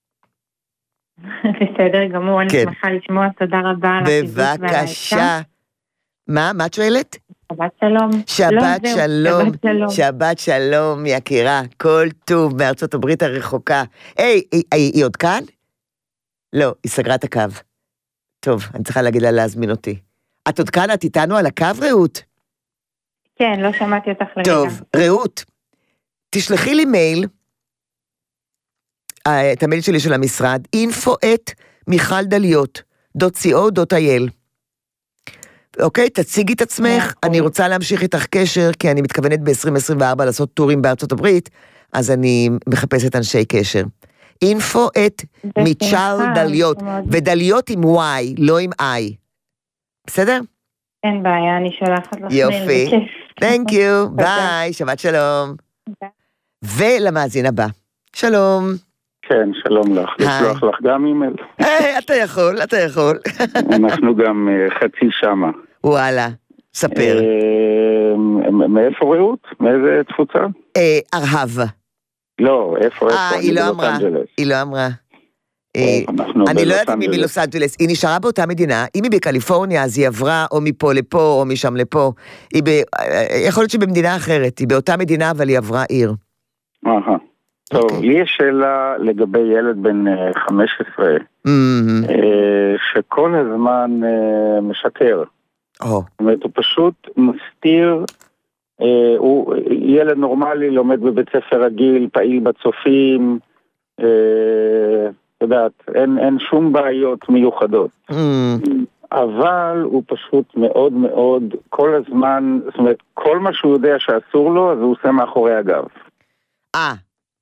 בסדר גמור, אני שמחה לשמוע, תודה רבה. בבקשה. מה, מה את שואלת? שבת שלום. שבת שלום, שבת שלום, יקירה, כל טוב מארצות הברית הרחוקה. היי, היא עוד כאן? לא, היא סגרה את הקו. טוב, אני צריכה להגיד לה להזמין אותי. את עוד כאן, את איתנו על הקו, רעות? כן, לא שמעתי אותך לרגע. טוב, רעות, תשלחי לי מייל, את המייל שלי של המשרד, info at מיכל דליות דוט סי או דוט איי אל. אוקיי, תציגי את עצמך, אני רוצה להמשיך איתך קשר, כי אני מתכוונת ב-עשרים עשרים וארבע לעשות טורים בארצות הברית, אז אני מחפשת אנשי קשר. info at מיכל דליות, ודליות עם Y, לא עם I. בסדר? אין בעיה, אני שולחת לך. יופי. Thank you, ביי, שבת שלום. ולמאזין הבא. שלום. כן, שלום לך. לשלוח לך גם אימייל. אתה יכול, אתה יכול. אנחנו גם חצי שמה. וואלה, ספר. מאיפה רעות? מאיזה תפוצה? ארהב. לא, איפה, איפה? אה, היא לא אמרה. היא לא אמרה. אני לא יודעת אם היא מלוס אנג'לס, היא נשארה באותה מדינה, אם היא בקליפורניה, אז היא עברה או מפה לפה, או משם לפה, יכול להיות שבמדינה אחרת, היא באותה מדינה, אבל היא עברה עיר. אהה. טוב, לי יש שאלה לגבי ילד בן חמש עשרה, שכל הזמן משקר. זאת אומרת, הוא פשוט מסתיר, הוא ילד נורמלי, לומד בבית ספר רגיל, פעיל בצופים, אתה יודעת, אין שום בעיות מיוחדות. אבל הוא פשוט מאוד מאוד, כל הזמן, זאת אומרת, כל מה שהוא יודע שאסור לו, אז הוא עושה מאחורי הגב. אה.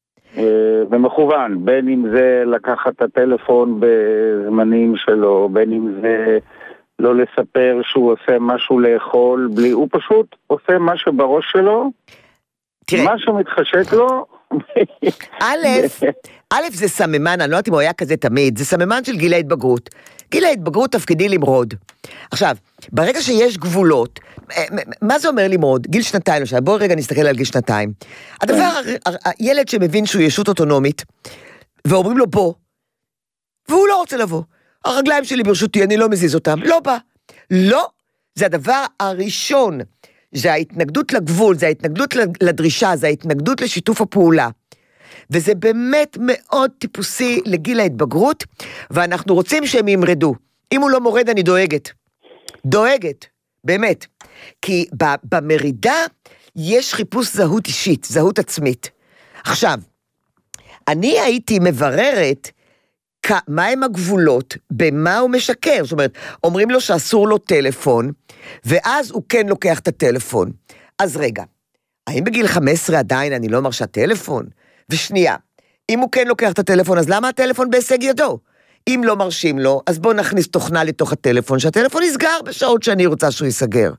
ומכוון, בין אם זה לקחת את הטלפון בזמנים שלו, בין אם זה לא לספר שהוא עושה משהו לאכול, בלי, הוא פשוט עושה משהו בראש שלו, תראה. מה שמתחשק לו. א', א' זה סממן, אני לא יודעת אם הוא היה כזה תמיד, זה סממן של גיל ההתבגרות. גיל ההתבגרות תפקידי למרוד. עכשיו, ברגע שיש גבולות, מה זה אומר למרוד? גיל שנתיים, עכשיו, בואו רגע נסתכל על גיל שנתיים. הדבר, הילד שמבין שהוא ישות אוטונומית, ואומרים לו בוא, והוא לא רוצה לבוא. הרגליים שלי ברשותי, אני לא מזיז אותם, לא בא. לא, זה הדבר הראשון, זה ההתנגדות לגבול, זה ההתנגדות לדרישה, זה ההתנגדות לשיתוף הפעולה. וזה באמת מאוד טיפוסי לגיל ההתבגרות, ואנחנו רוצים שהם ימרדו. אם הוא לא מורד, אני דואגת. דואגת, באמת. כי במרידה יש חיפוש זהות אישית, זהות עצמית. עכשיו, אני הייתי מבררת מה הם הגבולות, במה הוא משקר. זאת אומרת, אומרים לו שאסור לו טלפון, ואז הוא כן לוקח את הטלפון. אז רגע, האם בגיל חמש עשרה עדיין אני לא מרשה טלפון? ושנייה, אם הוא כן לוקח את הטלפון, אז למה הטלפון בהישג ידו? אם לא מרשים לו, אז בוא נכניס תוכנה לתוך הטלפון, שהטלפון יסגר בשעות שאני רוצה שהוא יסגר.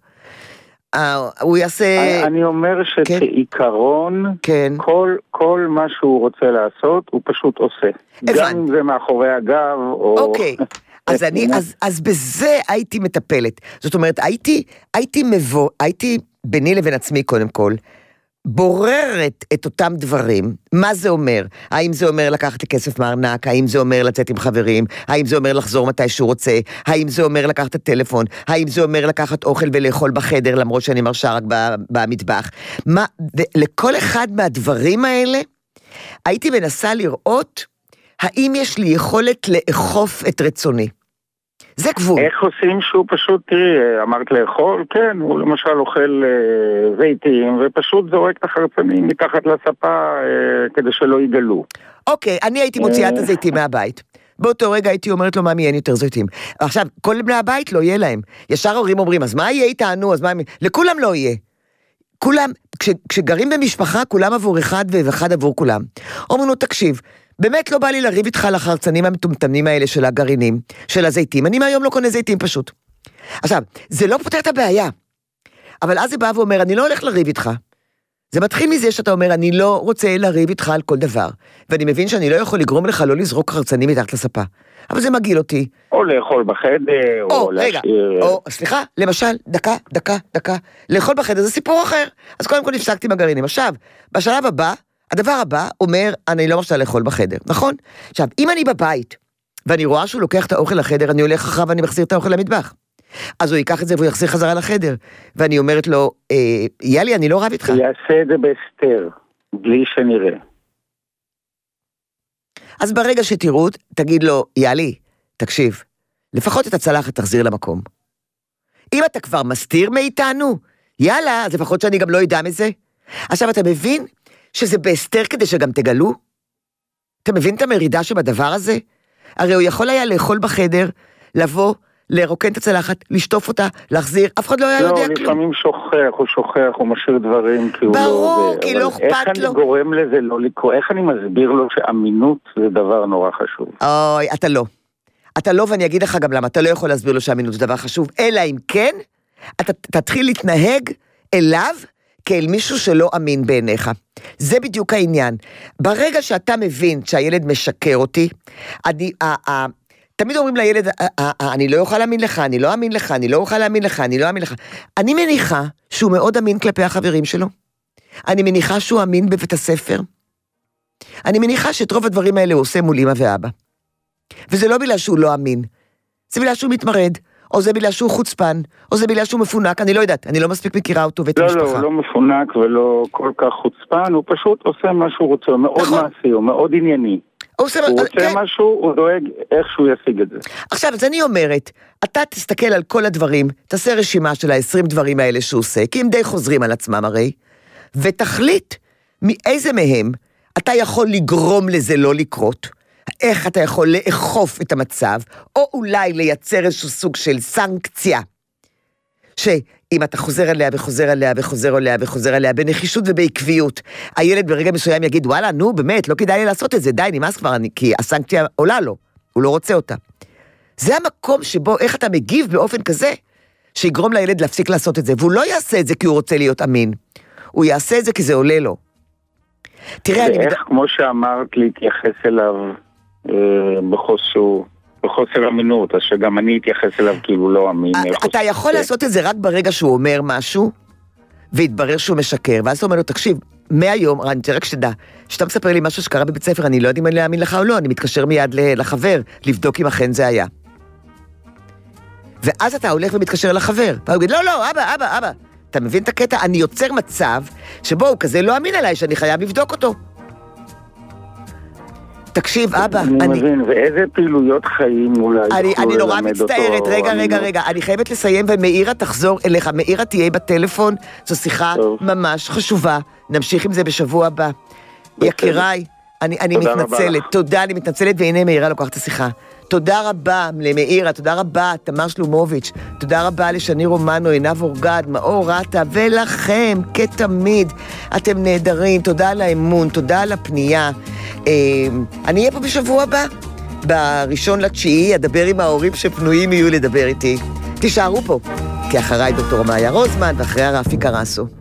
הוא יעשה... אני אומר שכעיקרון, כן. כל, כל מה שהוא רוצה לעשות, הוא פשוט עושה. הבנ. גם אם זה מאחורי הגב, או... אוקיי. אז אני, אז, אז בזה הייתי מטפלת. זאת אומרת, הייתי, הייתי מבוא, הייתי ביני לבין עצמי קודם כל, בוררת את אותם דברים, מה זה אומר? האם זה אומר לקחת לי כסף מארנק? האם זה אומר לצאת עם חברים? האם זה אומר לחזור מתי שהוא רוצה? האם זה אומר לקחת את הטלפון? האם זה אומר לקחת אוכל ולאכול בחדר, למרות שאני מרשה רק במטבח? מה, לכל אחד מהדברים האלה, הייתי מנסה לראות, האם יש לי יכולת לאכוף את רצוני? זה גבול. איך עושים שהוא פשוט, תראי, אמרת לאכול, כן, הוא למשל אוכל אה, זיתים, ופשוט זורק את החרצנים מתחת לספה, אה, כדי שלא יגלו. אוקיי, אני הייתי מוציאה את הזיתים מהבית. באותו רגע הייתי אומרת לו, ממי, אין יותר זיתים. עכשיו, כל בני הבית לא יהיה להם. ישר הורים אומרים, אז מה יהיה איתנו? אז מה... לכולם לא יהיה. כולם, כש, כשגרים במשפחה, כולם עבור אחד ואחד עבור כולם. אומרים לו, תקשיב, באמת לא בא לי לריב איתך על החרצנים המטומטמים האלה של הגרעינים, של הזיתים. אני מהיום לא קונה זיתים פשוט. עכשיו, זה לא פותר את הבעיה. אבל אז זה בא ואומר, אני לא הולך לריב איתך. זה מתחיל מזה שאתה אומר, אני לא רוצה לריב איתך על כל דבר. ואני מבין שאני לא יכול לגרום לך לא לזרוק חרצנים מתחת לספה. אבל זה מגיל אותי. או לאכול בחדר, או, או רגע, להשאיר... או, סליחה, למשל, דקה, דקה, דקה. לאכול בחדר זה סיפור אחר. אז קודם כל הפסקתי עם הגרעינים. עכשיו, בשלב הבא, הדבר הבא אומר, אני לא מרשה לאכול בחדר, נכון? עכשיו, אם אני בבית, ואני רואה שהוא לוקח את האוכל לחדר, אני הולך אחריו ואני מחזיר את האוכל למטבח. אז הוא ייקח את זה והוא יחזיר חזרה לחדר. ואני אומרת לו, אה, יאלי, אני לא רב איתך. יעשה את זה בהסתר, בלי שנראה. אז ברגע שתראו, תגיד לו, יאלי, תקשיב, לפחות את הצלחת תחזיר למקום. אם אתה כבר מסתיר מאיתנו, יאללה, אז לפחות שאני גם לא ידע מזה. עכשיו, אתה מבין שזה בהסתר כדי שגם תגלו? אתה מבין את המרידה שבדבר הזה? הרי הוא יכול היה לאכול בחדר, לבוא, לרוקן את הצלחת, לשטוף אותה, להחזיר, אף אחד לא היה יודע כלום. לא, לפעמים שוכח, הוא שוכח, הוא משאיר דברים, כי הוא לא... ברור, כי לא אכפת לו. איך אני גורם לזה לא לקרוא? איך אני מסביר לו שאמינות זה דבר נורא חשוב? אוי, אתה לא. אתה לא, ואני אגיד לך גם למה, אתה לא יכול להסביר לו שאמינות זה דבר חשוב, אלא אם כן, אתה תתחיל להתנהג אליו, כאל מישהו שלא אמין בעיניך. זה בדיוק העניין. ברגע שאתה מבין שהילד משקר אותי, אני, ה, ה, תמיד אומרים לילד, אני לא אוכל להאמין לך, אני לא אמין לך, אני לא אוכל להאמין לך, אני לא אמין לך. אני מניחה שהוא מאוד אמין כלפי החברים שלו. אני מניחה שהוא אמין בבית הספר. אני מניחה שאת רוב הדברים האלה הוא עושה מול אמא ואבא. וזה לא בגלל שהוא לא אמין. זה בגלל שהוא מתמרד, או זה בגלל שהוא חוצפן, או זה בגלל שהוא מפונק, אני לא יודעת, אני לא מספיק מכירה אותו ואת לא, המשפחה. לא, הוא לא מפונק ולא כל כך חוצפן, הוא פשוט עושה מה שהוא רוצה, הוא מאוד נכון. מעשי, הוא מאוד ענייני. הוא, עושה, הוא רוצה כן. משהו, הוא דואג איך שהוא ישיג את זה. עכשיו, אז אני אומרת, אתה תסתכל על כל הדברים, תעשה רשימה של ה-עשרים דברים האלה שהוא עושה, כי הם די חוזרים על עצמם הרי, ותחליט מאיזה מהם אתה יכול לגרום לזה לא לקרות, איך אתה יכול לאכוף את המצב, או אולי לייצר איזשהו סוג של סנקציה, שאם אתה חוזר עליה וחוזר עליה וחוזר עליה וחוזר עליה, בנחישות ובעקביות, הילד ברגע מסוים יגיד, וואלה, נו, באמת, לא כדאי לי לעשות את זה, די, נמאס כבר, אני, כי הסנקציה עולה לו, הוא לא רוצה אותה. זה המקום שבו, איך אתה מגיב באופן כזה, שיגרום לילד להפסיק לעשות את זה, והוא לא יעשה את זה כי הוא רוצה להיות אמין, הוא יעשה את זה כי זה עולה לו. תראה, אני... ואיך, כמו שאמרת, להתייחס אליו אה, בחוסר, בחוסר אמינות, אז שגם אני אתייחס אליו כאילו לא אמין. אתה יכול לעשות את זה רק ברגע שהוא אומר משהו, והתברר שהוא משקר, ואז הוא אומר לו, תקשיב, מהיום, אני רק שתדע, שאתה מספר לי משהו שקרה בבית ספר, אני לא יודע אם אני להאמין לך או לא, אני מתקשר מיד לחבר, לבדוק אם אכן זה היה. ואז אתה הולך ומתקשר לחבר, והוא יגיד, לא, לא, אבא, אבא, אבא. אתה מבין את הקטע? אני יוצר מצב שבו הוא כזה לא אמין עליי, שאני חייב לבדוק אותו. תקשיב, אבא, אני... אני מבין, ואיזה פעילויות חיים אולי אני, יוכלו אני נורא ללמד אותו? מצטערת, רגע, אני רגע, לא... רגע, אני חייבת לסיים, ומאירה תחזור אליך, מאירה תהיה בטלפון, זו שיחה טוב. ממש חשובה, נמשיך עם זה בשבוע הבא. יקיריי, אני, אני מתנצלת, תודה, אני מתנצלת, והנה מאירה לוקחת את השיחה. תודה רבה למאירה, תודה רבה, תמר שלומוביץ', תודה רבה לשני רומנו, עינב אורגד, מאור רטה, ולכם, כתמיד, אתם נהדרים, תודה על האמון, תודה על הפנייה. אני אהיה פה בשבוע הבא, בראשון לתשיעי, אדבר עם ההורים שפנויים יהיו לדבר איתי. תישארו פה, כי אחריי דוקטור מאיה רוזמן, ואחריה רפי קרסו.